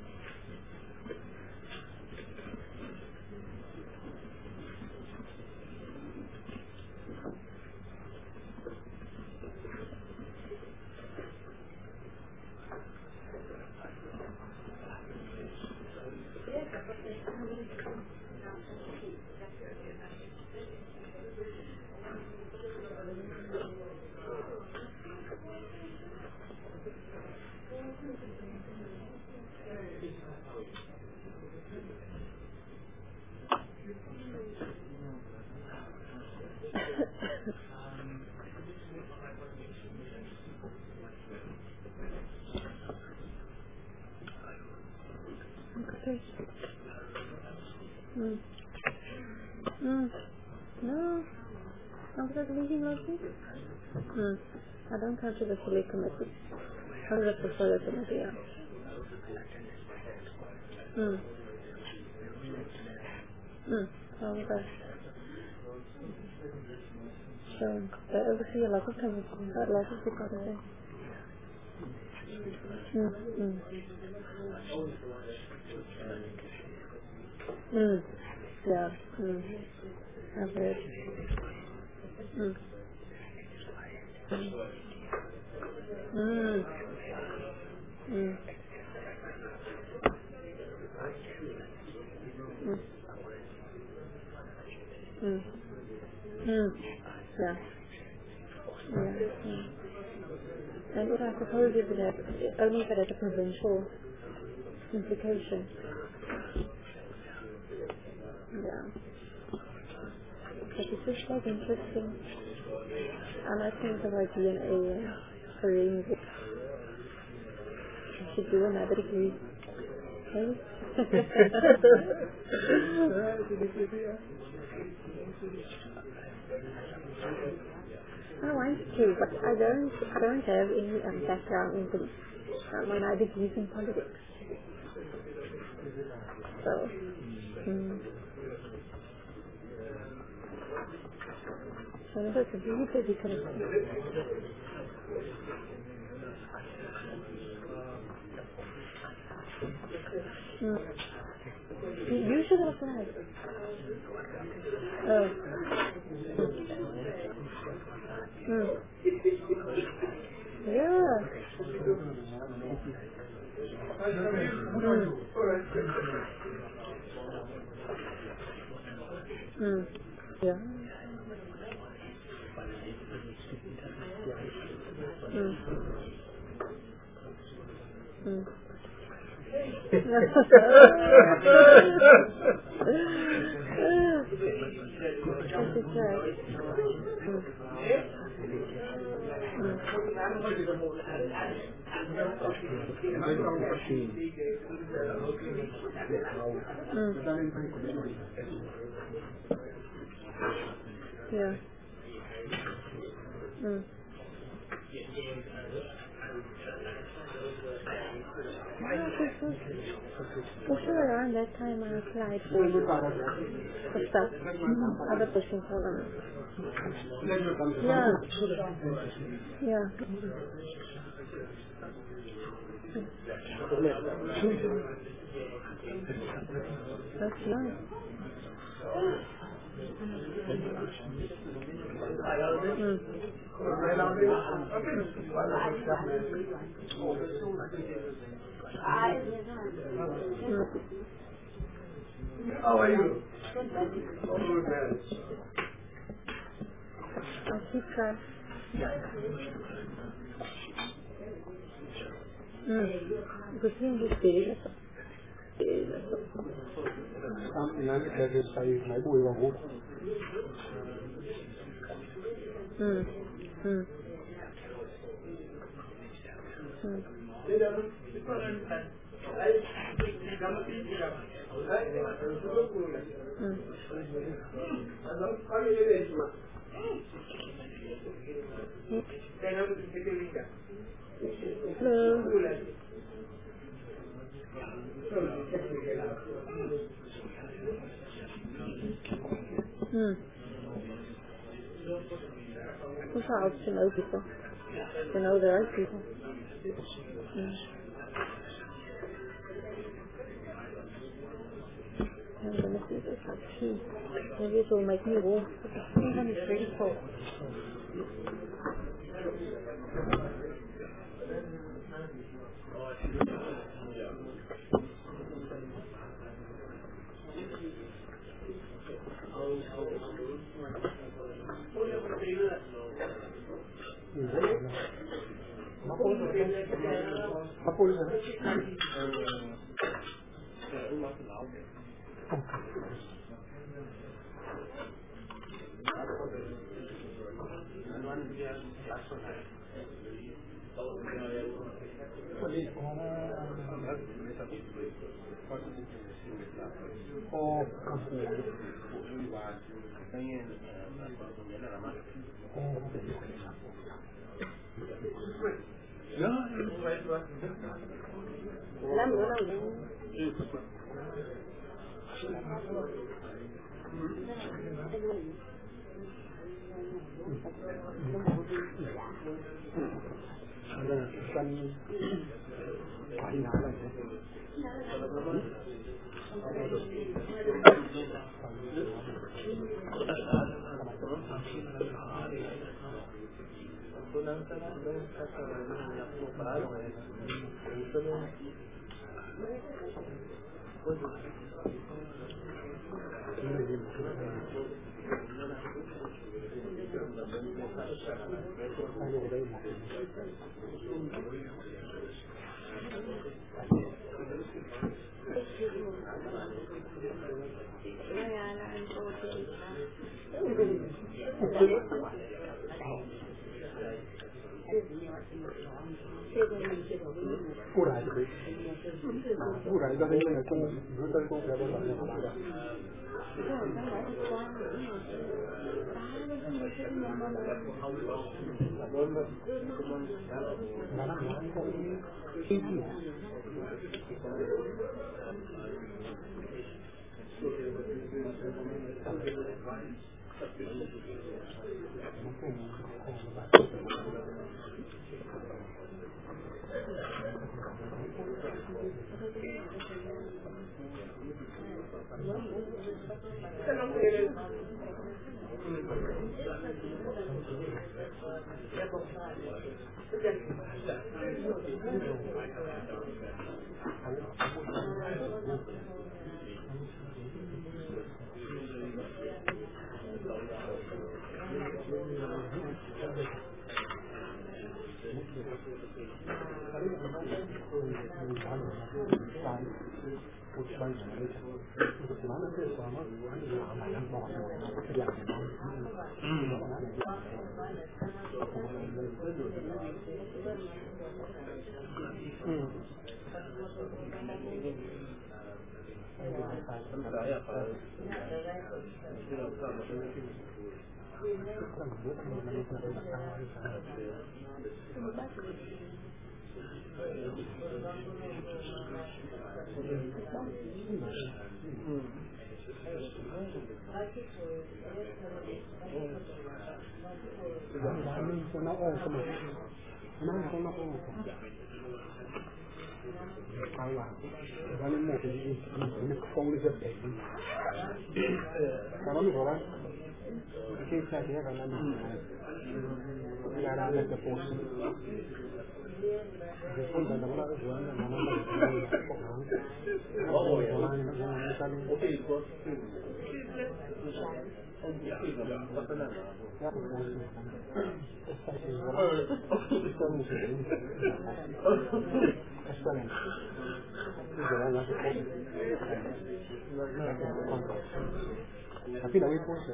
Mm. Mm. No. Not that meeting like this? Mm. I don't come to the fully committee. How does the fully committee are? Mm. Mm. Okay. So, they oversee a lot of committees, a lot of departments. Mm. Mm. Mm. Yeah. Mm. I've heard. Mm. Mm. Mm. Mm. Mm. Mm. Yeah. Yeah. Mm. And it, I suppose it would have only had a provincial implication. Yeah. But it's just quite interesting. I'm asking about D N A forensic. I should do another degree. Hey? I want to, but I don't. I don't have any um, background in police. Uh, my my degree is in politics. So. Mm. So that's a really busy connection. Mm. You should have applied. Oh. Mm. Yeah. Mm. Mm. Yeah. Mm. For sure, around that time I applied for, for stuff, other positions for them. Yeah. Yeah. That's nice. Mm. How are you? I'll keep track. Mm. Because he just did it. Mm. Mm. Mm. Hello. Hmm. What's hard to know people? To know the right people. Mm. I'm gonna see this like tea. Maybe it will make me warm. I think I'm really cold. Tapi la voy a poner.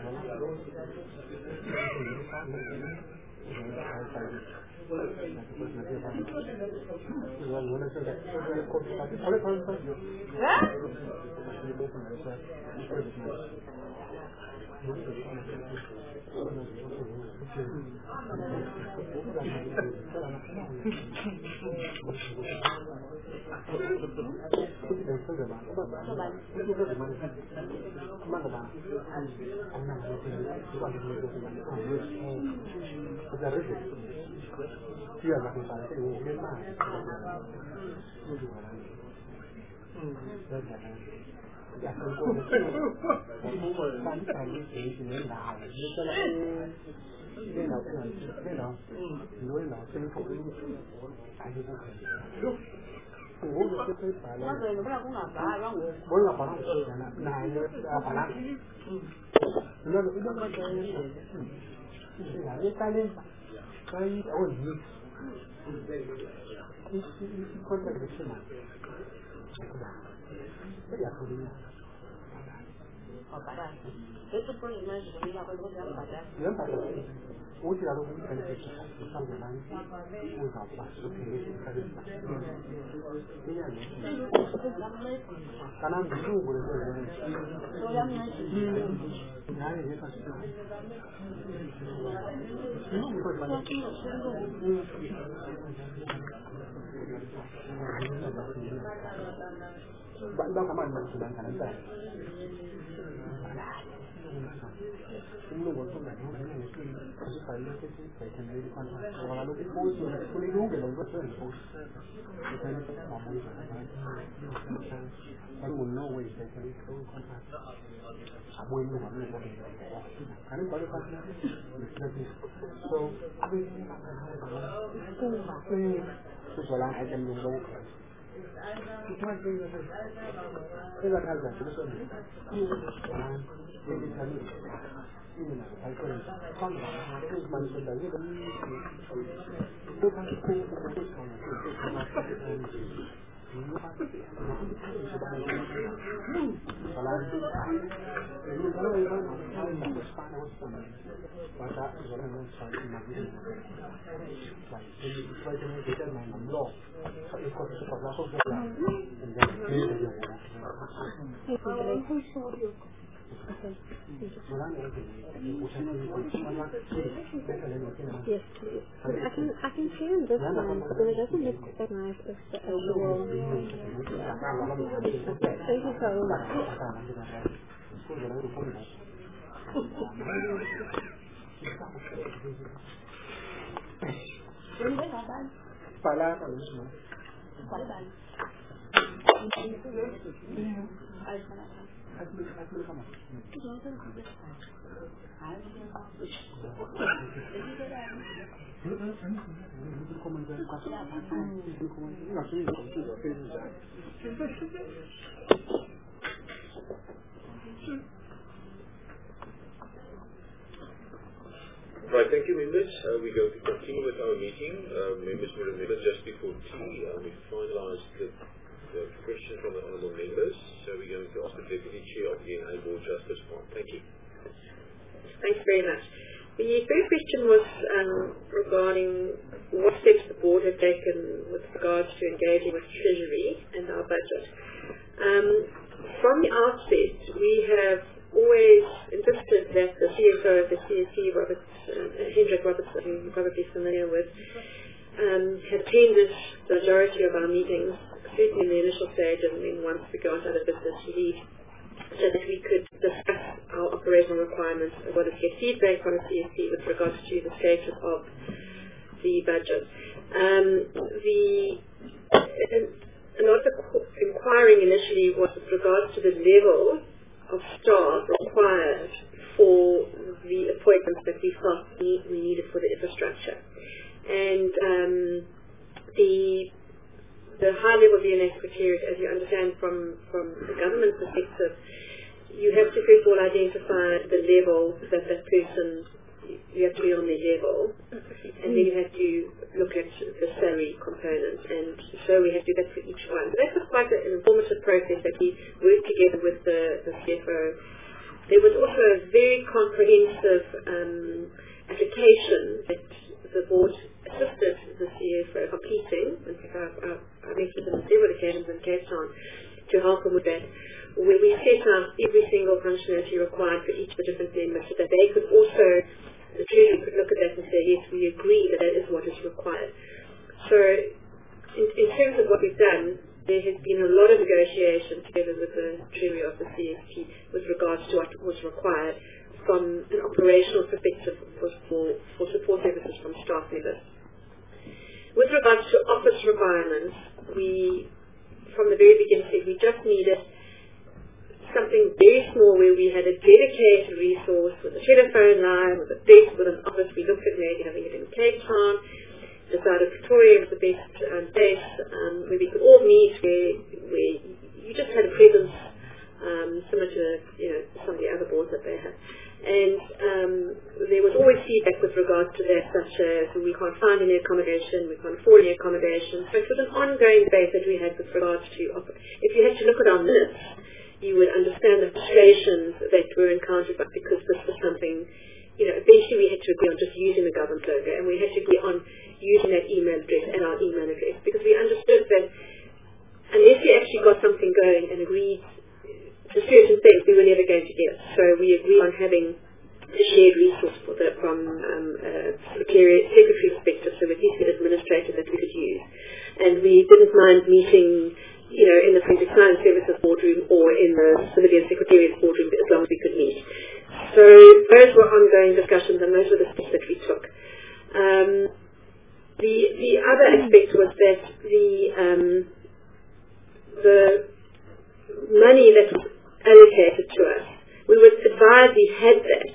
Bạn đâu có mà mình chỉ đang khả năng này. Cũng luôn có này nó cái này phải phải cái phải thành cái quan trọng. Hoặc là lúc cái phôi rồi cái lấy đúng cái nó rất là phôi. Cái này nó có một cái cái nguồn nó về cái cái cái quan trọng. À quên luôn rồi nó có cái nó có cái quan trọng. So cái cũng mà cái cái là ai cần dùng đâu. Thế là thay đổi cái số này, cái cái cái ini nak saya kan kan itu macam dari itu itu kan itu itu kan kalau ini kalau itu saya nak sekarang itu pada zaman saya masih baik ini saya cuma kita main bola saya ikut sekolah sekolah dan ini dia Yes, please. I can I can share this one, but it doesn't look that nice as the actual. Thank you so much. Phải là phải là Phải là Asli asli kamu. Right, thank you, members. Uh, we're going to continue with our meeting. Uh, members will remember just before tea, uh, we finalized the, the question from the honourable members. So we're going to ask the Deputy Chair of the D N A Board just to respond. Thank you. Thanks very much. The first question was um, regarding what steps the board had taken with regards to engaging with Treasury and our budget. Um, from the outset, we have always insisted that the C F O of the C S C, Robert, uh, Hendrik Robertson, who you're probably familiar with, um, had attended the majority of our meetings, certainly in the initial stage, and then once we got out of business leave, so that we could discuss our operational requirements as well as get feedback from the C S C with regards to the status of the budget. Um, the a lot of the inquiring initially was with regards to the level of staff required for the appointments that we felt we, we needed for the infrastructure. And um, the the high level D N A secretariat, as you understand from, from the government perspective, you have to first of all identify the level that that person, you have to be on their level, and then you have to look at the salary component, and so we have to do that for each one. So that was quite an informative process that we worked together with the, the C F O. There was also a very comprehensive um, application that the board assisted the C F O completing, and I, I, I met with them on several occasions in Cape Town to help them with that, where we set out every single functionality required for each of the different members so that they could also, the Treasury could look at that and say, yes, we agree that that is what is required. So in, in terms of what we've done, there has been a lot of negotiation together with the Treasury of the C S P with regards to what was required from an operational perspective for, for, for support services from staff members. With regards to office requirements, we, from the very beginning, said we just needed something very small where we had a dedicated resource with a telephone line, with a desk, with an office. We looked at maybe having it in Cape Town, decided Pretoria was the best um, place um, where we could all meet, where, where you just had a presence um, similar to you know some of the other boards that they have. And um, there was always feedback with regards to that, such as we can't find any accommodation, we can't afford any accommodation. So it was an ongoing debate that we had with regards to, if you had to look at our minutes, you would understand the frustrations that were encountered, but because this was something, you know, eventually we had to agree on just using the government logo, and we had to agree on using that email address and our email address, because we understood that unless we actually got something going and agreed to certain things, we were never going to get it. So we agreed on having a shared resource for the, from um, a secretary, secretary perspective, so at least an administrator that we could use. And we didn't mind meeting, you know, in the forensic science services boardroom or in the civilian secretariat boardroom as long as we could meet. So those were ongoing discussions, and those were the steps that we took. Um, the the other aspect was that the um, the money that was allocated to us, we were advised we had that,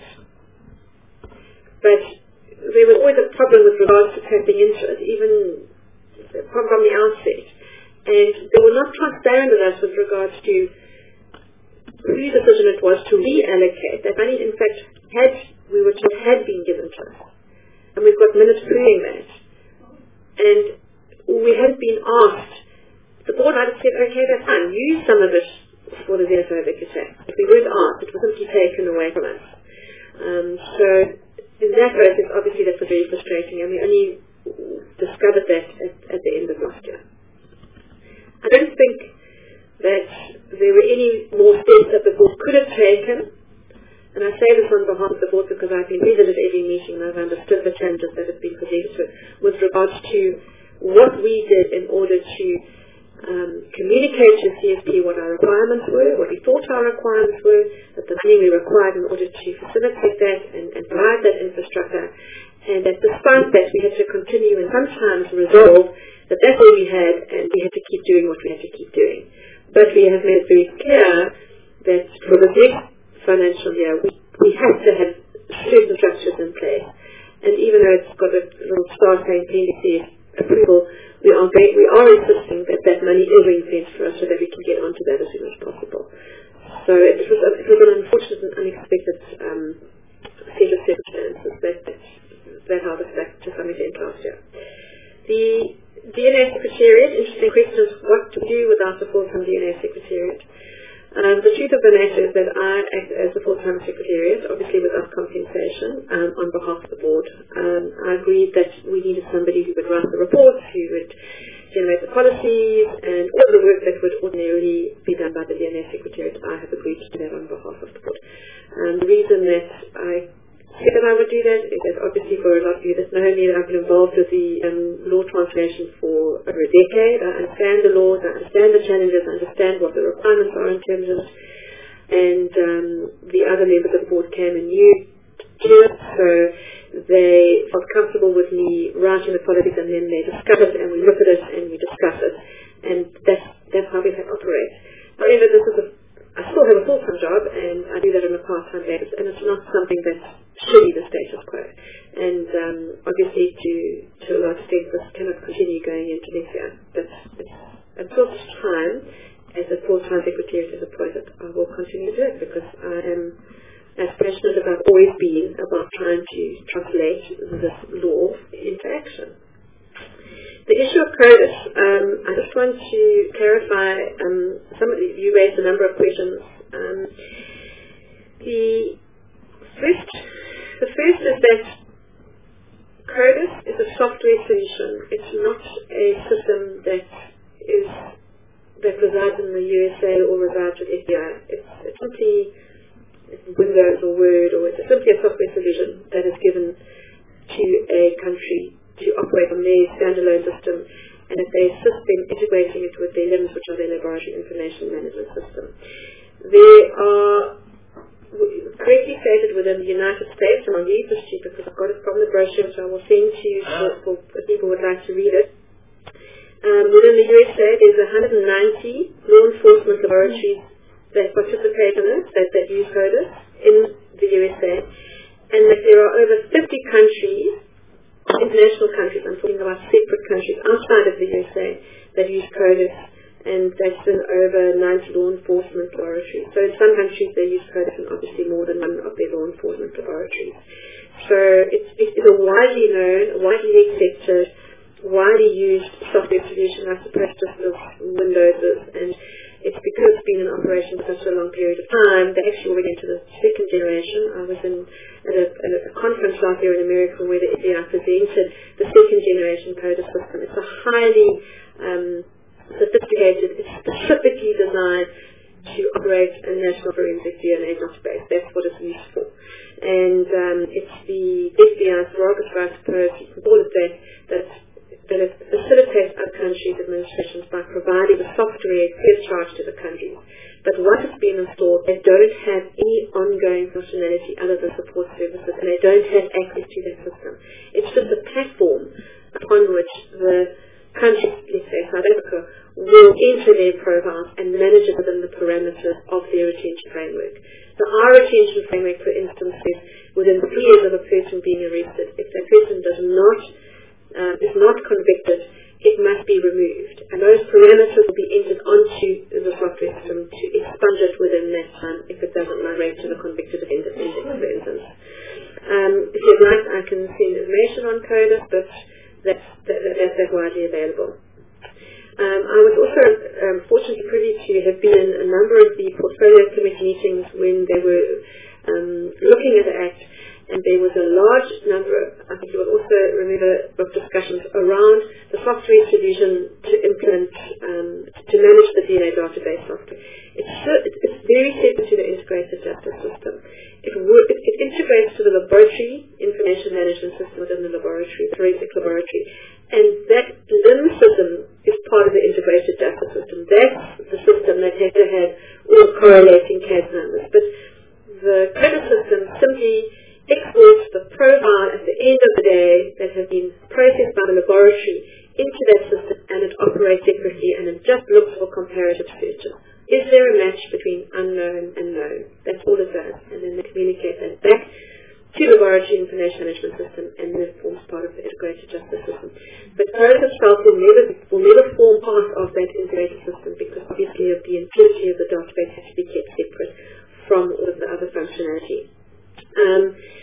but there was always a problem with regards to tapping into it, even from, from the outset. And they were not transparent with us with regards to whose decision it was to reallocate. That money, in fact, had, we were told, had been given to us. And we've got minutes proving that. And we had been asked, the board had said, okay, that's fine, use some of it for the xenophobic attack. If we weren't asked, it was simply taken away from us. Um, so in that process, obviously that was very frustrating, and we only discovered that at, at the end of last year. I don't think that there were any more steps that the board could have taken, and I say this on behalf of the board because I've been visited every meeting and I've understood the challenges that have been presented to it with regards to what we did in order to um, communicate to C S P what our requirements were, what we thought our requirements were, that the money we required in order to facilitate that and, and provide that infrastructure, and that despite that we had to continue and sometimes resolve that that's all we had, and we had to keep doing what we had to keep doing. But we have made it very clear that for the next financial year, we, we have to have certain structures in place. And even though it's got a little star saying pending approval, we are very, we are insisting that that money is ring-fenced for us so that we can get onto that as soon as possible. So it was, a, it was an unfortunate and unexpected um, set of circumstances that, that that held us back to some extent last year. The D N A Secretariat, interesting question is what to do without the full-time D N A Secretariat. Um, the truth of the matter is that I act as the full-time Secretariat, obviously without compensation, um, on behalf of the board. Um, I agreed that we needed somebody who would write the reports, who would generate the policies, and all the work that would ordinarily be done by the D N A Secretariat. I have agreed to do that on behalf of the board. Um, the reason that I said that I would do that is that obviously for a lot of you that know me, I've been involved with the um, law translation for over a decade. I understand the laws, I understand the challenges, I understand what the requirements are in terms of it. And um, the other members of the board came and knew to it, so they felt comfortable with me writing the policies, and then they discuss it and we look at it and we discuss it, and that's, that's how we operate. However, this is a I still have a full-time job, and I do that on a part-time basis, and it's not something that should be the status quo. And um, obviously, to, to a large extent, this cannot continue going into next year. But it's, until such time as a full-time secretariat is appointed, I will continue to do it, because I am as passionate about always being about trying to translate this law into action. The issue of CODIS, um, I just want to clarify, um, some of you raised a number of questions. Um, the first the first is that CODIS is a software solution. It's not a system that is that resides in the U S A or resides with F B I. It's, it's simply Windows or Word, or it's simply a software solution that is given to a country to operate on their standalone system, and if they assist them integrating it with their LIMS, which are their Laboratory Information Management System. There are, correctly stated within the United States, and I'll read this to you because I've got it from the brochure, which I will send to you for, for people who would like to read it. Um, within the U S A, there's one hundred ninety law enforcement laboratories that participate in it, that, that use CODIS in the U S A, and that there are over fifty countries, international countries, I'm talking about separate countries outside of the U S A, that use CODIS, and that's in over ninety law enforcement laboratories. So in some countries they use CODIS in obviously more than one of their law enforcement laboratories. So it's, it's a widely known, widely accepted, widely used software solution, I suppose just as Windows is, and it's because it's been in operation for such a long period of time. They actually went into the second generation. I was in at a, at a conference last year in America where the F B I presented the second generation CODIS system. It's a highly um, sophisticated, it's specifically designed to operate a national forensic D N A database. That's what it's used for. And um, it's the F B I's prerogative, I suppose, you can call it that, that's that it facilitates our country's administrations by providing the software free of charge to the countries. But once it's been installed, they don't have any ongoing functionality other than support services, and they don't have access to that system. It's just a platform upon which the countries, let's say South Africa, will enter their profiles and manage it within the parameters of their retention framework. So our retention framework, for instance, says within three years of a person being arrested, if that person does not Uh, is not convicted, it must be removed. And those parameters will be entered onto the software system to expunge it within that time if it doesn't migrate to the convicted offender index, for instance. Um, if you'd like, I can send information on CODIS, but that's, that, that's, that's widely available. Um, I was also um, fortunately privy to have been in a number of the portfolio committee meetings when they were um, looking at the Act. And there was a large number, I think you will also remember, of discussions around the software solution to implement, um, to manage the D N A database software. It's, it's very similar to the integrated justice system. It, work, it, it integrates to the laboratory information management system within the laboratory, the forensic laboratory. And that LIMS system is part of the integrated justice system. That's the system that has to have all correlating C A D numbers. But the CODIS system simply exports the profile at the end of the day that has been processed by the laboratory into that system, and it operates separately, and it just looks for comparative searches. Is there a match between unknown and known? That's all it does. And then they communicate that back to the Laboratory Information Management System, and then it forms part of the integrated justice system. But CODIS itself will never, will never form part of that integrated system, because obviously the integrity of the database has to be kept separate from all of the other functionality. Um,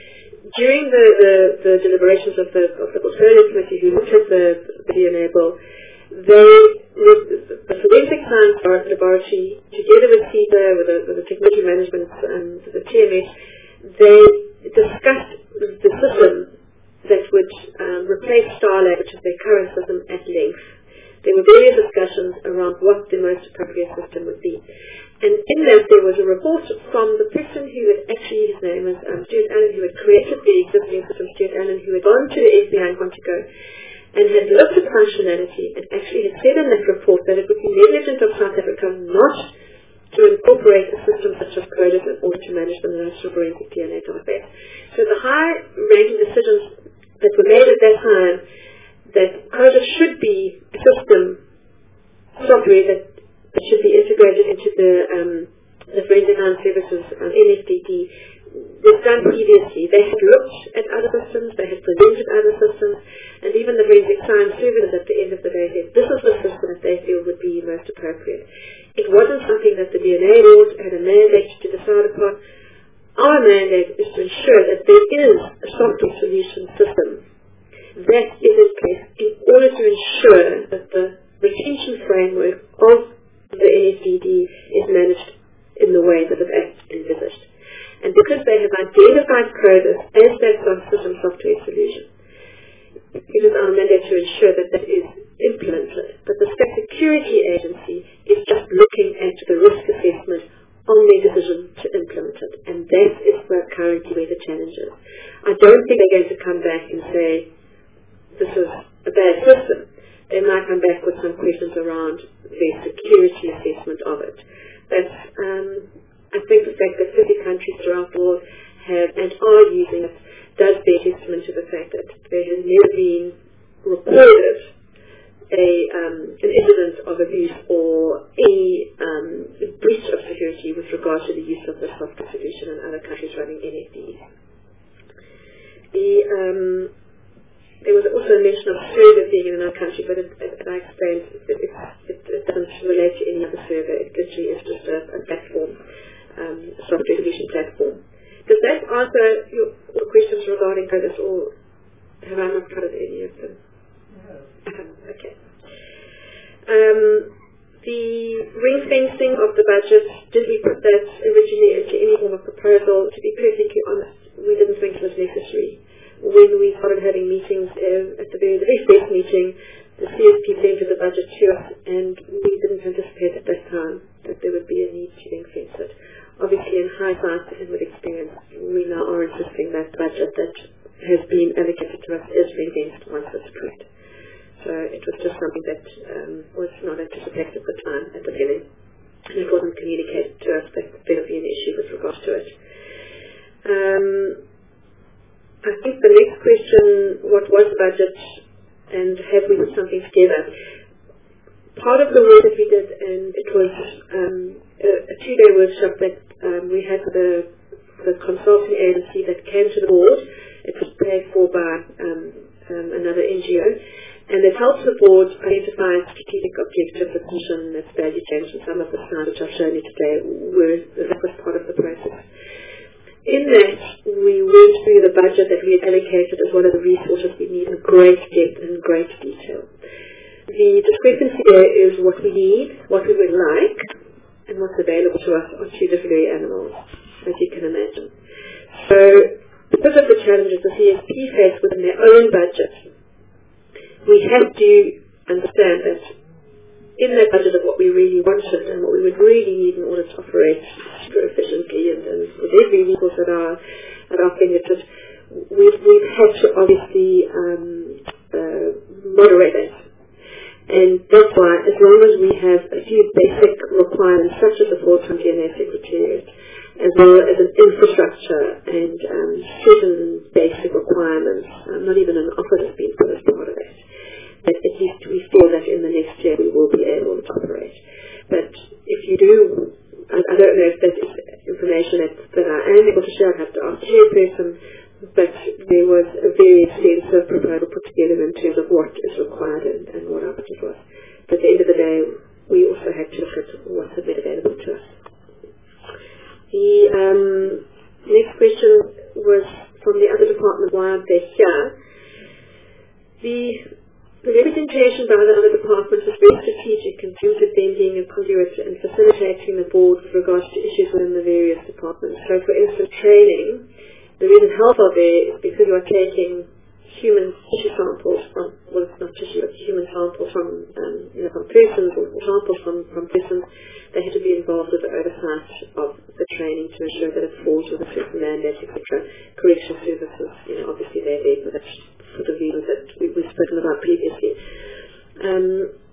during the, the, the deliberations of the, of the portfolio committee who looked at the, the D N A bill, they, the Forensic Science Laboratory, together with C I D A, with the, with the Technology Management and the T M S, they discussed the system that would um, replace StarLab, which is their current system, at length. There were various discussions around what the most appropriate system would be. And in that there was a report from the person who had actually, his name was um, Stuart Allen, who had created the existing system, Stuart Allen, who had gone to the F B I in Quantico and had looked at functionality and actually had said in that report that it would be negligent of South Africa not to incorporate a system such as CODIS in order to manage the National Forensic D N A database. So the high-ranking decisions that were made at that time that CODIS should be a system software that, that should be integrated into the, um, the Forensic Science Services um, N F D D was done previously. They had looked at other systems, they had presented other systems, and even the Forensic Science Services at the end of the day said this is the system that they feel would be most appropriate. It wasn't something that the D N A board had a mandate to decide upon. Our mandate is to ensure that there is a software solution system that is in place in order to ensure that the retention framework of the N F D D is managed in the way that it's envisaged. And because they have identified CODIS as that system software solution, it is our mandate to ensure that that is implemented. But the State Security Agency is just looking at the risk assessment on their decision to implement it. And that is where currently where the challenge is. I don't think they're going to come back and say, this is a bad system. They might come back with some questions around the security assessment of it. But um, I think the fact that fifty countries throughout the world have and are using it does bear testament to the fact that there has never been reported a, um, an incident of abuse or any um, breach of security with regard to the use of the software solution in other countries running N F Ds. The um, There was also a mention of server being in another country, but it, it, it, I explained it, it, it, it doesn't relate to any other server. It literally is just a, a platform, um, a software solution platform. Does that answer your, your questions regarding CODIS, or have I not covered any of them? Yeah. Okay. Um, the ring fencing of the budget, did we put that originally into any form of proposal? To be perfectly honest, we didn't think it was necessary. When we started having meetings uh, at the very, the very first meeting, the C S P presented the budget to us, and we didn't anticipate at that time that there would be a need to ring-fence it. Obviously, in hindsight and with experience, we now are insisting that budget that has been allocated to us is ring-fenced once it's approved. So it was just something that um, was not anticipated at the time, at the beginning, and it wasn't communicated to us that there would be an issue with regards to it. Um, I think the next question, what was the budget and have we put something together? Part of the work that we did, and it was um, a, a two-day workshop that um, we had with the, the consulting agency that came to the board. It was paid for by um, um, another N G O, and it helped the board identify strategic objectives, its mission, its value chains, and some of the slides which I've shown you today were, that was part of the process. In that, we went through the budget that we had allocated as well as the resources we need in great depth and great detail. The discrepancy there is what we need, what we would like, and what's available to us on two different animals, as you can imagine. So, because of the challenges the C S P face within their own budget, we have to understand that in that budget of what we really wanted and what we would really need in order to operate super efficiently and, and with every resource at our, at our fingertips, we've, we've had to obviously um, uh, moderate it. And that's why, as long as we have a few basic requirements, such as a full-time D N A secretariat, as well as an infrastructure and um, certain basic requirements, um, not even an office has been put as part of it, that at least we feel that in the next year we will be able to operate. But if you do, I, I don't know if that is information that, that I am able to share, I'd have to ask the chairperson, but there was a very extensive proposal put together in terms of what is required and, and what our budget was. But at the end of the day, we also had to look at what had been available to us. The um, next question was from the other departments why aren't they here. The, the representation by the other departments is very strategic in terms of them being a conduit and facilitating the board with regards to issues within the various departments. So for instance, training, the reason health are there is because you are taking human tissue samples from, well it's not tissue, but human samples from, um, you know, from persons or samples from, from persons. They have to be involved with the oversight of the training to ensure that it falls with a certain mandate, et cetera. Correctional services, you know, obviously they're there for that sort of reasons that we, we've spoken about previously. Um,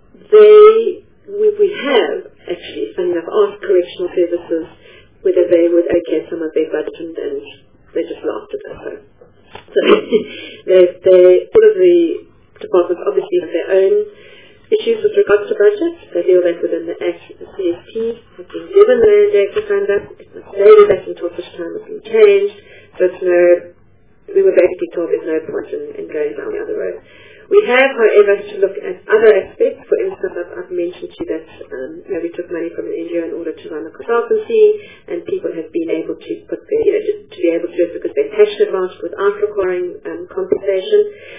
they, we, we have actually, funny enough, asked correctional services whether they would okay some of their budget, and, and they just laughed at us. So, so they, they, all of the departments obviously have their own issues with regards to budget. They deal that within the Act. The C S P has been given the mandate to fund that. It must stay with that until such time it's been changed. So it's no, we were basically told there's no point in, in going down the other road. We have, however, to look at other aspects. For instance, I've, I've mentioned to you that um, you know, we took money from an N G O in order to run a consultancy, and people have been able to put their, you know, to, to be able to do it because they're passionate about it without requiring um, compensation.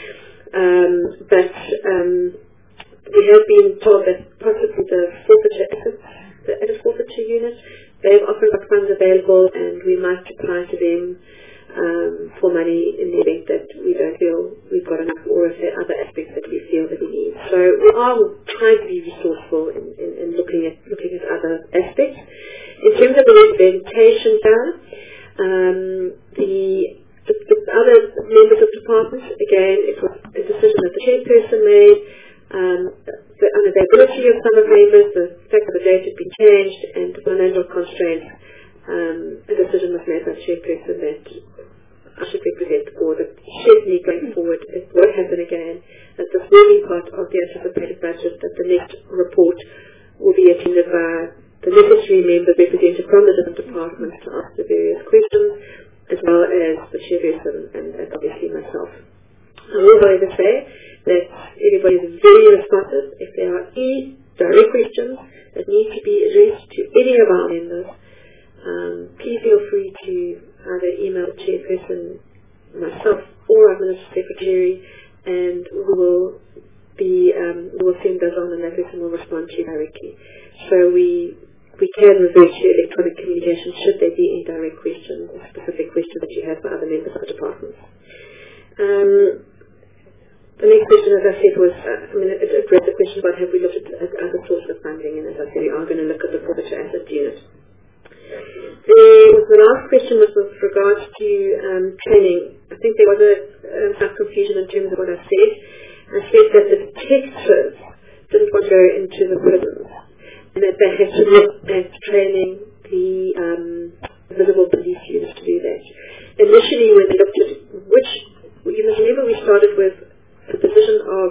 Um, but um, we have been told that possibly the forfeiture assets, the asset forfeiture unit, they've often got funds available, and we might apply to them um, for money in the event that we don't feel we've got enough, or if there are other aspects that we feel that we need. So we are trying to be resourceful in, in, in looking at looking at other aspects. In terms of the representation there, um, the, the, the other members of departments, again, it was a decision that the chairperson made. Um, the unavailability of some of the members, the fact that the date had been changed, and the financial constraints, um, a decision was made by the chairperson that I should represent the board, that should me going forward, it won't happen again, that this will be part of the anticipated budget, that the next report will be attended by the necessary members represented from the different departments to ask the various questions, as well as the chairperson and, and obviously myself. I will however say that everybody is very responsive. If there are any direct questions that need to be addressed to any of our members, um, please feel free to either email the chairperson, myself, or our Minister Secretary, and we will be um, we will send those on, and that person will respond to you directly. So we we can revert to electronic communication should there be any direct questions or specific questions that you have for other members of the department. Um, The next question, as I said, was, uh, I mean, it addressed the question about have we looked at, at other sources of funding, and as I said, we are going to look at the forfeiture asset unit. The, the last question was with regards to um, training. I think there was a um, some confusion in terms of what I said. I said that the detectives didn't want to go into the prisons, and that they had to look at training the um, visible police units to do that. Initially, when they looked at which, you must remember we started with the position of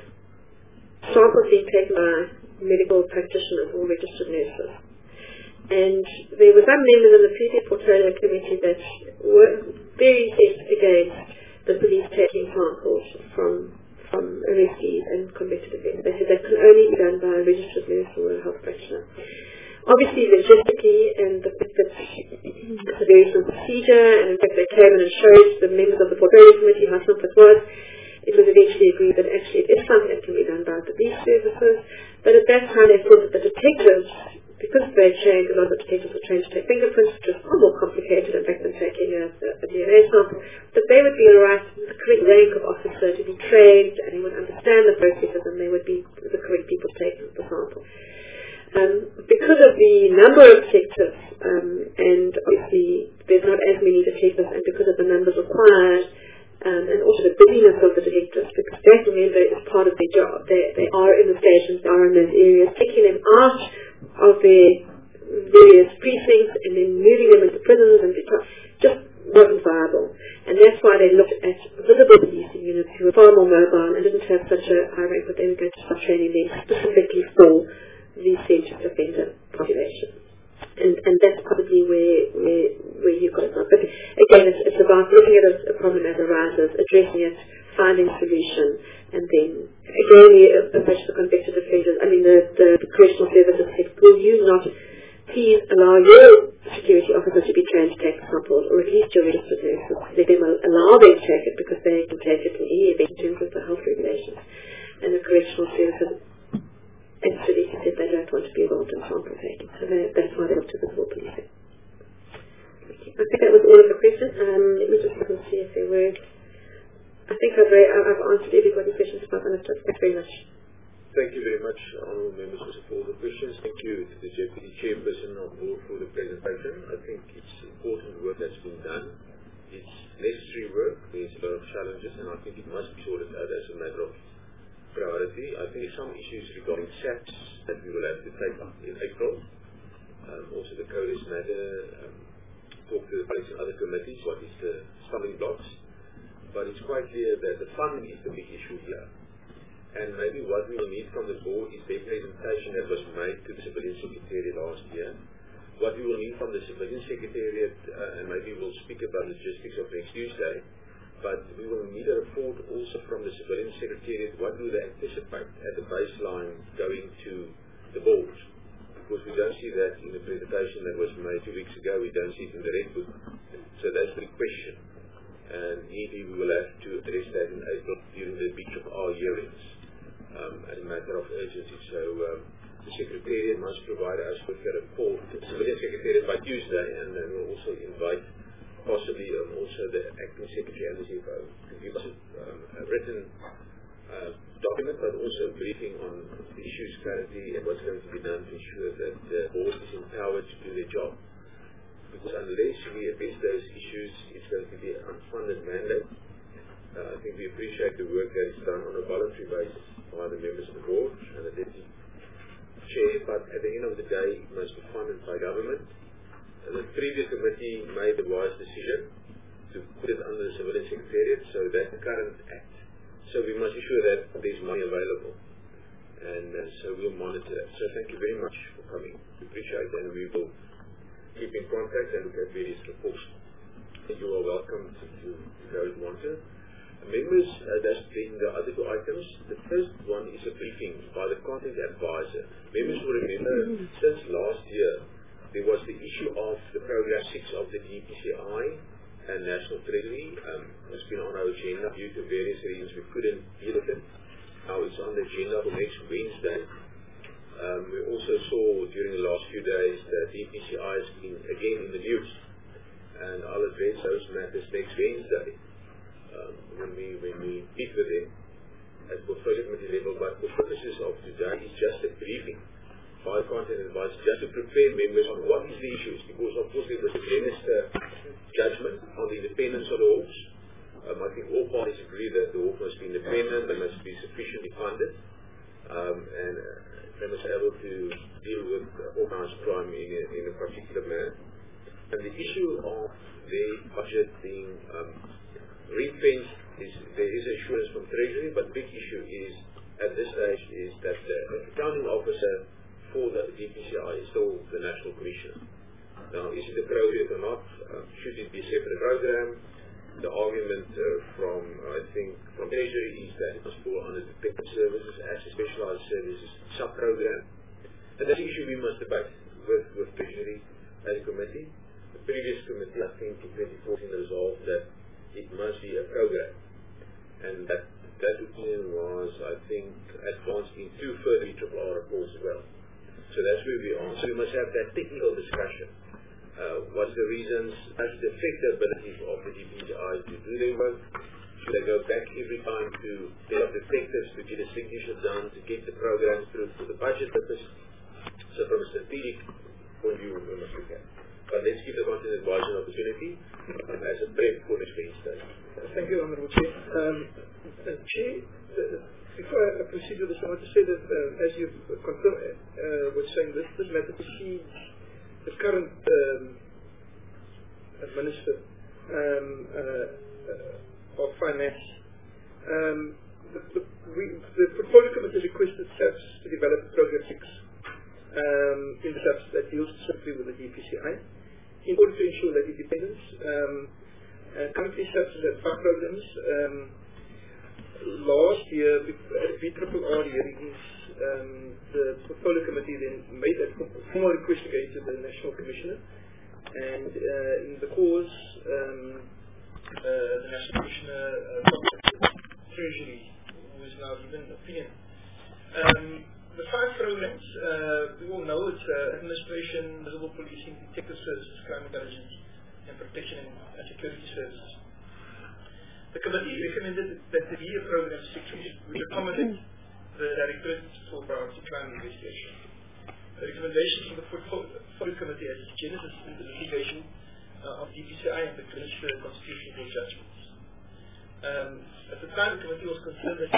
samples being taken by medical practitioners or registered nurses. And there were some members of the previous portfolio committee that were very set against the police taking samples from from arrestees and convicted offenders. They said that can only be done by a registered nurse or a health practitioner. Obviously, logistically, and the fact that it's a very simple procedure, and in fact they came in and showed the members of the portfolio committee how simple it was, it was eventually agreed that actually it is something that can be done by the police services. But at that time they thought that the detectives, because they trained, a lot of the detectives were trained to take fingerprints, which was far more complicated in fact than taking a, a D N A sample, that they would be the right, the correct rank of officer to be trained, and they would understand the processes, and they would be the correct people taking the sample. Um, because of the number of detectives, um, and obviously there's not as many detectives, and because of the numbers required, Um, and also the busyness of the detectives, because they remember is part of their job. They, they are in the stations, they are in those areas, taking them out of their various precincts and then moving them into prisons, and just wasn't viable. And that's why they looked at visible policing units who were far more mobile and didn't have such a high rank, but they were going to start training them specifically for the sentient offender population. And, and that's probably where, where, where you got it from. But again, it's, it's about looking at a, a problem as it arises, addressing it, finding a solution, and then again the approach to convicted offenders. I mean, the, the, the correctional services said, will you not please allow your security officers to be trained to take samples, or at least your registered nurses. Let them allow them to take it because they can take it in any event in terms of the health regulations. And the correctional services absolutely said they don't want to be involved in sample taking. So they, that's why they look to the full policing. Okay. I think that was all of the questions. Um, let me just look and see if there were... I think I've, I've answered everybody's questions about understood. Thanks very much. Thank you very much, honourable members, for all the questions. Thank you to the Deputy Chairperson of Board for the presentation. I think it's important work that's been done. It's necessary work. There's a lot of challenges, and I think it must be sorted out as a matter of priority. I think some issues regarding S A Ps that we will have to take up in April. Um, also the CODIS matter, um, talk to the police and other committees, what is the stumbling blocks. But it's quite clear that the funding is the big issue here. And maybe what we will need from the board is their presentation that was made to the Civilian Secretariat last year. What we will need from the Civilian Secretariat, uh, and maybe we'll speak about logistics of next Tuesday, but we will need a report also from the Civilian Secretariat. What do they anticipate at the baseline going to the board? Because we don't see that in the presentation that was made two weeks ago. We don't see it in the Red Book. So that's the question. And maybe we will have to address that in April during the beach of our hearings um, as a matter of urgency. So um, the Secretariat must provide us with a report, the Civilian Secretariat by Tuesday, and then we'll also invite possibly um, also the Acting Secretary and the C F O to give us um, a written uh, document, but also a briefing on the issues currently and what's going to be done to ensure that the board is empowered to do their job. Because unless we address those issues, it's going to be an unfunded mandate. Uh, I think we appreciate the work that is done on a voluntary basis by the members of the board and the deputy chair, but at the end of the day, it must be funded by government. And the previous committee made the wise decision to put it under the Civilian Secretariat, so that's the current act. So we must ensure that there's money available. And uh, so we'll monitor that. So thank you very much for coming. We appreciate it, and we will keep in contact and look at various reports. And you are welcome to, to, to go if you want to. Members, uh, that's being the other two items. The first one is a briefing by the content advisor. Members will remember since last year there was the issue of the program six of the D P C I and National Treasury. Um, it's been on our agenda due to various reasons we couldn't deal with it. Now it's on the agenda for next Wednesday. Um, we also saw during the last few days that D P C I has been again in the news, and I'll address those matters next Wednesday um, when we when we meet with them at portfolio committee level. But for purposes of today, it's just a briefing by content advice, just to prepare members on what is the issues, because of course there was a Minister judgment on the independence of the Hawks. Um, I think all parties agree that the Hawk must be independent, they must be sufficiently funded, um, and uh, they must be able to deal with uh, organised crime in a, in a particular manner. And the issue of the budget being um, ring-fenced, is there is assurance from Treasury, but the big issue is, at this stage, is that the accounting officer for the D P C I is still the National Commissioner. Now, is it appropriate or not? Uh, should it be a separate program? The argument uh, from, I think, from Treasury is that it must fall under detective services as a specialized services sub-program. And that's the issue we must debate with, with Treasury as a committee. The previous committee, I think, in twenty fourteen resolved that it must be a program. And that, that opinion was, I think, advanced in two further E R R R reports as well. So that's where we are. So we must have that technical discussion. Uh, what's the reasons, as the affect the ability of the D P C I to do their work? Should they go back every time to their detectives to get a signature done, to get the programs through for the budget purpose? So from a strategic point of view, we must look at. But let's give the content advisor an opportunity um, as a prep for this Wednesday. Uh, thank you, Honourable Chair. Um, uh, Chair, uh, before I proceed with this, I want to say that uh, as you confirmed, uh, were saying this, this matter precedes the current um, Minister um, uh, uh, of Finance. Um, the, the, we, the Portfolio Committee requested S A Ps to develop Program six um, in the S A Ps that deals specifically with the D P C I in order to ensure that independence. Um, uh, currently S A Ps have five programs. Um, last year, at the B R R R hearings, um, the portfolio committee then made a formal request again to the National Commissioner, and uh, in the cause, um, uh, the National Commissioner uh, contacted Treasury, who is now given an opinion. Um, the five programs, uh, we all know it's uh, administration, visible policing, detective services, crime intelligence, and protection and, and security services. The committee recommended that the year program sections would accommodate the Directorate for Priority Crime Investigation. The recommendations from the portfolio committee as its genesis in the litigation uh, of D P C I and the Minister of Constitutional Court judgments. Um, at the time, the committee was concerned that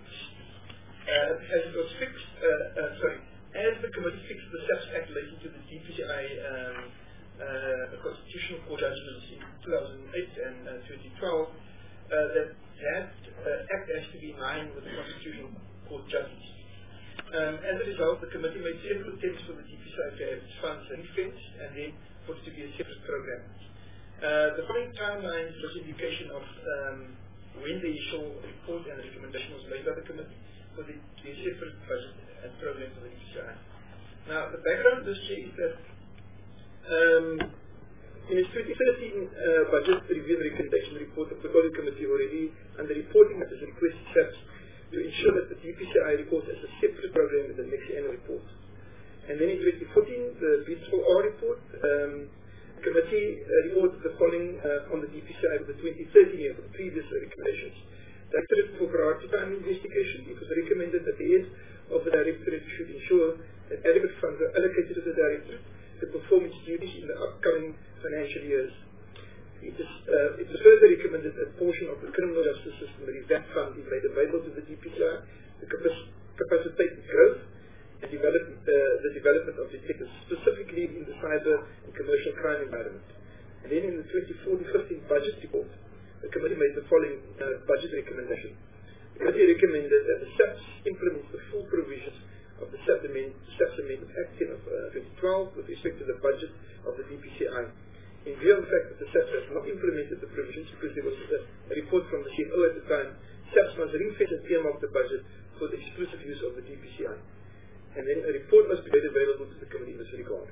uh, as it was fixed, uh, uh, sorry, as the committee fixed the SAPS Act relating to the D P C I um, uh, Constitutional Court judgments in two thousand eight and uh, twenty twelve, uh, that that uh, act has to be in line with the Constitutional Court judgments. Um, as a result, the committee made several attempts for the D P C I to have its funds ring-fenced and then for it to be a separate program. Uh, the following timelines was indication of um, when the initial report and the recommendation was made by the committee for the, the separate budget and program for the D P C I. Now, the background of this is that um, in its twenty thirteen uh, budget review and recommendation report, the portfolio committee already, under reporting matters, requested SAPS to ensure that the D P C I report as a separate program in the next annual report. And then in twenty fourteen, the B R R R report, um, the committee uh, reported the following uh, on the D P C I for the twenty thirteen year for the previous uh, recommendations. Directorate for Priority Crime Investigation, it was recommended that the head of the Directorate should ensure that adequate funds are allocated to the Directorate to perform its duties in the upcoming financial years. It is, uh, it is further recommended that a portion of the criminal justice system revamp fund be made available to the D P C I to capacitate its growth and develop, uh, the development of detectives, specifically in the cyber and commercial crime environment. And then in the twenty fourteen fifteen budget report, the committee made the following uh, budget recommendation. The committee recommended that the SAPS implements the full provisions of the SAPS Amendment Act ten of uh, twenty twelve with respect to the budget of the D P C I. In view of the fact that the SAPS has not implemented the provisions because there was a, a report from the C F O at the time, SAPS must ring-fence and earmark the budget for the exclusive use of the D P C I. And then a report must be made available to the committee in this regard.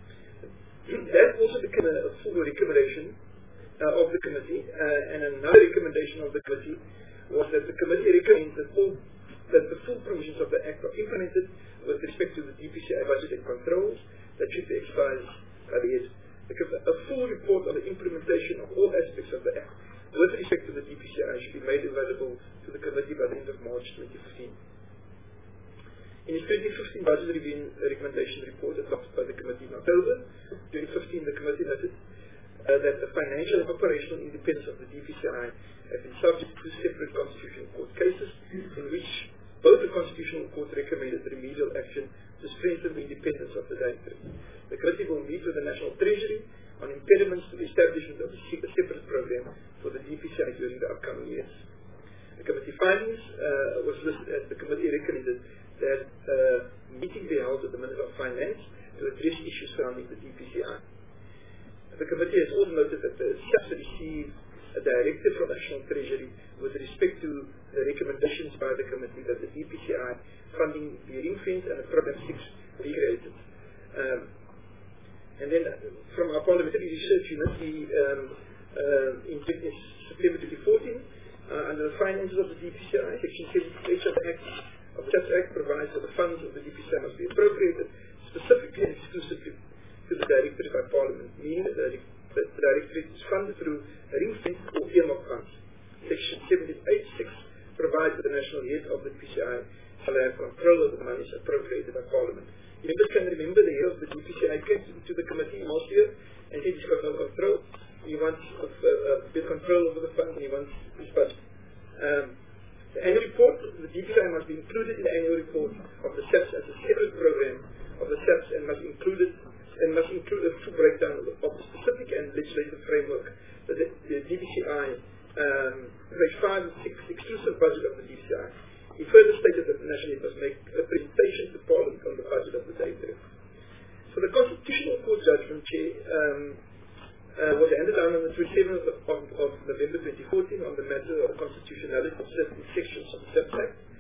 That also became a, a full recommendation uh, of the committee, uh, and another recommendation of the committee was that the committee recommends that, all, that the full provisions of the Act are implemented with respect to the D P C I budget and controls that should be exercised by the head. Because a full report on the implementation of all aspects of the Act with respect to the D P C I should be made available to the committee by the end of March twenty fifteen. In its twenty fifteen budget review recommendation report adopted by the committee in October twenty fifteen, the committee noted uh, that the financial and operational independence of the D P C I have been subject to separate constitutional court cases in which both the Constitutional Court recommended remedial action to strengthen the independence of the Directorate. The committee will meet with the National Treasury on impediments to the establishment of a separate program for the D P C I during the upcoming years. The committee findings uh, was listed as the committee recommended that uh, meeting be held with the Minister of Finance to address issues surrounding the D P C I. The committee has also noted that the SAPS received a directive from National Treasury with respect to the recommendations by the committee that the D P C I funding be ring-fenced and a program six be created. Um, and then uh, from our parliamentary research unit, we, um, uh, in September twenty fourteen, uh, under the finances of the D P C I, Section seventy-eight of the Act of the SAPS Act provides that the funds of the D P C I must be appropriated specifically and exclusively to the Directorate by Parliament, meaning that the, that the Directorate is funded through a ring-fenced or earmark funds. Section seventy-eight six provides that the national head of the D P C I shall have control of the monies appropriated by Parliament. Members can remember the head of the D P C I came to the committee last year and said he's got no control. He wants a uh, bit control over the fund and he wants his budget. Um, the annual report, the D P C I must be included in the annual report of the SAPS as a separate program of the SAPS and must include it, and must include a full breakdown of the, of the specific and legislative framework that the, the D P C I um, page five and six exclusive budget of the D P C I. He further stated that the National Head must make a presentation to Parliament on the budget of the Directorate. So the Constitutional Court judgment, Chair, um, uh, was handed down on the twenty-seventh of, of, of November twenty fourteen on the matter of the constitutionality of certain sections of the SAPS Act.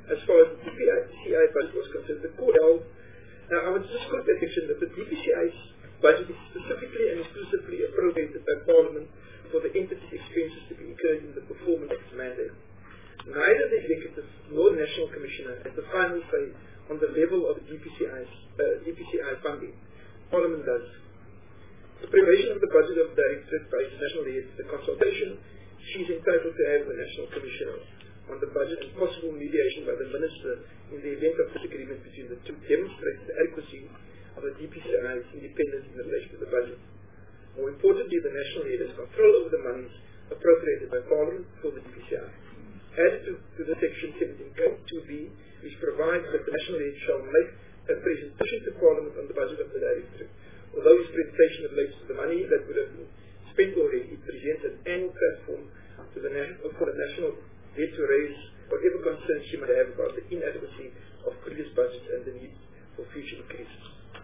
as far as the D P C I budget was concerned, the court held, now I would just quote that section, that the D P C I's budget is specifically and exclusively appropriated by Parliament for the entity's expenses to be incurred in the performance of its mandate. Neither the Executive nor the National Commissioner has the final say on the level of the D P C I's, uh, D P C I funding. Parliament does. The preparation of the budget of the Directorate by its national head, the consultation she is entitled to have the National Commissioner on the budget and possible mediation by the Minister in the event of disagreement between the two demonstrates the adequacy of the D P C I's independence in relation to the budget. More importantly, the national head has control over the monies appropriated by Parliament for the D P C I. Added to, to the section seventeen K two B, which provides that the national head shall make a presentation to Parliament on the budget of the Directorate. Although his presentation relates to the money that would have been spent already, it presents an annual platform to the national, for the national head to raise whatever concerns she might have about the inadequacy of previous budgets and the need for future increases.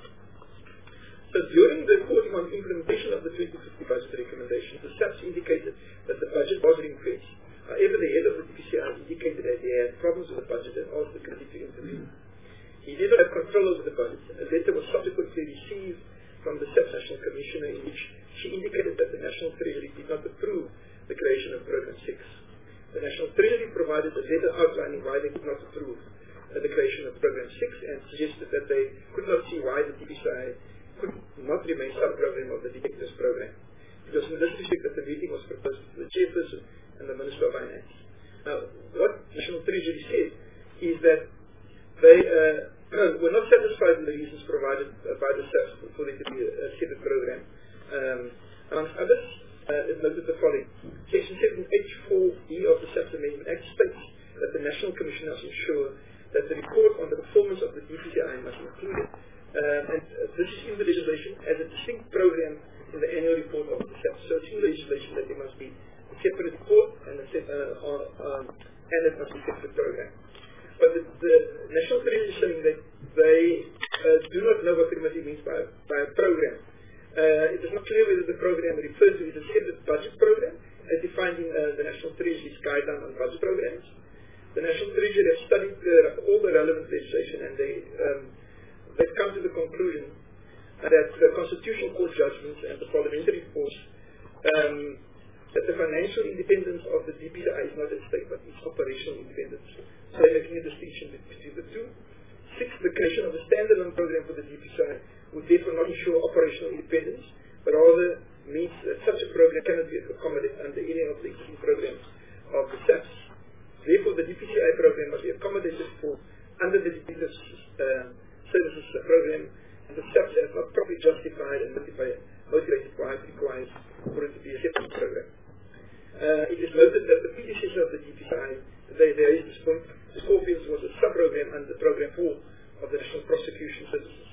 So during the reporting on implementation of the twenty fifty budget recommendations, the S A P S indicated that the budget was ring-fenced. However, the head of the D P C I indicated that he had problems with the budget and asked the committee to intervene. He did not have control over the budget. A letter was subsequently received from the S A P S National Commissioner in which she indicated that the National Treasury did not approve the creation of Program six. The National Treasury provided a letter outlining why they did not approve uh, the creation of Program six and suggested that they could not see why the D P C I could not remain sub-program of the Detectives Program. It was in this respect that the meeting was proposed to the Chairperson and the Minister of Finance. Now, what National Treasury said is that they uh, were not satisfied with the reasons provided uh, by the S A P S for it to be a, a separate program. Um, amongst others, uh, it noted the following. Section seven H four E of the S A P S Amendment Act states that the National Commission must ensure that the report on the performance of the D P C I must include it. Um, and uh, this is in the legislation as a distinct program in the annual report of the S A P S. So it's in the legislation that there must be a separate report and, a set, uh, uh, um, and it must be a separate program. But the, the National Treasury is saying that they uh, do not know what the committee means by, by a program. Uh, it is not clear whether the program referred to is a separate budget program as defined in uh, the National Treasury's guideline on budget programs. The National Treasury has studied uh, all the relevant legislation and they um, they've come to the conclusion that the Constitutional Court judgments and the parliamentary reports um, that the financial independence of the D P C I is not at stake, but its operational independence. So they're making a distinction between the two. Six, the creation of a standalone program for the D P C I would therefore not ensure operational independence, but rather means that such a program cannot be accommodated under any of the existing programs of the S A P S. Therefore, the D P C I program must be accommodated for under the Detectives uh, Services uh, program, and the S A P S has not properly justified and motivated why it requires for it to be a separate program. Uh, it is noted that the predecessor of the D P C I, they raised this point, the Scorpions was a sub-program under Program four of the National Prosecution Services.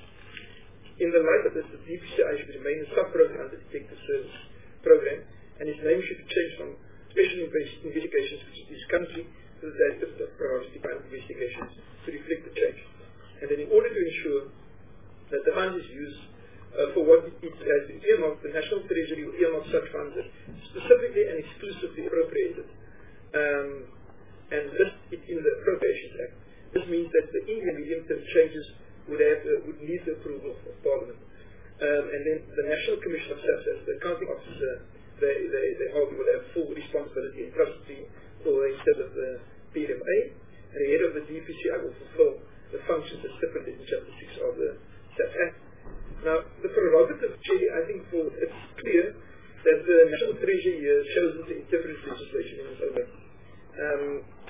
In the light of this, the D P C I should remain a sub-program under the Detective Service Program, and its name should be changed from Special Investigations for this country to the Directorate of Priority Crime Investigations to reflect the change. And then in order to ensure that the funds is used uh, for what it, it has been earmarked, the National Treasury will earmark such funds as specifically and exclusively appropriated. Um, and this is in the Appropriations Act. This means that the intermediate-term changes would have uh, would need the approval of Parliament. Um, and then the National Commission of S A P S, as the accounting officer, they, they, they argue will have full responsibility and custody for instead of the P M A. And the head of the D P C I will fulfill the functions as stipulated in Chapter six of the S A P S Act. Now, the prerogative, I think, for, it's clear that the National Treasury has chosen to interpret legislation in its own way. Um,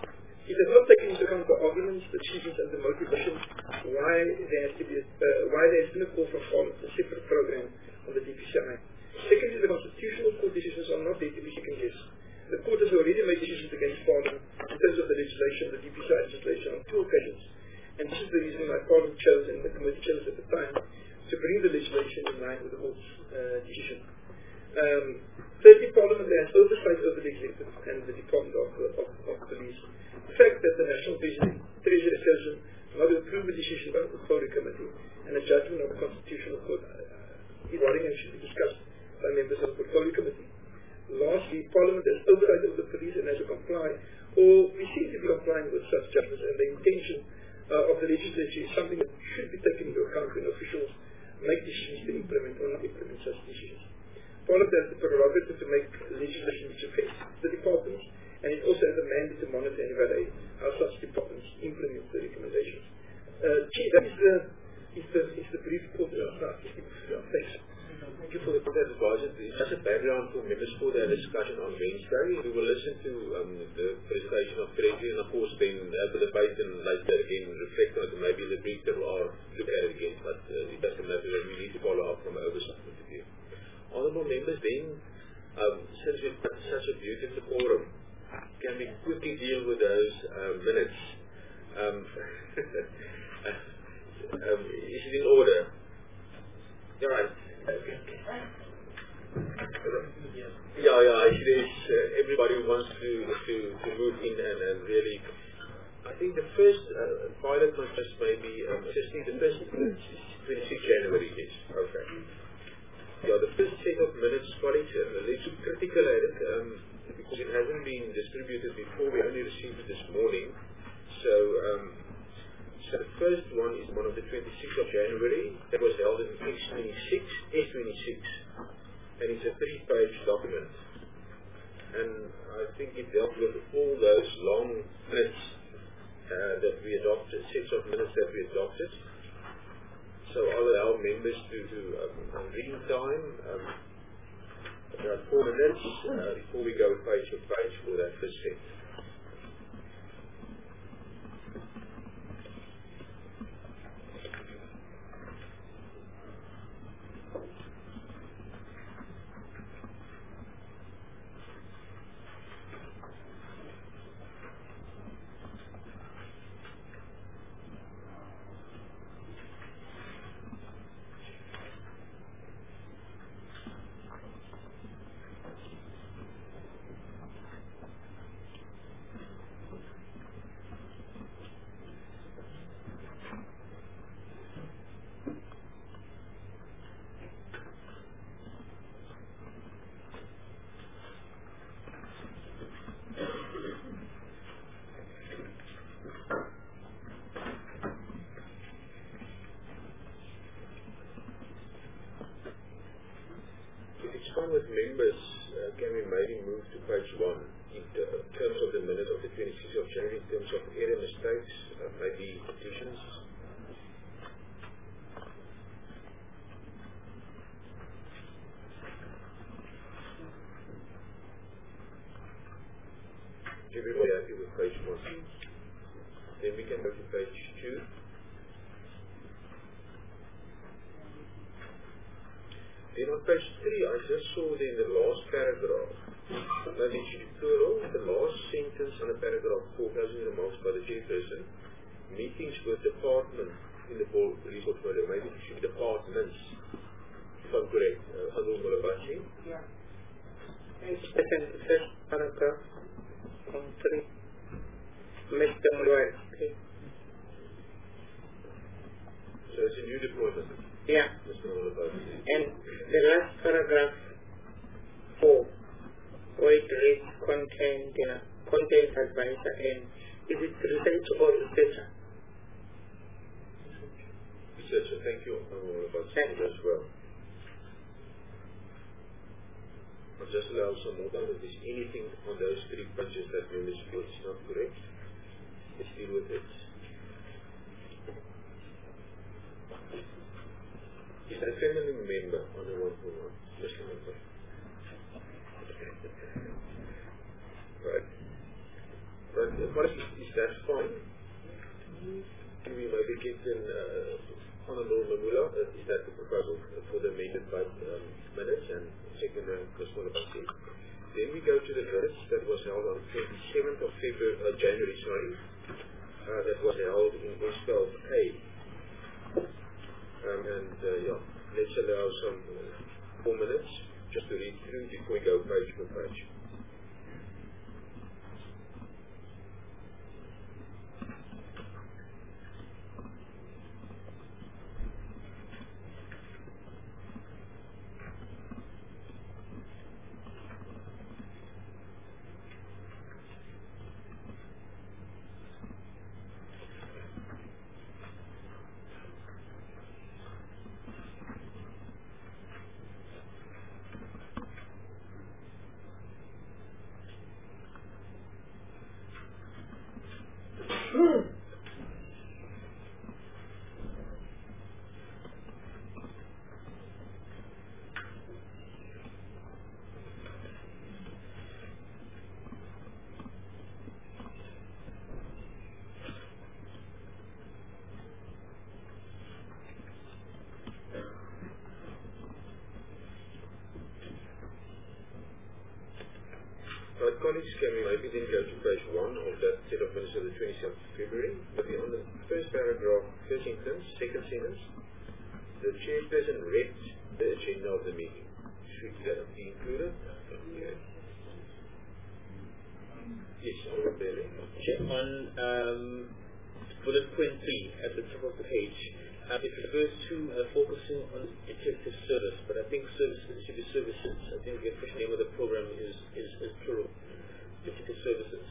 It has not taken into account the arguments, the achievements, and the motivation why there has to be a, uh, why there has been a call for Parliament for a separate program on the D P C I. Secondly, the Constitutional Court decisions are not there to be second guessed. The Court has already made decisions against Parliament in terms of the legislation, the D P C I legislation, on two occasions. And this is the reason why Parliament chose, and the committee chose at the time, to bring the legislation in line with the Court's uh, decision. Um, thirdly, Parliament has oversight over the Executive and the Department of, of, of Police. The fact that the National Treasury, Treasury has chosen not to approve a decision by the Portfolio Committee and a judgment of the Constitutional Court uh, regarding and should be discussed by members of the Portfolio Committee. Lastly, Parliament has oversight over the police and has to comply or we seem to be complying with such judgments, and the intention uh, of the legislature is something that should be taken into account when officials make decisions to implement or not implement such decisions. Part of that is the prerogative to make legislation which affects the departments, and it also has a mandate to monitor and evaluate how such departments implement the recommendations. Uh, Chief, that is the, is the, is the brief report. Yeah. Yeah, thanks. Thank you for the that advisor. It's just a background for members for their discussion on Wednesday. We will listen to um, the presentation of Treasury and of course then have the debate and later again reflect on it, and maybe the brief there are look at it again, but uh, it doesn't matter that we need to follow up from an oversight point of view. Honourable members, then, um, since we've got such a beautiful forum, can we quickly deal with those uh, minutes? Um, um, is it in order? Yeah, right. Okay. Yeah, yeah, actually, uh, everybody wants to, to, to move in and, and really, I think the first uh, pilot must just maybe, um, just need the first twenty-sixth January, yes, okay. Yeah, the first set of minutes, colleagues, uh, let's be critical at it, um, because it hasn't been distributed before, we only received it this morning, so, um, So the first one is one of the twenty-sixth of January. That was held in S twenty-six, S twenty-six, and it's a three-page document. And I think it dealt with all those long minutes uh, that we adopted, sets of minutes that we adopted. So I'll allow members to do um, reading time, um, about four minutes uh, before we go page to page for that first set. With members, uh, can we maybe move to page one in uh, terms of the minute of the twenty-sixth of January, in terms of error mistakes, uh, maybe petitions? Everybody happy with page one? Then we can go to page two. Then on page three, I just saw in the last paragraph, maybe it should be plural, the last sentence on the paragraph four, closing remarks by the chairperson, meetings with department in the police portfolio, maybe it should be departments, if I'm correct, uh, Honorable Mulabashi. Yeah. Second, first paragraph on three, Mister Mulwai. Okay. So it's a new deployment. Yeah. And the last paragraph four, where it reads content, uh, content advisor, and is it research or researcher? Researcher, thank you as well. I'll just allow some more time if there's anything on those three pages that members feel is not correct. Let's deal with it. Is that a feminine member on the one for one? Just a member. Right. But what is, is that fine? Can we maybe get in uh, Honorable Mamula? Uh, is that the proposal for the amended by um, minutes and second round Christmas Abasi? Then we go to the minutes that was held on twenty-seventh of February, uh, January, sorry. Uh, that was held in S twelve A. Um, and uh, yeah, let's allow some uh, four minutes just to read through before we go page per page. colleagues, can we maybe then go to page one of that set of minutes of the twenty-seventh of February? But on the first paragraph, first sentence, second sentence, the chairperson read the agenda of the meeting. Should that be included? Okay. Yes, Honorable Bailey. On um, bullet point three at the top of the page, uh, it refers to uh, focusing on effective service, but I think services should be services. I think the official name of the program is, is, is plural, effective services.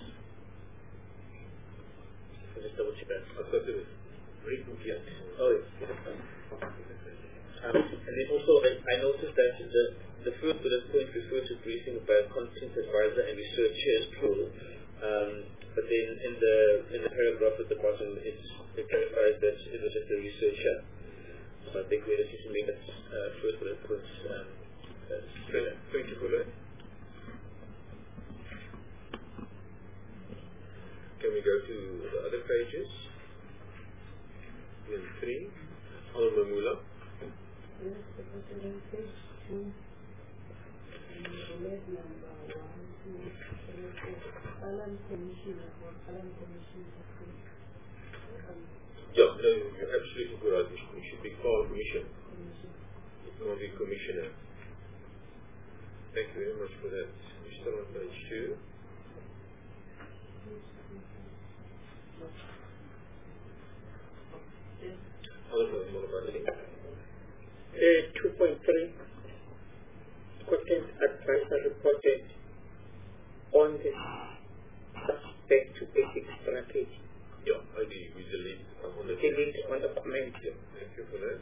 I'll just double check that. I've got to read book here. Oh, yes. Um, and then also, I, I noticed that the, the first bullet point refers to briefing by a content advisor and researchers, plural. Um, but then in the in the paragraph at the bottom, it's, it clarifies that it was just a researcher. So I think we just need to make that uh, first bullet point um, uh, straighter. Thank you for that. Can we go to the other pages? In three, Honorable Mamula. Yes, page two. Bullet number one, two, three, four. Alarm Commission, Alarm Commission. Yeah, no, you're absolutely correct. It should be called Commission. It can't be Commissioner. Thank you very much for that. We're still on page two. Honorable Mamula. Uh, two point three, content advisor reported on the suspect to basic strategy. Yeah, I do. We delete um, on the delete on the comment. Yeah, thank you for that.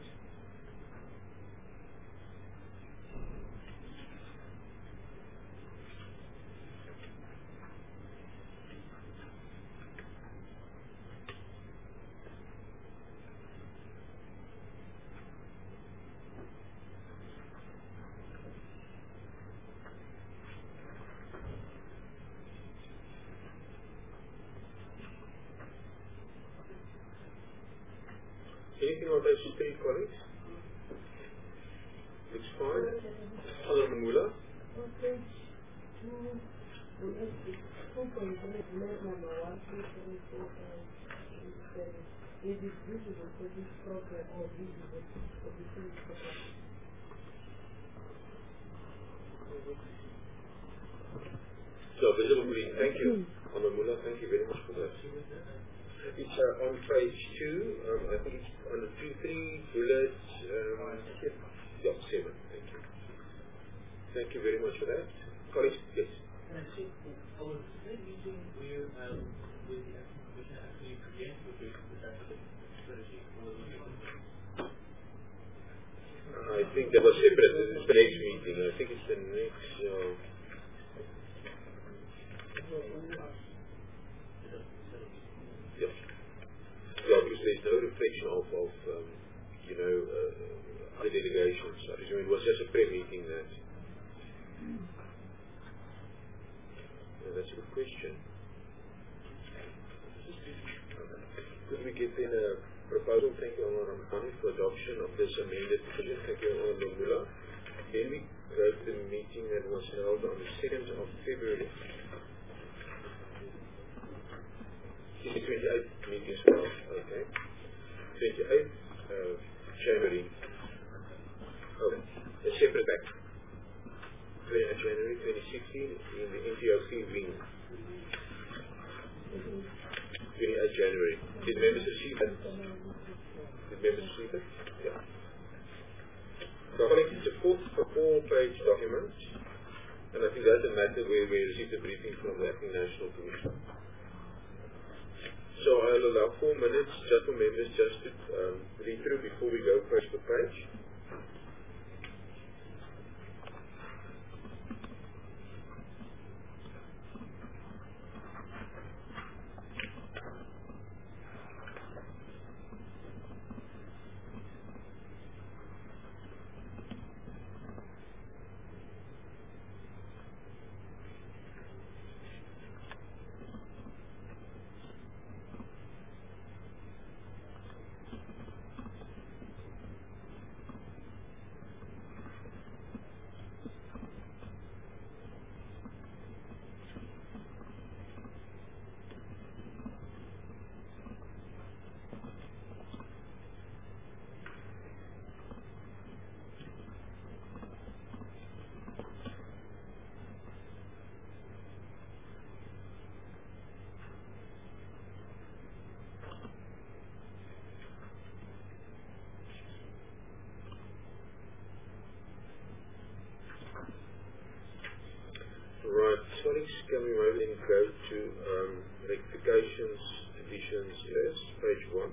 Anything on page three, colleagues? Looks fine. Honorable Mamula. On page two, two point three, bullet number one, two, three, four, five, six, seven. It is visible for this program or visible for the same program. So, visible green. Thank you. Honorable Mamula, thank you very much for that. It's uh, on page two. Um, I think it's on the two, three, bullet um, yeah, seven. Thank you. Thank you very much for that. Colleagues, yes. Can I say, I was meeting where um, with the Commission actually create the strategy. I think that was separate. This is the next meeting. I think it's the next. Uh, Yeah. Yeah, because there's no reflection of, of um, you know, uh, other delegations. I presume it was just a pre-meeting that. Yeah, that's a good question. Could we get in a proposal, thank you, Honorable Ramani, for adoption of this amended decision? Thank you, Honorable Mamula. Then we go to the meeting that was held on the second of February. twenty-eighth meeting as well, okay. twenty-eighth of January. Oh, a separate act. twenty-eighth January twenty sixteen in the N T O C wing. twenty-eighth January. Did members receive it? Did members receive it? Yeah. So I think it's a four, a four-page document, and I think that's a matter where we received a briefing from the Acting National Commission. So I'll allow four minutes just for members just to um, read through before we go page per page. go to um, rectifications, additions, yes, page one.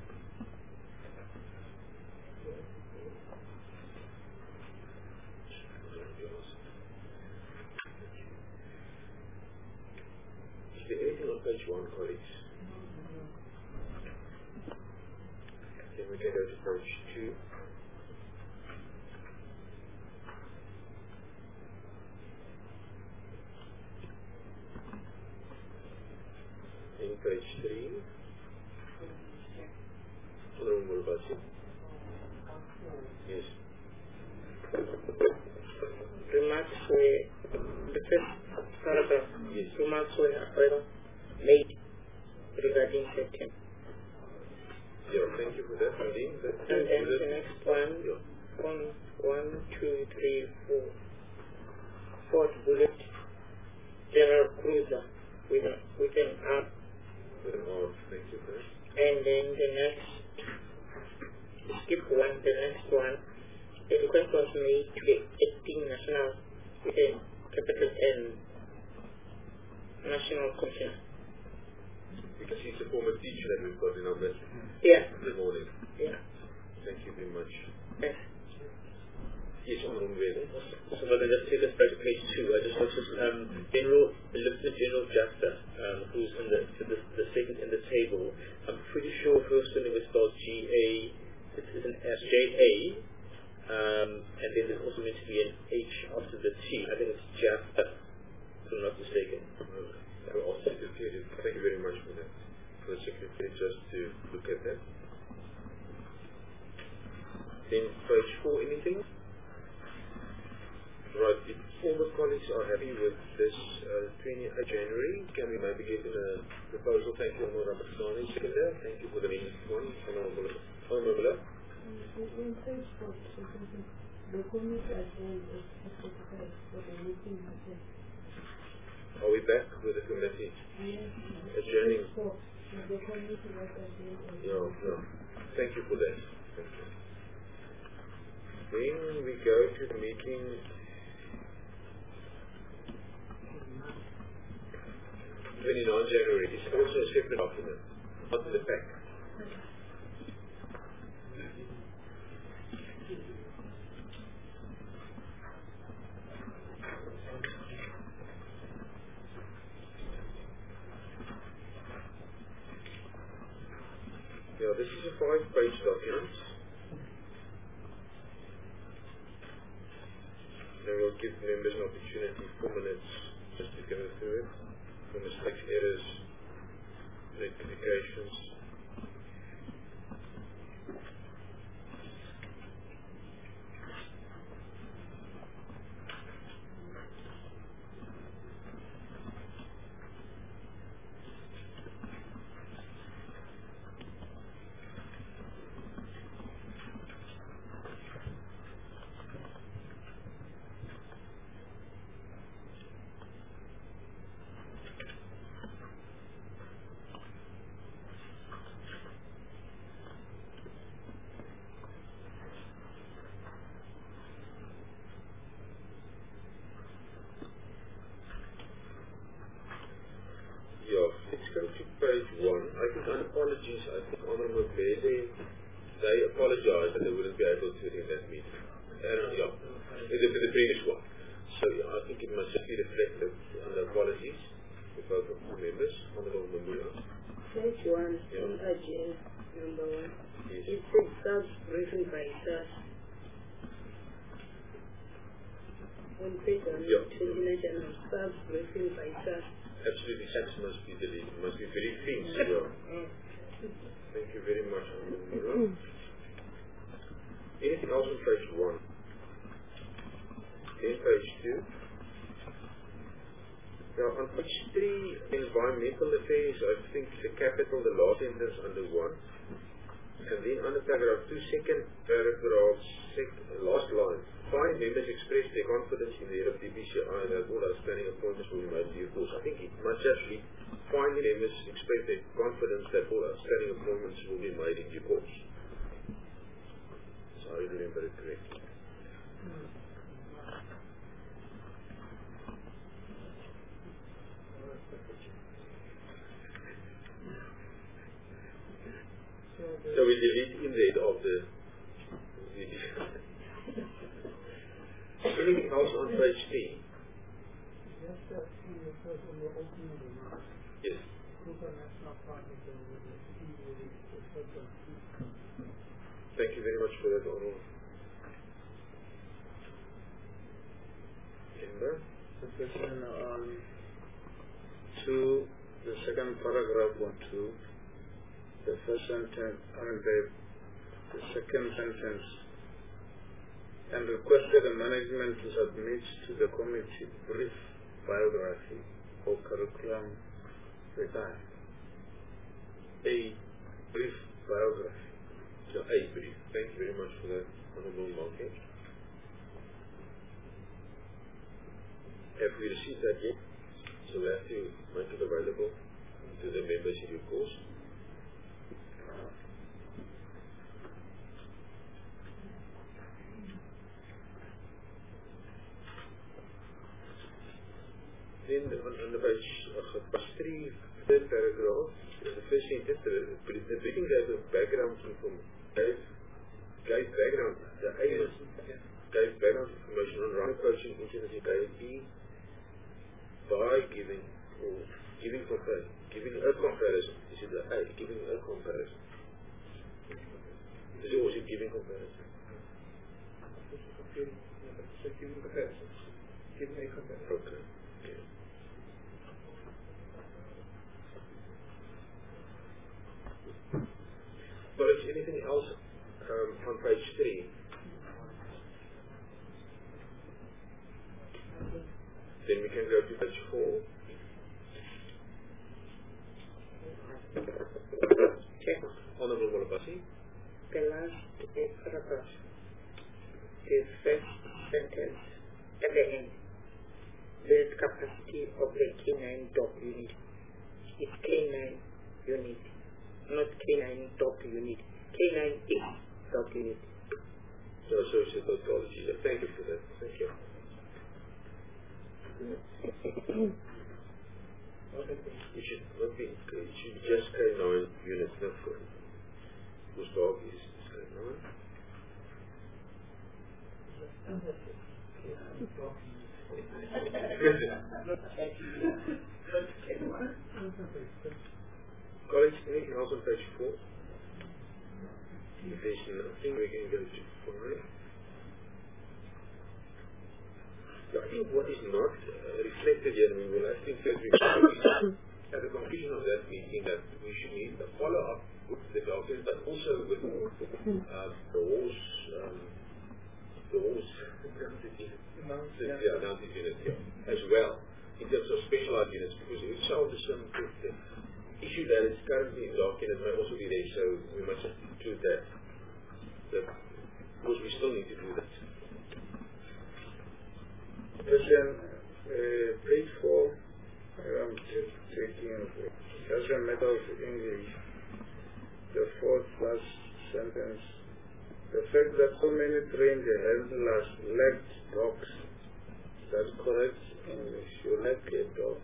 Is there anything on page one, colleagues? Then we can go to page two. In page three. Honorable Murabasi. Yes. Remarks were, the first paragraph, yes. Remarks were however made regarding second. Yeah, thank you for that, Nadine. That, And then the next one, yeah. one, one, two, three, four, fourth bullet, General Cruiser with, a, with an R. With an R, thank you for that. And then the next, skip one, the next one, the request was made to the acting national with a capital N, National Commissioner. Because he's a former teacher that we've got in our midst. Yeah. Good morning. Yeah. Thank you very much. Yes. Yes, Honorable Mbele. So if I can just take us back to page two, I just noticed um, General, Lieutenant General Juster, um, who's in the, the the second in the table. I'm pretty sure her spelling is spelled G A, it is an S J A, um, and then there's also meant to be an H after the T. I think it's Juster, if I'm not mistaken. I'll ask the Secretary. Thank you very much for that. For the Secretary just to look at that. Then page four, anything? Right, if former colleagues are happy with this uh, twentieth of January, can we maybe get in a proposal? Thank you, Honorable Rabatsani. Seconder, thank you for the next one. Honorable Miller. In page four, the committee agenda is specified for the meeting again. Are we back with the committee? Yes. Adjourning? The committee was agenda. No, no. Thank you for that. Thank you. Then we go to the meeting twenty-ninth of January. It's also a separate document, not in the pack. Yeah, this is a five-page document. Then we'll give members an opportunity, four minutes, just to go through it. For mistakes, errors, rectifications. Page one, I think on apologies, I think Honorable Mbele, they apologize that they wouldn't be able to attend that meeting. Uh, yeah, in the, in the previous one. So yeah, I think it must just be reflected on the apologies for both of the members. Honorable Mbele. Page one, yeah. On agenda number one. Yes. It says self-briefing by S A S. On page one, yeah. twenty-nine January, self-briefing by S A S. Absolutely, S A S must be deleted, must be very clean. Yeah. Thank you very much, Honorable Mbele. Anything else on page one? In page two. Now on page three, environmental affairs, I think the capital, the last sentence under one. And then under paragraph two, second paragraph, sec last line. Five members expressed their confidence in the head of D P C I that all outstanding appointments will be made in due course. I think it must just read, five members expressed their confidence that all outstanding appointments will be made in due course. So I remember it correctly. So we delete in the of the... Anything else on page three? Yes. Thank you very much for that, Arnold. Kimber? The question on two, the second paragraph on two, the first sentence, I mean the, the second sentence, and requested the management to submit to the committee brief biography or curriculum regard. A brief biography. So a brief. Thank you very much for that, Honorable Malke. Have we received that yet? So we have to make it available to the members in due course. Then on, on the page, uh, page three, third paragraph, the first sentence, the, the reading gave a background information, gave, gave background, the aim is, gave background information on right approaching incidents in K F E by giving, or giving comparison, giving a comparison. This is the A, giving a comparison. This is also giving comparison. Giving comparison. Giving a comparison. Okay. Okay. But is anything else um, on page three? Then we can go to page four. Check. Honorable Molabasi. The last paragraph, the first sentence at the end, build capacity of the K nine dog unit. It's K nine unit, not K nine dog unit. K nine is dog unit. So, so, so, tautology. Thank you for that. Thank you. It should not be, it should be just K nine units, not for whose dog is K nine. Colleagues, anything else on page four? If there's nothing, we can go to five. I think what is not uh, reflected here, we will, I think that we should, at the conclusion of that meeting, that we should need a follow-up with the doctors, but also with uh, the horse, um, the horse, yeah, mounted units, yeah, as well, in terms of specialized units, because if so, the, the issue that is currently in document may also be there, so we must include that, that, because we still need to do that. Question, uh, page four, I'm just checking, as a matter of English, the fourth last sentence, the fact that so many trained handlers lacked dogs, that's correct English, you lack a dog.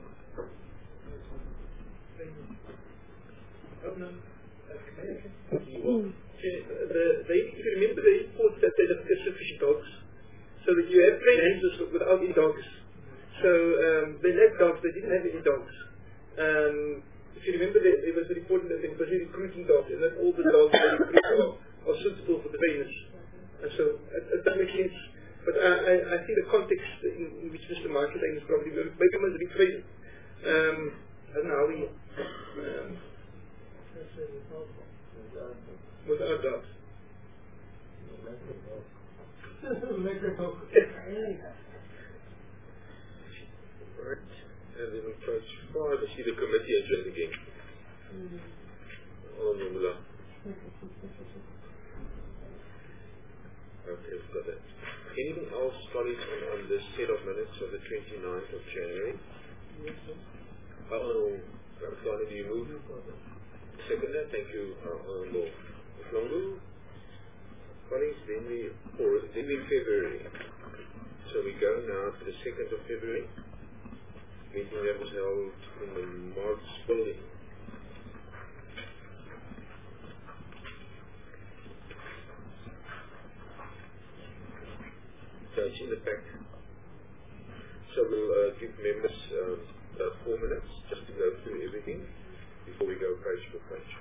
The, they, if you remember the report that they have sufficient dogs, so that you have trained handlers without any dogs. So um, they lacked dogs, they didn't have any dogs. Um, if you remember, there, there was a report that they were busy recruiting dogs, and that all the dogs they recruit are, are suitable for the trainers. And so it, it does make sense. But I, I, I think the context in, in which Mister Marketing is probably maybe must rephrase it. Um, I don't know how we um, without dogs. Right. And then we try to five, I see the committee address again. Oh, no, okay, we've got that. Anything else, colleagues, on, on this set of minutes of the twenty-ninth of January? Oh, Ramsani, do you move? Seconder, thank you, Honorable Longu. Colleagues, then we, or then in February. So we go now to the second of February, meeting that was held in the Marx building. in the pack. So we'll uh, give members uh, about four minutes just to go through everything before we go page per page.